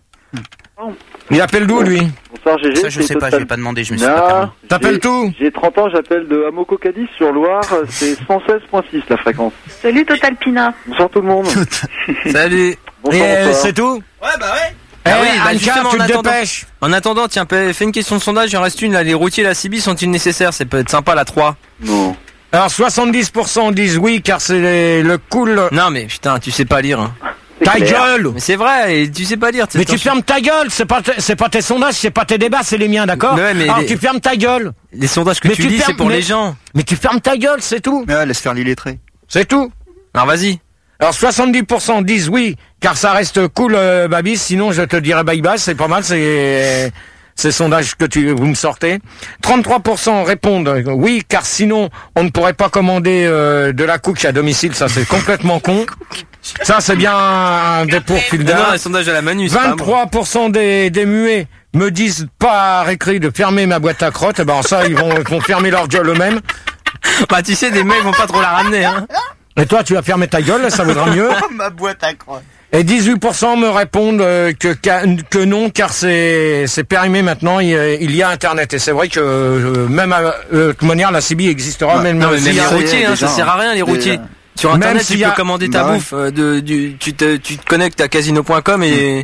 Il appelle d'où lui? Bonsoir GG. Ça je sais pas, je vais pas demander, je me suis pas permis. T'appelles tout? J'ai 30 ans, j'appelle de Hameau-Cocadis sur Loire, c'est 116.6 la fréquence. Salut Total Pina. Bonsoir tout le monde. Salut. Bonsoir. C'est tout? Ouais, bah ouais. Justement, tu te dépêches. En attendant, tiens, fais une question de sondage, il en reste une là. Les routiers et la CB sont-ils nécessaires? Ça peut être sympa la 3. Non. Alors 70% disent oui car c'est le cool. Non mais putain, tu sais pas lire. Hein. Ta gueule! Mais c'est vrai, et tu sais pas lire. Mais tu fermes ta gueule, c'est pas tes sondages, c'est pas tes débats, c'est les miens, d'accord? Alors tu fermes ta gueule. Les sondages que tu lis, c'est pour les gens. Mais tu fermes ta gueule, c'est tout. Ouais, laisse faire l'illettré. C'est tout. Alors vas-y. Alors 70% disent oui, car ça reste cool, Babis, sinon je te dirais bye bye, c'est pas mal, ces sondages que vous me sortez. 33% répondent oui, car sinon on ne pourrait pas commander de la cook à domicile, ça c'est complètement con. Ça c'est bien des pour Fildar. Non, les sondages à la Manu. 23% des muets me disent pas à écrit de fermer ma boîte à crottes, et ben ça ils vont fermer leur gueule eux-mêmes. Bah tu sais, des mecs vont pas trop la ramener, hein. Et toi tu vas fermer ta gueule, ça vaudra mieux. Ma boîte à crottes. Et 18% me répondent que non, car c'est périmé maintenant, il y a Internet. Et c'est vrai que même de toute manière, la CB existera. Ouais. Même les routiers, ça sert à rien les routiers. Sur Internet, tu peux commander ta bouffe. Tu te connectes à casino.com et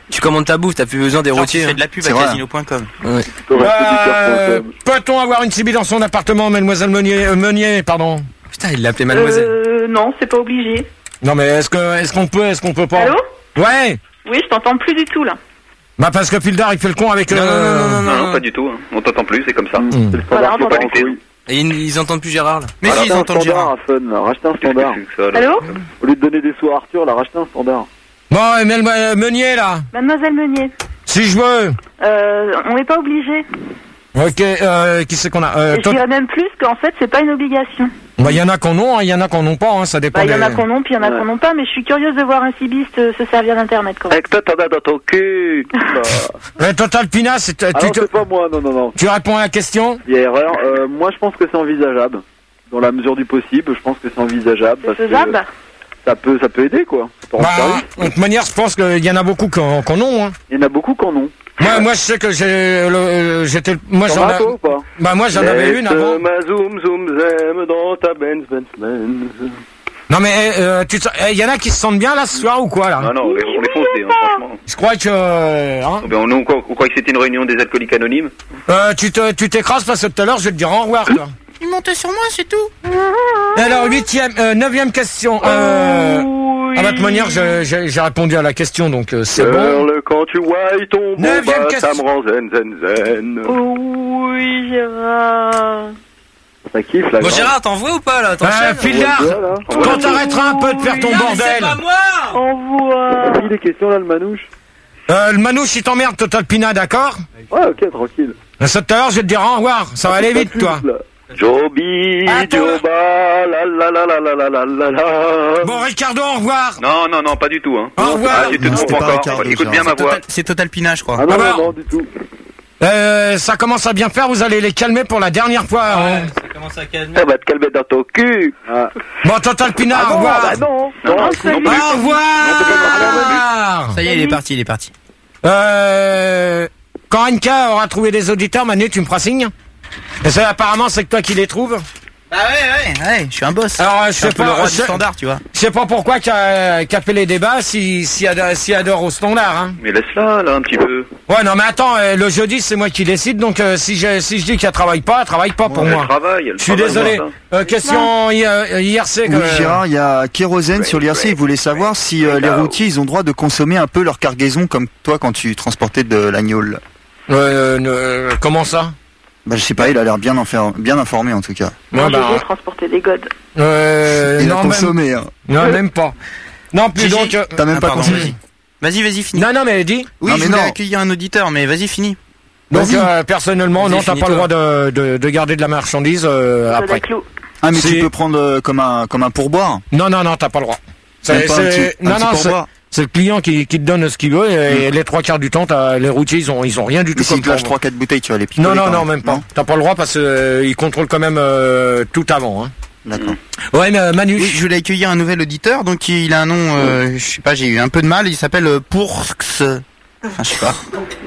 Tu commandes ta bouffe, t'as plus besoin des routiers. Tu fais de la pub à casino.com. Ouais. Peut-on avoir une CB dans son appartement, mademoiselle Meunier, pardon? Putain, il l'a appelé mademoiselle. Non, c'est pas obligé. Non, mais est-ce qu'on peut pas? Allô? Ouais. Oui, je t'entends plus du tout, là. Bah, parce que Fildar, il fait le con avec Non, pas du tout. Hein. On t'entend plus, c'est comme ça. Voilà, Faut pas lutter. Et ils entendent plus Gérard, là. Mais si, ils entendent Gérard. Racheter un standard. Allô? Au lieu de donner des sous à Arthur, là, racheter un standard. Bon, et Meunier, là. Mademoiselle Meunier. Si je veux. On n'est pas obligé. Ok, qui c'est qu'on a? Je dirais même plus qu'en fait, c'est pas une obligation. Bah, il y en a qu'on ont, il y en a qu'on n'ont pas, hein, ça dépend. Il y en a qu'on ont, puis il y en a qu'on n'ont pas, mais je suis curieuse de voir un cibiste se servir d'internet, quoi. Avec toi, t'en as dans ton cul. Total Pina, c'est... c'est pas moi, non. Tu réponds à la question? Il y a erreur. Moi, je pense que c'est envisageable. Dans la mesure du possible, je pense que c'est envisageable. C'est faisable? Ça peut aider, quoi. De toute manière, je pense qu'il y en a beaucoup qu'on ont, hein. Il y en a beaucoup qu'on ont. Moi, je sais que j'étais... Moi, j'en avais... ou pas? Bah, moi, j'en avais une avant. Ma zoom zem dans ta Benz. Non, mais, il y en a qui se sentent bien, là, ce soir, ou quoi, là? Non, on les fonce, franchement. Je crois que, hein? On croit que c'était une réunion des alcooliques anonymes? Tu t'écrases parce que tout à l'heure, je vais te dire au revoir, toi. Il montait sur moi, c'est tout. Alors, 9e question. À votre manière, j'ai répondu à la question, donc c'est bon. Quand tu vois ton bon ça me rend zen. Oui, Gérard. Ça kiffe, là. Bon, Gérard, t'en vois ou pas, là? Fildar, quand t'arrêteras un peu de faire ton bordel. C'est pas moi! Envoie. Il est question, là, le manouche. Le manouche, il t'emmerde, Total Pina, d'accord? Ouais, ok, tranquille. Ça, tout à l'heure, je vais te dire au revoir. Ça va aller vite, toi. Joby, Joba, la. Bon, Ricardo, au revoir. Non, pas du tout, hein. Au revoir. Tu te trompes encore. Écoute bien ma voix. C'est Total Pina, je crois. Ah non, du tout. Ça commence à bien faire, vous allez les calmer pour la dernière fois. Ouais, ça commence à calmer. Ça va te calmer dans ton cul. Bon, Total Pina, au revoir. Bah non. Au revoir. Ça y est, il est parti. Quand Anka aura trouvé des auditeurs, Manu, tu me feras signe. Et ça, apparemment, c'est que toi qui les trouves. Bah ouais, je suis un boss. Alors, je sais pas, le roi du standard, tu vois. Je sais pas pourquoi qu'a fait les débats s'il adore au standard, hein. Mais laisse-la, là, un petit peu. Ouais, non, mais attends, le jeudi, c'est moi qui décide, donc si je dis qu'elle travaille pas pour moi. Elle je suis désolé. Question IRC. Oui, Gérard, il y a Kérosène sur l'IRC, il voulait savoir si les routiers, ils ont droit de consommer un peu leur cargaison comme toi quand tu transportais de l'agneau. Comment ça? Bah, je sais pas, il a l'air bien informé en tout cas. Moi, j'ai transporté des godes. Il a consommé, hein. Non, même pas. Non, plus donc. T'as même pas consommé. Vas-y, finis. Non, mais dis. Oui, je voulais accueillir un auditeur, mais vas-y, finis. Donc, personnellement, non, t'as pas le droit de garder de la marchandise après. Ah, mais tu peux prendre comme un pourboire. Non, t'as pas le droit. C'est le client qui te donne ce qu'il veut et les 3/4 du temps, les routiers, ils ont rien du tout. Mais s'ils te lâchent 3-4 bouteilles, tu vas les picoler. Non, même pas. T'as pas le droit parce qu'ils contrôlent quand même tout avant, hein. D'accord. Ouais, mais Manu. Oui, je voulais accueillir un nouvel auditeur, donc il a un nom, je sais pas, j'ai eu un peu de mal, il s'appelle Pourx. Enfin, je sais pas.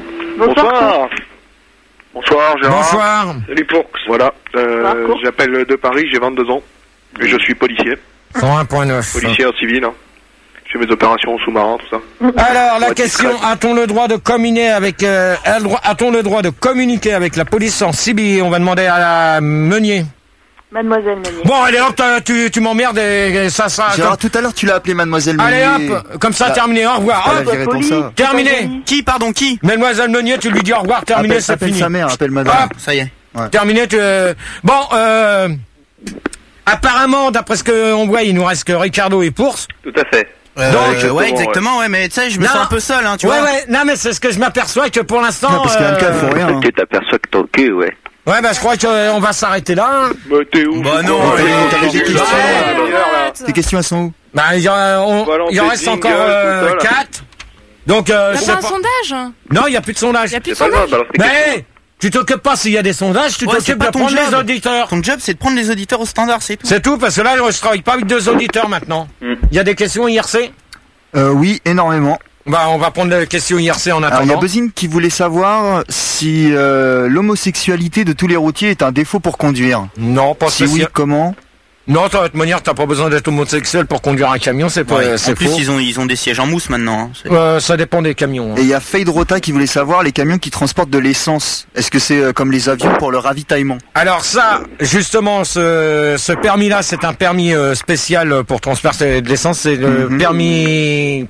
Bonsoir Gérard. Bonsoir. Salut Pourx. Voilà, j'appelle de Paris, j'ai 22 ans. Et je suis policier. 101.9. Policier en civil, hein. Je fais mes opérations sous-marins, tout ça. Alors, la question, a-t-on le droit de communiquer avec la police en civil? On va demander à la Meunier. Mademoiselle Meunier. Bon, allez hop, tu m'emmerdes et ça sera... Gérard, tout à l'heure, tu l'as appelé Mademoiselle Meunier. Allez hop, comme ça, terminé, au revoir. Hop, terminé. Qui? Mademoiselle Meunier, tu lui dis au revoir, terminé, c'est fini. Appelle sa mère, appelle madame. Hop, ça y est. Ouais. Terminé, Bon, apparemment, d'après ce qu'on voit, il nous reste que Ricardo et Pource. Tout à fait. Donc, ouais, exactement, ouais, mais tu sais, je me sens un peu seul, hein, tu vois. Ouais, non, mais c'est ce que je m'aperçois que pour l'instant. Non, parce qu'en cas, il faut rien. Hein. Tu t'aperçois que ton cul, ouais. Ouais, bah, je crois qu'on va s'arrêter là. Hein. Bah, t'es où? Bah, non, tes questions, elles sont où? Bah, il en reste encore 4. Donc, t'as pas un sondage? Non, il n'y a plus de sondage. Il n'y a plus de sondage. Mais, tu t'occupes pas s'il y a des sondages, tu t'occupes de prendre les auditeurs. Ton job, c'est de prendre les auditeurs au standard, c'est tout. C'est tout, parce que là, je travaille pas avec 2 auditeurs maintenant. Il y a des questions IRC? Oui, énormément. Bah, on va prendre les questions IRC en attendant. Alors, il y a Buzzine qui voulait savoir si l'homosexualité de tous les routiers est un défaut pour conduire. Non, pas si oui, comment? Non, de toute manière, t'as pas besoin d'être homosexuel pour conduire un camion, c'est pas, c'est en plus, faux. ils ont des sièges en mousse maintenant. Ça dépend des camions. Et il y a Fade Rota qui voulait savoir les camions qui transportent de l'essence. Est-ce que c'est comme les avions pour le ravitaillement? Alors ça, justement, ce permis-là, c'est un permis spécial pour transporter de l'essence. C'est le permis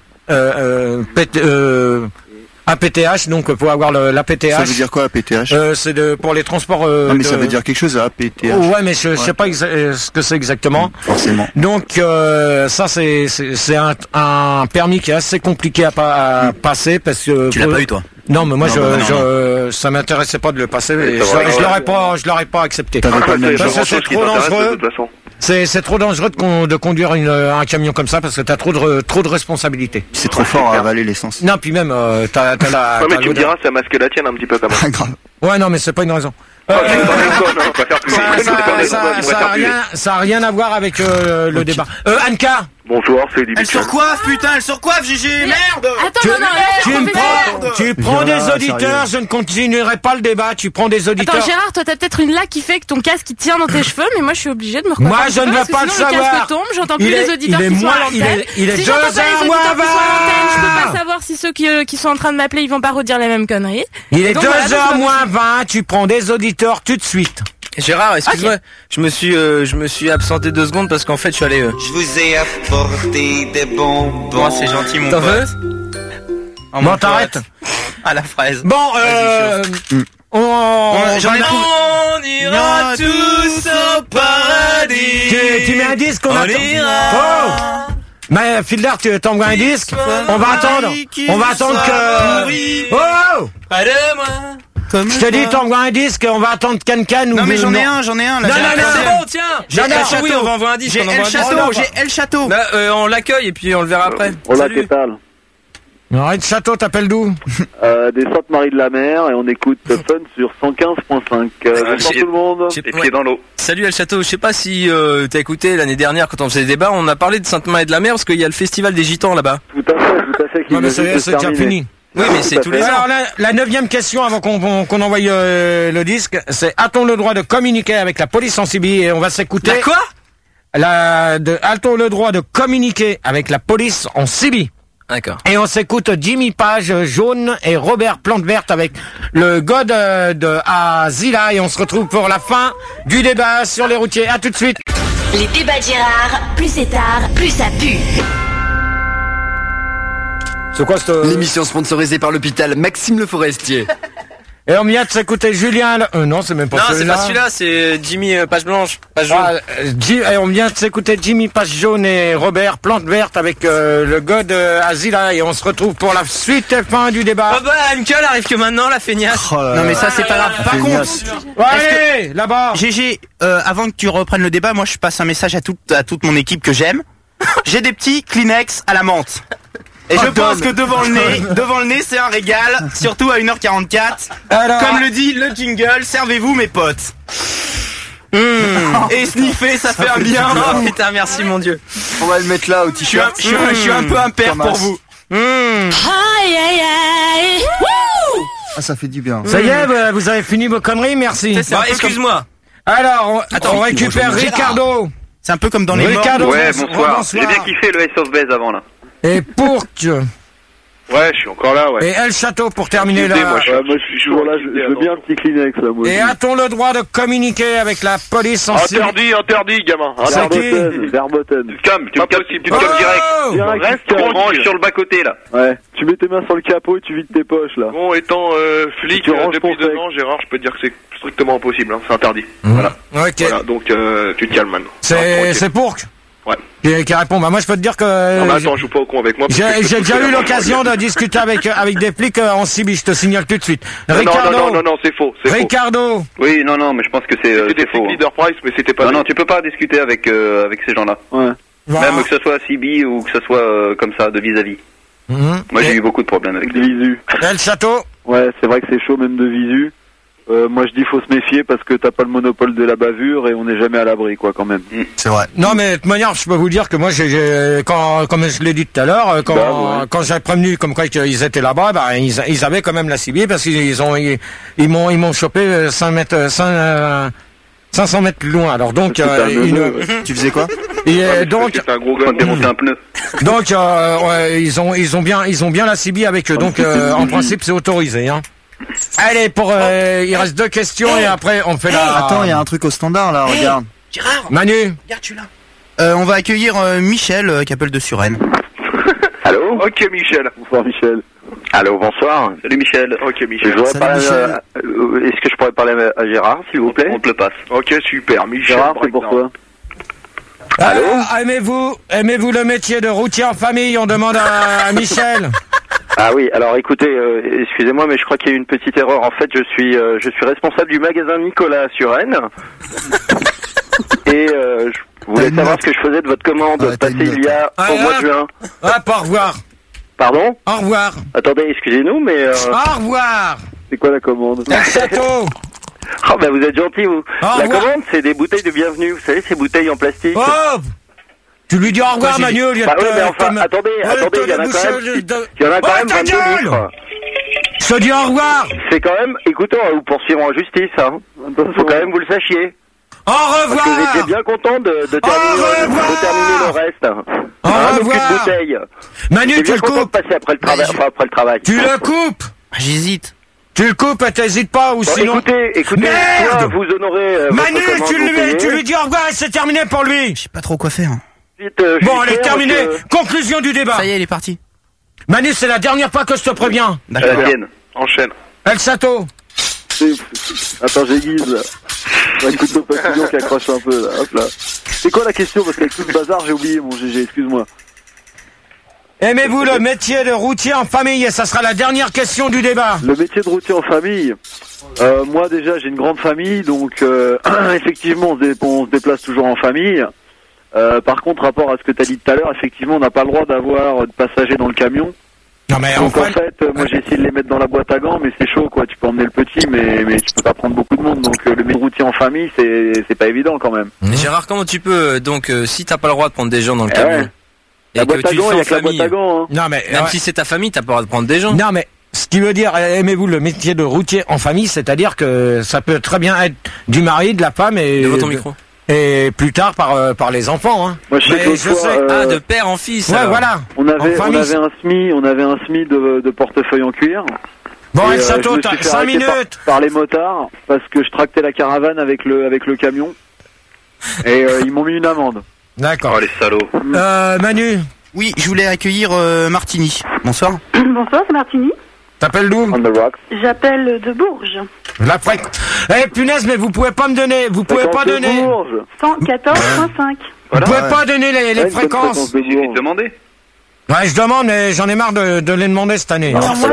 APTH, donc pour avoir l'APTH. Ça veut dire quoi APTH? C'est pour les transports. Non, mais ça veut dire quelque chose APTH. Ouais, mais je sais pas ce que c'est exactement. Forcément. Donc ça c'est un permis qui est assez compliqué à passer parce que. Tu l'as pas eu toi? Non, mais moi ça m'intéressait pas de le passer. Je l'aurais pas accepté. T'avais pas le même parce que c'est trop dangereux. C'est trop dangereux de conduire un camion comme ça parce que t'as trop de responsabilités. C'est trop fort à avaler l'essence. Non, puis même t'as la. Ouais, mais tu me diras, ça masque la tienne un petit peu quand même. Grave. Ouais, non, mais c'est pas une raison. Ça a rien à voir avec le débat. Anka. Bonjour, c'est Dimitri. Elle surcoiffe, putain, elle surcoiffe, GG, merde. Attends, tu prends des auditeurs, je ne continuerai pas le débat, tu prends des auditeurs. Attends, Gérard, toi t'as peut-être une laque qui fait que ton casque il tient dans tes cheveux, mais moi je suis obligée de me recoiffer. Moi je ne veux pas le savoir. Le casque tombe, j'entends plus les auditeurs qui sont à l'antenne. Il est si 2 heures moins 20. Je peux pas savoir si ceux qui sont en train de m'appeler, ils vont pas redire les mêmes conneries. Il est 2 heures moins 20, tu prends des auditeurs tout de suite. Gérard, excuse-moi, je me suis absenté 2 secondes parce qu'en fait je suis allé. Je vous ai apporté des bonbons. Bon, c'est gentil mon pote. T'en veux? Bon, t'arrêtes. À la fraise. Bon, on ira tous au paradis. Tu mets un disque, on attend. Oh! Mais Fielder, tu t'envoies un disque. On va attendre que. Oh! Pas de moi. Je te dis, t'envoies un disque, on va attendre Can-Can ou... Non mais j'en ai un. Non, c'est bon, tiens. J'ai El Château. Oui, on va envoyer un disque. J'ai El Château. On l'accueille et puis on le verra après. Hola, que tal? El Château, t'appelles d'où? Des Sainte-Marie-de-la-Mer et on écoute Fun sur 115.5. Bonsoir tout le monde. Les pieds dans l'eau. Salut El Château, je sais pas si t'as écouté l'année dernière quand on faisait des débats, on a parlé de Sainte-Marie-de-la-Mer parce qu'il y a le festival des Gitans là-bas. Tout à fait. Non mais c'est déjà fini. Oui, mais c'est tous les ans. Alors la 9e question avant qu'on envoie le disque, c'est a-t-on le droit de communiquer avec la police en Sibie? Et on va s'écouter. La quoi? A-t-on le droit de communiquer avec la police en Sibie? D'accord. Et on s'écoute Jimmy Page Jaune et Robert Plante Verte avec le God de Azila et on se retrouve pour la fin du débat sur les routiers. À tout de suite. Les débats de Gérard, plus c'est tard, plus ça pue. C'est quoi cette... L'émission sponsorisée par l'hôpital Maxime Le Forestier. Et on vient de s'écouter Julien... non, c'est même pas celui-là. Non, c'est pas celui-là, c'est Jimmy Page Blanche, Page Jaune. Et on vient de s'écouter Jimmy Page Jaune et Robert Plante Verte avec le God Azila et on se retrouve pour la suite et fin du débat. Oh bah, Anka arrive que maintenant, la feignasse. Non mais ça c'est pas grave. Par contre... Allez, là-bas. GG, avant que tu reprennes le débat, moi je passe un message à toute mon équipe que j'aime. J'ai des petits Kleenex à la menthe. Et je pense que devant le nez, c'est un régal, surtout à 1h44. Alors, comme le dit le jingle, servez-vous mes potes. Et sniffer, ça fait un bien. Oh putain, merci mon Dieu. On va le mettre là au t-shirt. Je suis un peu impère pour vous. Ah, ça fait du bien. Ça y est, vous avez fini vos conneries, merci. Bon, excuse-moi. Alors, on récupère Ricardo. C'est un peu comme dans les Ricardo. Ouais, bonsoir. J'ai bien kiffé le Ace of Base avant là. Et Pourc. Ouais, je suis encore là, ouais. Et El Château pour terminer là. Moi, je suis toujours là, je veux bien un petit Kleenex là, moi. Et a-t-on le droit de communiquer avec la police en Sibie? Interdit, gamin. C'est qui? Verboten. Tu te calmes direct. Reste range sur le bas-côté, là. Ouais. Tu mets tes mains sur le capot et tu vides tes poches, là. Bon, étant flic depuis 2 ans, Gérard, je peux te dire que c'est strictement impossible, hein. C'est interdit. Voilà. Ok. Voilà, donc tu te calmes maintenant. C'est Pourc. Ouais. Qui répond. Bah moi je peux te dire que. Non, mais attends, je joue pas au con avec moi. J'ai déjà eu l'occasion de discuter avec des flics en Sibie. Je te signale tout de suite. Ricardo. Non, c'est faux. Ricardo. Oui, non, mais je pense que c'est faux. C'était Leader Price, mais c'était pas. Non, tu peux pas discuter avec ces gens-là. Ouais. Même que ce soit à Sibie ou que ce soit comme ça de vis-à-vis. Moi j'ai eu beaucoup de problèmes avec de visu. El Château. Ouais, c'est vrai que c'est chaud même de visu. Moi je dis faut se méfier parce que t'as pas le monopole de la bavure et on n'est jamais à l'abri quoi quand même. C'est vrai. Non mais de toute manière je peux vous dire que moi comme je l'ai dit tout à l'heure quand j'ai prévenu comme quoi qu'ils étaient là-bas ils avaient quand même la Sibie parce qu'ils m'ont chopé 5 500 mètres plus loin. Alors donc, tu faisais quoi? Et donc, c'est un gros gars de démonter un pneu. Donc, ils ont bien la CB avec eux. Donc, en principe, c'est autorisé, hein. Allez, il reste 2 questions et après, on fait la... Attends, il y a un truc au standard, là, regarde. Gérard! Manu! Regarde, tu l'as. On va accueillir Michel, qui appelle de Suresnes. Allô? Ok, Michel. Bonsoir, Michel. Allô, bonsoir. Salut, Michel. Ok, Michel. Est-ce que je pourrais parler à Gérard, s'il vous plaît? On te le passe. Ok, super, Michel. Gérard, c'est pour toi. Allô? Aimez-vous le métier de routier en famille? On demande à Michel. Ah oui, alors écoutez, excusez-moi, mais je crois qu'il y a eu une petite erreur. En fait, je suis responsable du magasin Nicolas à Suresnes. Et je voulais savoir ce que je faisais de votre commande passée il y a au mois de juin. Au revoir. Pardon? Au revoir. Attendez, excusez-nous, mais... Au revoir. C'est quoi la commande? Château. Oh bah vous êtes gentil, vous. La commande, c'est des bouteilles de bienvenue. Vous savez, ces bouteilles en plastique. Oh, tu lui dis au revoir, Manu, au lieu de... Bah oui, mais enfin, attendez, il y en a quand même 22 litres. Je te dis au revoir. C'est quand même... Écoutez, on va vous poursuivre en justice, hein. Faut quand même vous le sachiez. Au revoir. Parce que vous étiez bien content de terminer le reste. Au revoir. De bouteille. Manu, tu le coupes. Passer après le travail. Tu le coupes. J'hésite. Tu le coupes, t'hésites pas, ou sinon... Écoutez, merde, soit vous honorez... Manu, tu lui dis au revoir et c'est terminé pour lui. Je sais pas trop quoi faire. Bon, allez, terminé. Conclusion du débat. Ça y est, il est parti. Manu, c'est la dernière fois que je te préviens. D'accord. La tienne. Enchaîne. El Sato. Attends, j'aiguise, là. Un couteau papillon qui accroche un peu, là. Hop là. C'est quoi la question? Parce qu'avec tout le bazar, j'ai oublié mon GG, excuse-moi. Aimez-vous le métier de routier en famille? Et ça sera la dernière question du débat. Le métier de routier en famille, moi déjà j'ai une grande famille, donc effectivement on se déplace toujours en famille. Par contre, rapport à ce que tu as dit tout à l'heure, effectivement on n'a pas le droit d'avoir de passagers dans le camion. Non mais donc en fait, moi j'ai essayé de les mettre dans la boîte à gants, mais c'est chaud quoi. Tu peux emmener le petit, mais tu peux pas prendre beaucoup de monde. Donc le métier de routier en famille, c'est pas évident quand même. Gérard, comment tu peux donc si t'as pas le droit de prendre des gens dans le camion? Ouais. La boîte à gants, il y a que la boîte à gants. Hein. Non mais même si c'est ta famille, t'as pas le droit de prendre des gens. Non mais ce qui veut dire, aimez-vous le métier de routier en famille, c'est-à-dire que ça peut très bien être du mari, de la femme et devant ton micro. Et plus tard par les enfants. Hein. Moi je sais de père en fils. Ouais, alors. Voilà. On avait un SMI de portefeuille en cuir. Bon, El Sato, t'as 5 minutes. Par les motards parce que je tractais la caravane avec le camion et ils m'ont mis une amende. D'accord. Oh les salauds. Manu. Oui, je voulais accueillir Martini. Bonsoir. Bonsoir, c'est Martini. T'appelles d'où? J'appelle de Bourges. La fréquence. Eh punaise, mais vous pouvez pas me donner. Vous pouvez pas donner. 114.5. Vous pouvez pas donner les fréquences. J'ai demandé. Ouais, je demande, mais j'en ai marre de les demander cette année.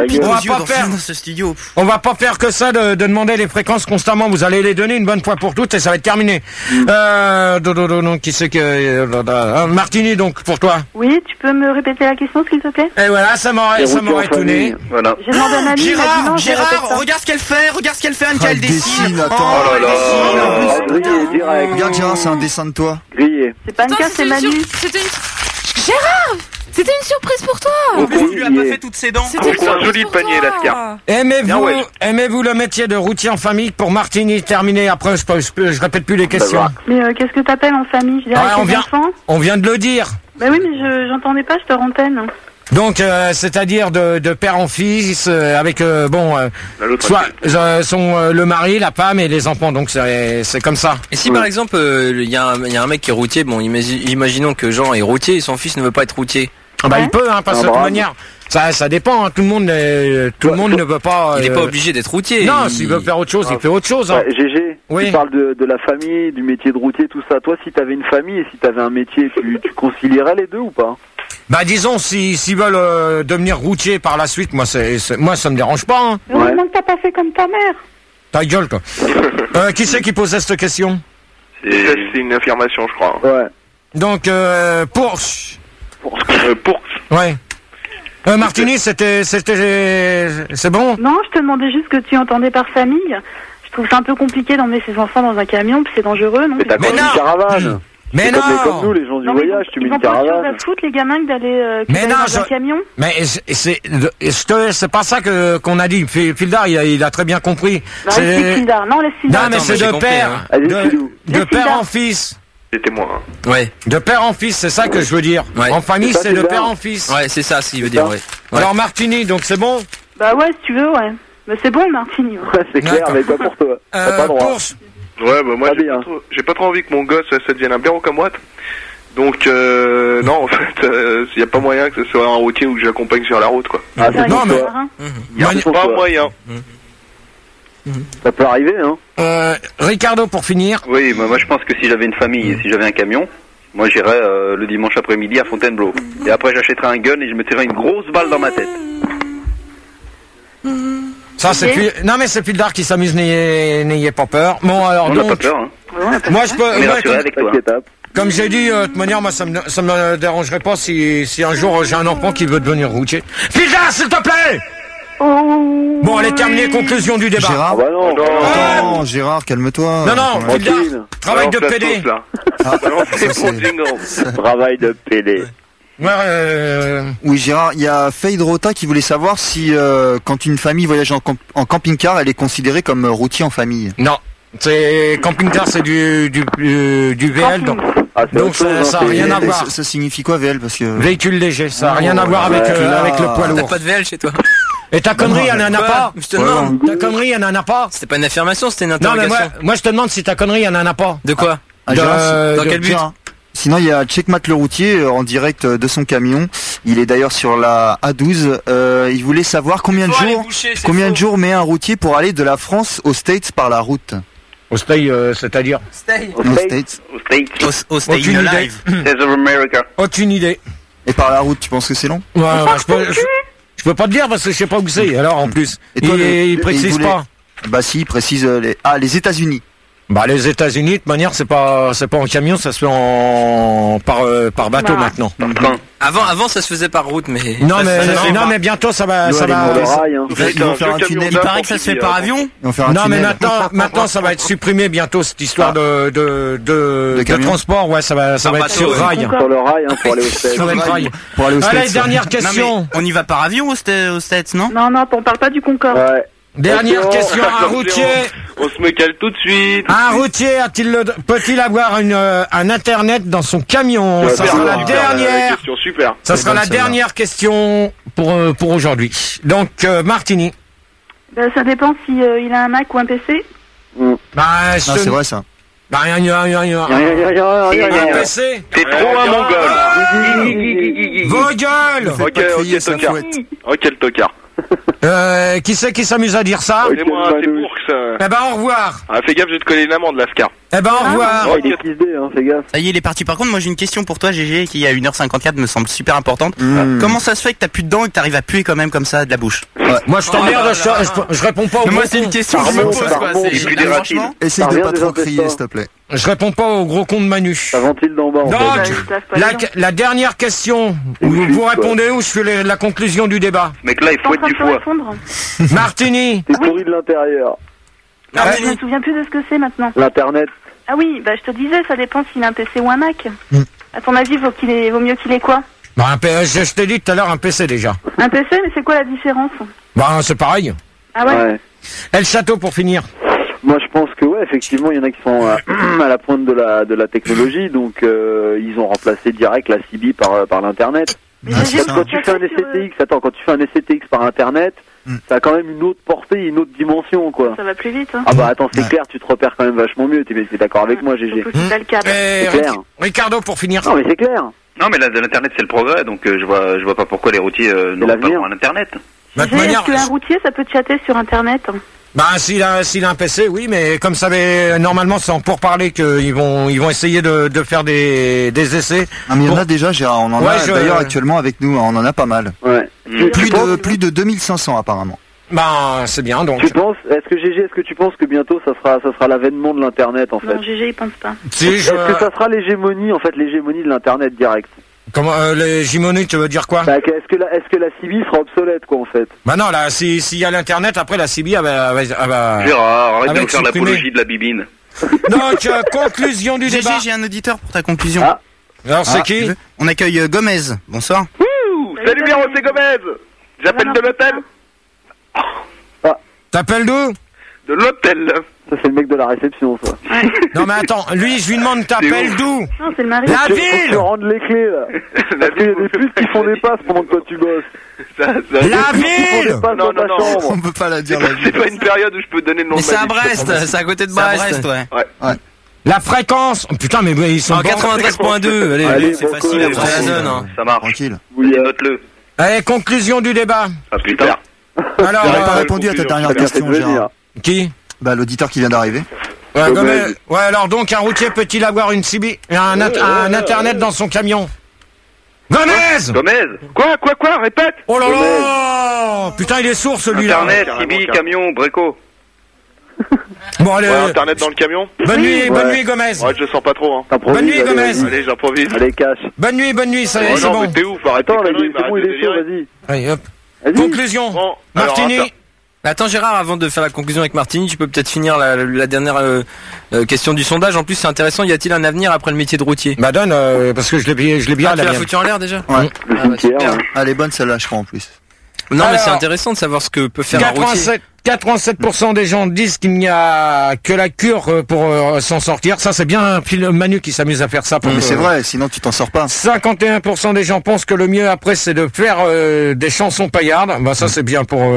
On va pas faire que ça de demander les fréquences constamment. Vous allez les donner une bonne fois pour toutes et ça va être terminé. Donc qui c'est que Martini, donc pour toi. Oui, tu peux me répéter la question s'il te plaît? Et voilà, ça m'aurait étonné. Voilà. J'ai demandé à Manu. Gérard, regarde ce qu'elle fait, Anne-Qu'elle dessine. Attends. Oh là là. Regarde Gérard, c'est un dessin de toi. Grillé. C'est pas une carte, c'est Manu. Gérard! C'était une surprise pour toi! Tu lui as pas fait toutes ses dents. C'est un joli panier, Lascar. Aimez-vous le métier de routier en famille? Pour Martini, terminé. Après, je répète plus les questions. Mais qu'est-ce que t'appelles en famille? Je dirais on vient de le dire. Bah oui, mais j'entendais pas, je te rentenne. Donc, c'est-à-dire de père en fils, avec soit le mari, la femme et les enfants. Donc c'est comme ça. Et si par exemple il y a un mec qui est routier, bon, imaginons que Jean est routier et son fils ne veut pas être routier. Ah bah il peut, hein, parce que de toute manière, ça dépend. Hein, tout le monde ne veut pas. Il est pas obligé d'être routier. Non, s'il veut faire autre chose, il fait autre chose. Hein. GG, tu parles de la famille, du métier de routier, tout ça. Toi, si t'avais une famille et si t'avais un métier, tu concilierais les deux ou pas? Bah disons, s'ils veulent devenir routier par la suite, moi ça me dérange pas. Hein. Heureusement que t'as pas fait comme ta mère. Ta gueule toi. Qui c'est qui posait cette question? C'est une affirmation, je crois. Ouais. Donc Porsche. Ouais. Martini, c'est bon? Non, je te demandais juste ce que tu entendais par famille. Je trouve ça un peu compliqué d'emmener ses enfants dans un camion, puis c'est dangereux, non? Mais t'as quoi, une caravane? Mais c'est non. comme nous, les gens du voyage, tu mets Ils vont une pas autre chose caravane. à foutre, les gamins, que d'aller Mais non, dans un camion. Mais c'est pas ça qu'on a dit. Fildar, il a très bien compris. Bah, laisse Fildar. Non, laisse Fildar. Non, mais c'est de père, de père en fils. C'était moi. Ouais. De père en fils, c'est ça que je veux dire. Ouais. En famille, C'est ça, c'est de Fildar. père en fils. Ouais, c'est ça, s'il veut dire, ouais. Alors Martini, donc c'est bon. Bah ouais, si tu veux, ouais. Mais c'est bon, Martini. Ouais, c'est clair, D'accord. mais pas pour toi. T'as pas le droit. Ouais, bah moi Pas bien. j'ai pas trop envie que mon gosse ça devienne un blaireau comme moi. Donc non, en fait, il y a pas moyen que ce soit un routier ou que j'accompagne sur la route, quoi. Ah, c'est Non, pour mais- toi. Il y a pas moyen. Ça peut arriver, hein. Ricardo, pour finir. Oui, moi je pense que si j'avais une famille et si j'avais un camion, moi j'irais le dimanche après-midi à Fontainebleau. Et après j'achèterais un gun et je me tirerais une grosse balle dans ma tête. Ça, non, mais c'est Fildar qui s'amuse, n'ayez pas peur. Bon, alors, On n'a donc, pas peur, hein. moi, je peux, On est moi, rassuré avec toi. comme j'ai dit, de toute manière, moi, ça me dérangerait pas si un jour j'ai un enfant qui veut devenir routier. Fildar, s'il te plaît! Bon, allez, terminer, conclusion du débat. Gérard, attends, Gérard, calme-toi. Non, Fildar, travail de PD. Travail de PD. Oui, Gérard, il y a Fade Rota qui voulait savoir si quand une famille voyage en camping-car, elle est considérée comme routier en famille. Non, c'est camping-car, c'est du VL, donc, ça n'a rien à voir. Ça signifie quoi VL parce que Véhicule léger, ça n'a rien à voir avec le poids lourd. T'as pas de VL chez toi? Et ta connerie, elle n'en a pas. Je te demande. Ta connerie, elle n'en a pas. C'était pas une affirmation, c'était une Non, mais interrogation. moi, je te demande si ta connerie, elle n'en a pas. De quoi? Gérard, Dans quel but? Gérard. Sinon, il y a Checkmat le routier en direct de son camion. Il est d'ailleurs sur la A12. Il voulait savoir combien de jours met un routier pour aller de la France aux States par la route. Au States, c'est-à-dire Aux States. Au States Aucune idée. Live. States of America. Aucune idée. Et par la route, tu penses que c'est long? Ouais, je peux pas te dire parce que je sais pas où c'est. Alors en plus, Et toi, il précise pas. Bah si, il précise les États-Unis. Bah les États-Unis, de toute manière, c'est pas en camion, ça se fait par bateau maintenant. Avant, ça se faisait par route, mais. Non, mais bientôt, ça va. Ils vont faire un tunnel. Il paraît que ça se fait par avion. Non, mais maintenant, ça va être supprimé bientôt cette histoire de transport. Ouais, ça va être sur rail. Sur le rail, pour aller au States. Ça va être rail. Pour aller aux States. Allez, dernière question. On y va par avion aux States, non? Non, on parle pas du Concorde. Ouais. Dernière question, un routier. On se me cale tout de suite. Un routier peut-il avoir un internet dans son camion? Ça sera la dernière. Super. Ça sera la dernière question pour aujourd'hui. Donc Martini. Ça dépend si il a un Mac ou un PC. C'est vrai ça. Bah rien. Rien. PC. T'es trop un mongol. Vos gueules. Ok, tocard. Ok, le tocard. Qui c'est qui s'amuse à dire ça? C'est moi, c'est Bourg, ça. Eh ben au revoir. Ah, fais gaffe, je vais te coller une amende, Lascar. Eh ben au revoir. Il est 6D, fais gaffe. Ça y est, il est parti. Par contre, moi j'ai une question pour toi, GG, qui à 1h54 me semble super importante. Comment ça se fait que t'as plus de dents et que t'arrives à puer quand même comme ça de la bouche? Moi je t'emmerde, je réponds pas aux Moi gros c'est une cons. question que je me pose, quoi. Et puis des racines. Essaye de pas trop crier, s'il te plaît. Je réponds pas aux gros cons de Manu. Ça ventile d'en bas, en Donc, fait. la dernière question, vous répondez ou je fais la conclusion du débat? Mec là, il faut être du foie. Martini. T'es pourri de l'intérieur. Je me souviens plus de ce que c'est maintenant. L'internet. Ah oui, je te disais, ça dépend s'il a un PC ou un Mac. À ton avis, vaut mieux qu'il ait quoi? Bah, je t'ai dit tout à l'heure un PC déjà. Un PC, mais c'est quoi la différence? Bah c'est pareil. Ah ouais. El Château pour finir. Moi, je pense que effectivement, il y en a qui sont à la pointe de la technologie, donc ils ont remplacé direct la CB par l'internet. Quand tu fais un essai TX par internet, ça a quand même une autre portée, une autre dimension, quoi. Ça va plus vite. Hein. Ah bah attends, c'est clair, tu te repères quand même vachement mieux. T'es d'accord avec moi, GG? C'est clair. Ricardo pour finir. Non mais c'est clair. Non mais l'internet c'est le progrès, donc je vois pas pourquoi les routiers n'ont pas droit à l'internet. Est-ce qu'un routier ça peut chatter sur internet? Bah s'il a un PC, oui, mais comme ça, normalement c'est en pourparler qu'ils vont essayer de faire des essais. Ah, mais il y en a déjà, Gérard. On en a d'ailleurs actuellement avec nous. On en a pas mal. Ouais. Plus de 2500 apparemment. Bah c'est bien donc. Tu penses? Est-ce que tu penses que bientôt ça sera l'avènement de l'internet en fait? Non, GG il pense pas. Est-ce que ça sera l'hégémonie de l'internet direct? Comment l'hégémonie, tu veux dire quoi? Bah, est-ce que la CB sera obsolète quoi en fait? Bah non, là s'il y a l'internet, après la CB elle va Gérard, arrête de nous faire supprimer. l'apologie de la bibine. Donc, conclusion du débat. J'ai un auditeur pour ta conclusion. Ah. Alors, c'est qui? On accueille Gomez. Bonsoir. Salut Miro, c'est Gomez. J'appelle de l'hôtel. T'appelles d'où? De l'hôtel. Ça, c'est le mec de la réception, ça. Non, mais attends, lui, je lui demande, t'appelles d'où? Non, c'est le mari. La ville! Faut que tu rendes les clés, là. Parce qu'il y a des putes qui font des passes pendant que toi tu bosses. La ville! Non, On peut pas la dire, la ville. C'est pas une période où je peux donner le nom Mais de c'est ma à ville. Brest, c'est à côté de Brest. Ouais. La fréquence! Oh, putain, mais ils sont En bons. 93.2, allez, c'est facile après la donne. Hein. Ça marche. Tranquille. Oui, note-le. Allez, conclusion du débat. À plus tard. Alors, J'aurais pas répondu à ta dernière question, Gérard. Qui? Bah, l'auditeur qui vient d'arriver. Ouais, ouais, alors donc, un routier peut-il avoir un internet dans son camion? Gomez! Quoi? Répète! Oh là là! Putain, il est sourd celui-là. Internet, Sibi, camion, Breco. Bon, allez. Ouais, Internet dans le camion. Bonne nuit, Gomez. Ouais, je le sens pas trop, hein. Bonne nuit, Gomez. Allez, j'improvise. Allez, cache. Bonne nuit, ça Oh c'est non, bon. mais t'es ouf, arrête. Attends, c'est bon, il est chaud, vas-y. Allez, hop. Vas-y. Conclusion. Bon, Martini. alors, Attends Gérard, avant de faire la conclusion avec Martini, tu peux peut-être finir la dernière question du sondage. En plus c'est intéressant, y a-t-il un avenir après le métier de routier? Bah donne, parce que je l'ai bien tu l'as foutu en l'air déjà? Ouais. Super. Elle est bonne celle-là, je crois, en plus. Non, Alors, mais c'est intéressant de savoir ce que peut faire un routier. 87% des gens disent qu'il n'y a que la cure pour s'en sortir. Ça, c'est bien Manu qui s'amuse à faire ça. Mais c'est vrai, sinon tu t'en sors pas. 51% des gens pensent que le mieux après, c'est de faire des chansons paillardes. Bah ça, c'est bien pour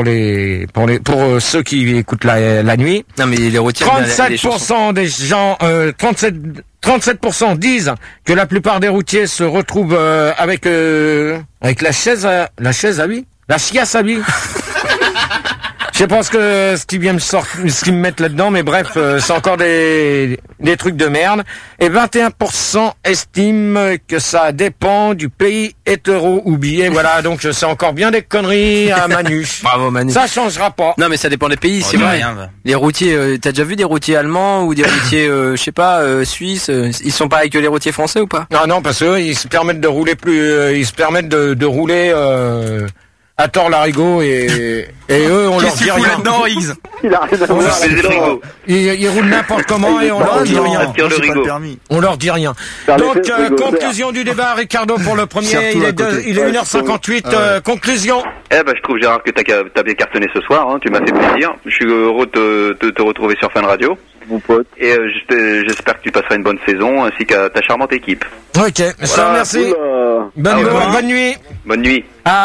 ceux qui écoutent la nuit. Non, mais les routiers. 37% des gens, 37% disent que la plupart des routiers se retrouvent avec la chaise à lui, la chiasse à lui. Je sais pas ce qui vient ce qu'ils me mettent là-dedans, mais bref, c'est encore des trucs de merde. Et 21% estiment que ça dépend du pays hétéro ou billet. Voilà, donc c'est encore bien des conneries à Manu. Bravo Manu. Ça changera pas. Non, mais ça dépend des pays, c'est vrai. Les routiers, t'as déjà vu des routiers allemands ou des routiers, je sais pas, suisses, ils sont pareils que les routiers français ou pas? Ah non, parce que ils se permettent de rouler de rouler à tort l'arigot et eux on leur dit rien. Il a rien à voir. Ils roulent n'importe comment et on leur dit rien. On leur dit rien. Donc conclusion du débat, Ricardo pour le premier. Il est 1h58. Conclusion. Eh ben je trouve Gérard que t'as bien cartonné ce soir. Hein, tu m'as fait plaisir. Je suis heureux de te retrouver sur Fun Radio. Mon pote. Et j'espère que tu passeras une bonne saison ainsi qu'à ta charmante équipe. Ok, ça merci. Bonne nuit. Bonne nuit.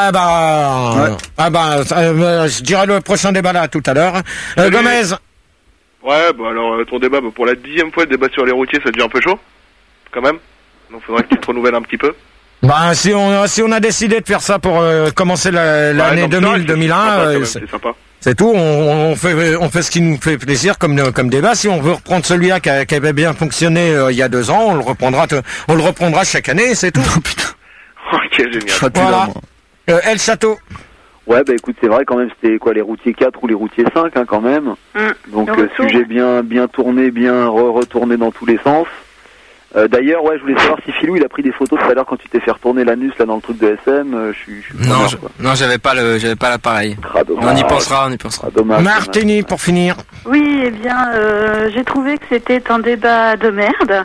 Je dirai le prochain débat là tout à l'heure. Gomez. Ouais, bah alors ton débat, pour la 10e fois le débat sur les routiers, ça devient un peu chaud, quand même. Donc faudrait que tu te renouvelles un petit peu. Bah si on a décidé de faire ça pour commencer l'année 2000-2001, c'est sympa. C'est tout, on fait ce qui nous fait plaisir comme débat. Si on veut reprendre celui-là qui avait bien fonctionné il y a 2 ans, on le reprendra chaque année, c'est tout. Oh putain. Ok, génial. Voilà. El Château. Ouais, bah écoute, c'est vrai quand même, c'était quoi, les routiers 4 ou les routiers 5 hein, quand même. Donc sujet bien tourné, bien retourné dans tous les sens. D'ailleurs, ouais, je voulais savoir si Philou il a pris des photos tout à l'heure quand tu t'es fait retourner l'anus là dans le truc de SM. Non, j'avais pas l'appareil. On y pensera. Dommage. Martini pour finir. Oui, eh bien, j'ai trouvé que c'était un débat de merde.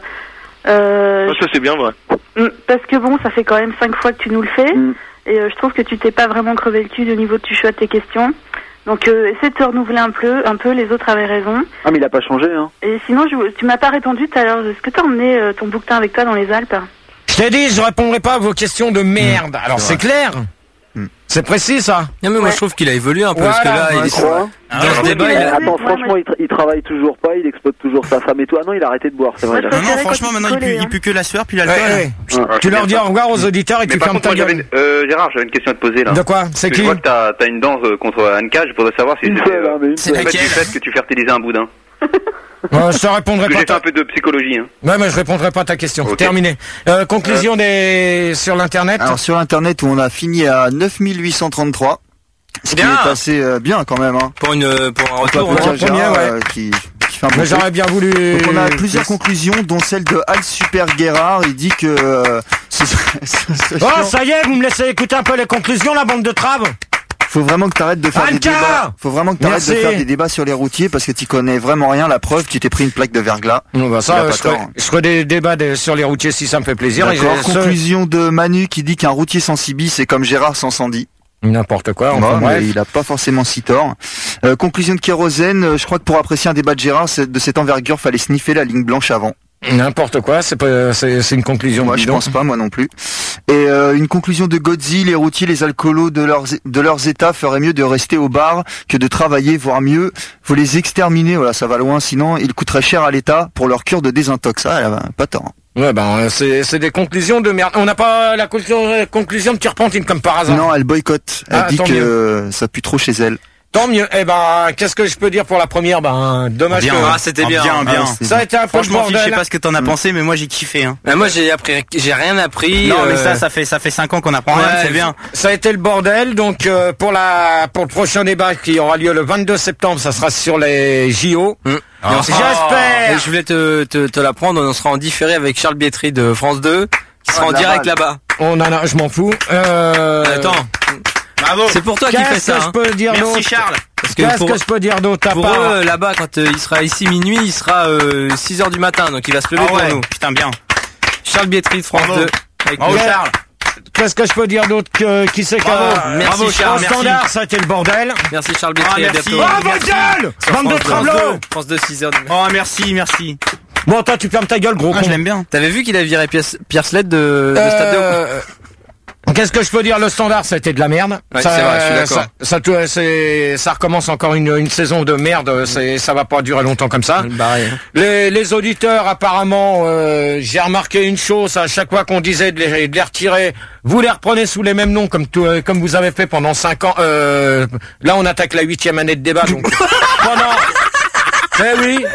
Ça c'est bien vrai. Parce que bon, ça fait quand même 5 fois que tu nous le fais. Et je trouve que tu t'es pas vraiment crevé le cul au niveau du choix de tes questions. Donc essaie de te renouveler un peu, les autres avaient raison. Ah mais il a pas changé hein. Et sinon tu m'as pas répondu tout à l'heure, est-ce que t'as emmené ton bouquetin avec toi dans les Alpes? Je t'ai dit, je répondrai pas à vos questions de merde. Alors c'est clair. C'est précis ça. Non mais moi je trouve qu'il a évolué un peu parce que là il est dans ce débat. Attends, franchement il travaille toujours pas, il exploite toujours sa femme et tout. Ah non, il a arrêté de boire, c'est vrai. Non, franchement maintenant il pue que la sueur puis l'alcool. Tu leur dis au revoir aux auditeurs et tu fermes ta gueule. Gérard, j'avais une question à te poser là. De quoi? C'est qui? Je vois que t'as une danse contre Anka, je voudrais savoir si c'est laquelle? Du fait que tu fertilises un boudin. Je te répondrai pas. J'ai fait un peu de psychologie. Hein. Ouais, mais je répondrai pas à ta question. Okay. Terminé. Conclusion sur l'internet. Alors sur l'internet où on a fini à 9833. Ce qui est assez bien quand même. Hein. Pour un retour. Qui fait un mais j'aurais bien voulu. Donc on a plusieurs conclusions, dont celle de Al Super Guerrard. Il dit que. Ça y est, vous me laissez écouter un peu les conclusions, la bande de traves. Faut vraiment que t'arrêtes de faire des débats. Faut vraiment que t'arrêtes de faire des débats sur les routiers parce que tu connais vraiment rien. La preuve, tu t'es pris une plaque de verglas. Non, bah ça, je ferai des débats sur les routiers si ça me fait plaisir. D'accord. Conclusion de Manu qui dit qu'un routier sans Sibi, c'est comme Gérard sans Sandy. N'importe quoi. Enfin, bref. Il a pas forcément si tort. Conclusion de Kérosène, je crois que pour apprécier un débat de Gérard de cette envergure, fallait sniffer la ligne blanche avant. N'importe quoi, c'est une conclusion. Moi, je pense pas, moi non plus. Et une conclusion de Godzi, les routiers, les alcoolos de leurs états feraient mieux de rester au bar que de travailler, voire mieux, faut les exterminer. Voilà, ça va loin. Sinon, ils coûteraient cher à l'État pour leur cure de désintox. Ça, elle a pas tort. Ouais, c'est des conclusions de merde. On n'a pas la conclusion de Turpentine comme par hasard. Non, elle boycotte. Elle dit que ça pue trop chez elle. Tant mieux. Qu'est-ce que je peux dire pour la première? Dommage bien, que... c'était bien. Ça a été un peu franchement, je sais pas ce que t'en as pensé, mais moi j'ai kiffé. Hein. Moi j'ai rien appris. Non, mais ça fait 5 ans qu'on apprend rien, c'est bien. Ça a été le bordel. Donc pour le prochain débat qui aura lieu le 22 septembre, ça sera sur les JO. J'espère. Je voulais te l'apprendre. On sera en différé avec Charles Bietri de France 2, qui sera en direct là-bas. Je m'en fous. Attends. Bravo. C'est pour toi qui fais ça. Qu'est-ce que je peux dire d'autre? Merci Charles. Qu'est-ce que je peux dire d'autre? Pour eux, là-bas, quand il sera ici minuit, il sera 6h du matin, donc il va se lever pour nous. Putain, bien. Charles Bietri de France 2. Bravo Charles. Qu'est-ce que je peux dire d'autre qui c'est Merci Charles. Au standard, ça a été le bordel. Merci Charles Bietri. Merci. Votre gueule! Bande de tremblots! France 2, 6h du matin. Oh, merci. Bon, toi, tu fermes ta gueule, gros con. Je l'aime bien. T'avais vu qu'il a viré Pierre Sled de Stade 2? Qu'est-ce que je peux dire? Le standard, ça a été de la merde. Ouais, c'est vrai, je suis d'accord. Ça recommence encore une saison de merde. Ça va pas durer longtemps comme ça. Les auditeurs, apparemment, j'ai remarqué une chose. À chaque fois qu'on disait de les retirer, vous les reprenez sous les mêmes noms, comme vous avez fait pendant 5 ans. Là, on attaque la 8e année de débat. Donc Eh oui.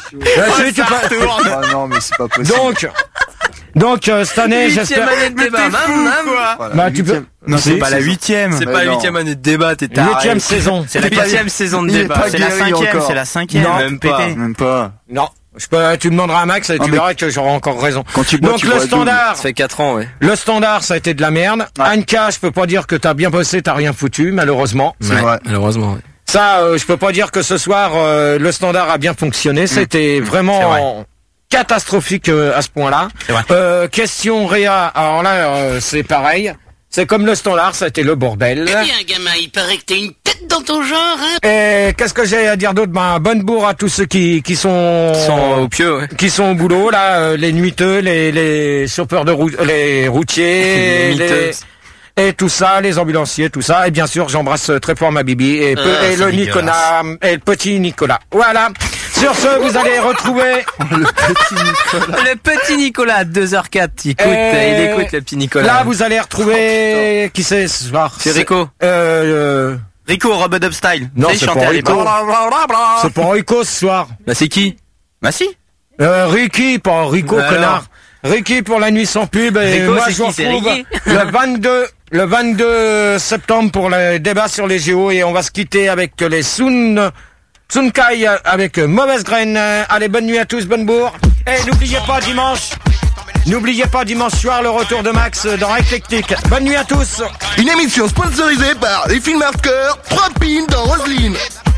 Non, mais c'est pas possible. Donc cette année, j'espère. 8e année de débat, Bah tu peux. Non, c'est pas la 8e. C'est pas la 8e année de débat, t'es taré. 8e saison. C'est la 4e saison de débat. C'est la 5e, c'est la 5e. Non, même pas. Non. Tu demanderas à Max et tu verras que j'aurai encore raison. Donc le standard. Ça fait 4 ans, ouais. Le standard, ça a été de la merde. Anka, je peux pas dire que t'as bien bossé, t'as rien foutu, malheureusement. C'est vrai. Malheureusement, ouais. Ça, je peux pas dire que ce soir, le standard a bien fonctionné. C'était vraiment catastrophique à ce point-là. Question Réa, alors là, c'est pareil. C'est comme le standard, ça a été le bordel. Eh bien, gamin, il paraît que t'es une tête dans ton genre, hein. Et qu'est-ce que j'ai à dire d'autre? Bonne bourre à tous ceux qui sont au pieu, ouais. Qui sont au boulot, là, les nuiteux, les chauffeurs les routiers, et tout ça, les ambulanciers, tout ça. Et bien sûr, j'embrasse très fort ma bibi et le Nicolas, et le petit Nicolas. Voilà. Sur ce, vous allez retrouver le petit Nicolas, 2h04. Il écoute le petit Nicolas. Là, vous allez retrouver qui c'est ce soir? C'est Rico. Rico, Robot Dub Style. Non, c'est pas Rico. C'est pas Rico ce soir. Bah c'est qui? Bah si. Ricky, pas Rico, connard. Ricky pour la nuit sans pub. Et Rico, moi, je vous retrouve le 22 septembre pour le débat sur les JO et on va se quitter avec les Sunkai avec Mauvaise Graine. Allez, bonne nuit à tous, bonne bourre. Et n'oubliez pas dimanche soir le retour de Max dans Eclectic. Bonne nuit à tous. Une émission sponsorisée par les films hardcore, 3 pins dans Roselyne.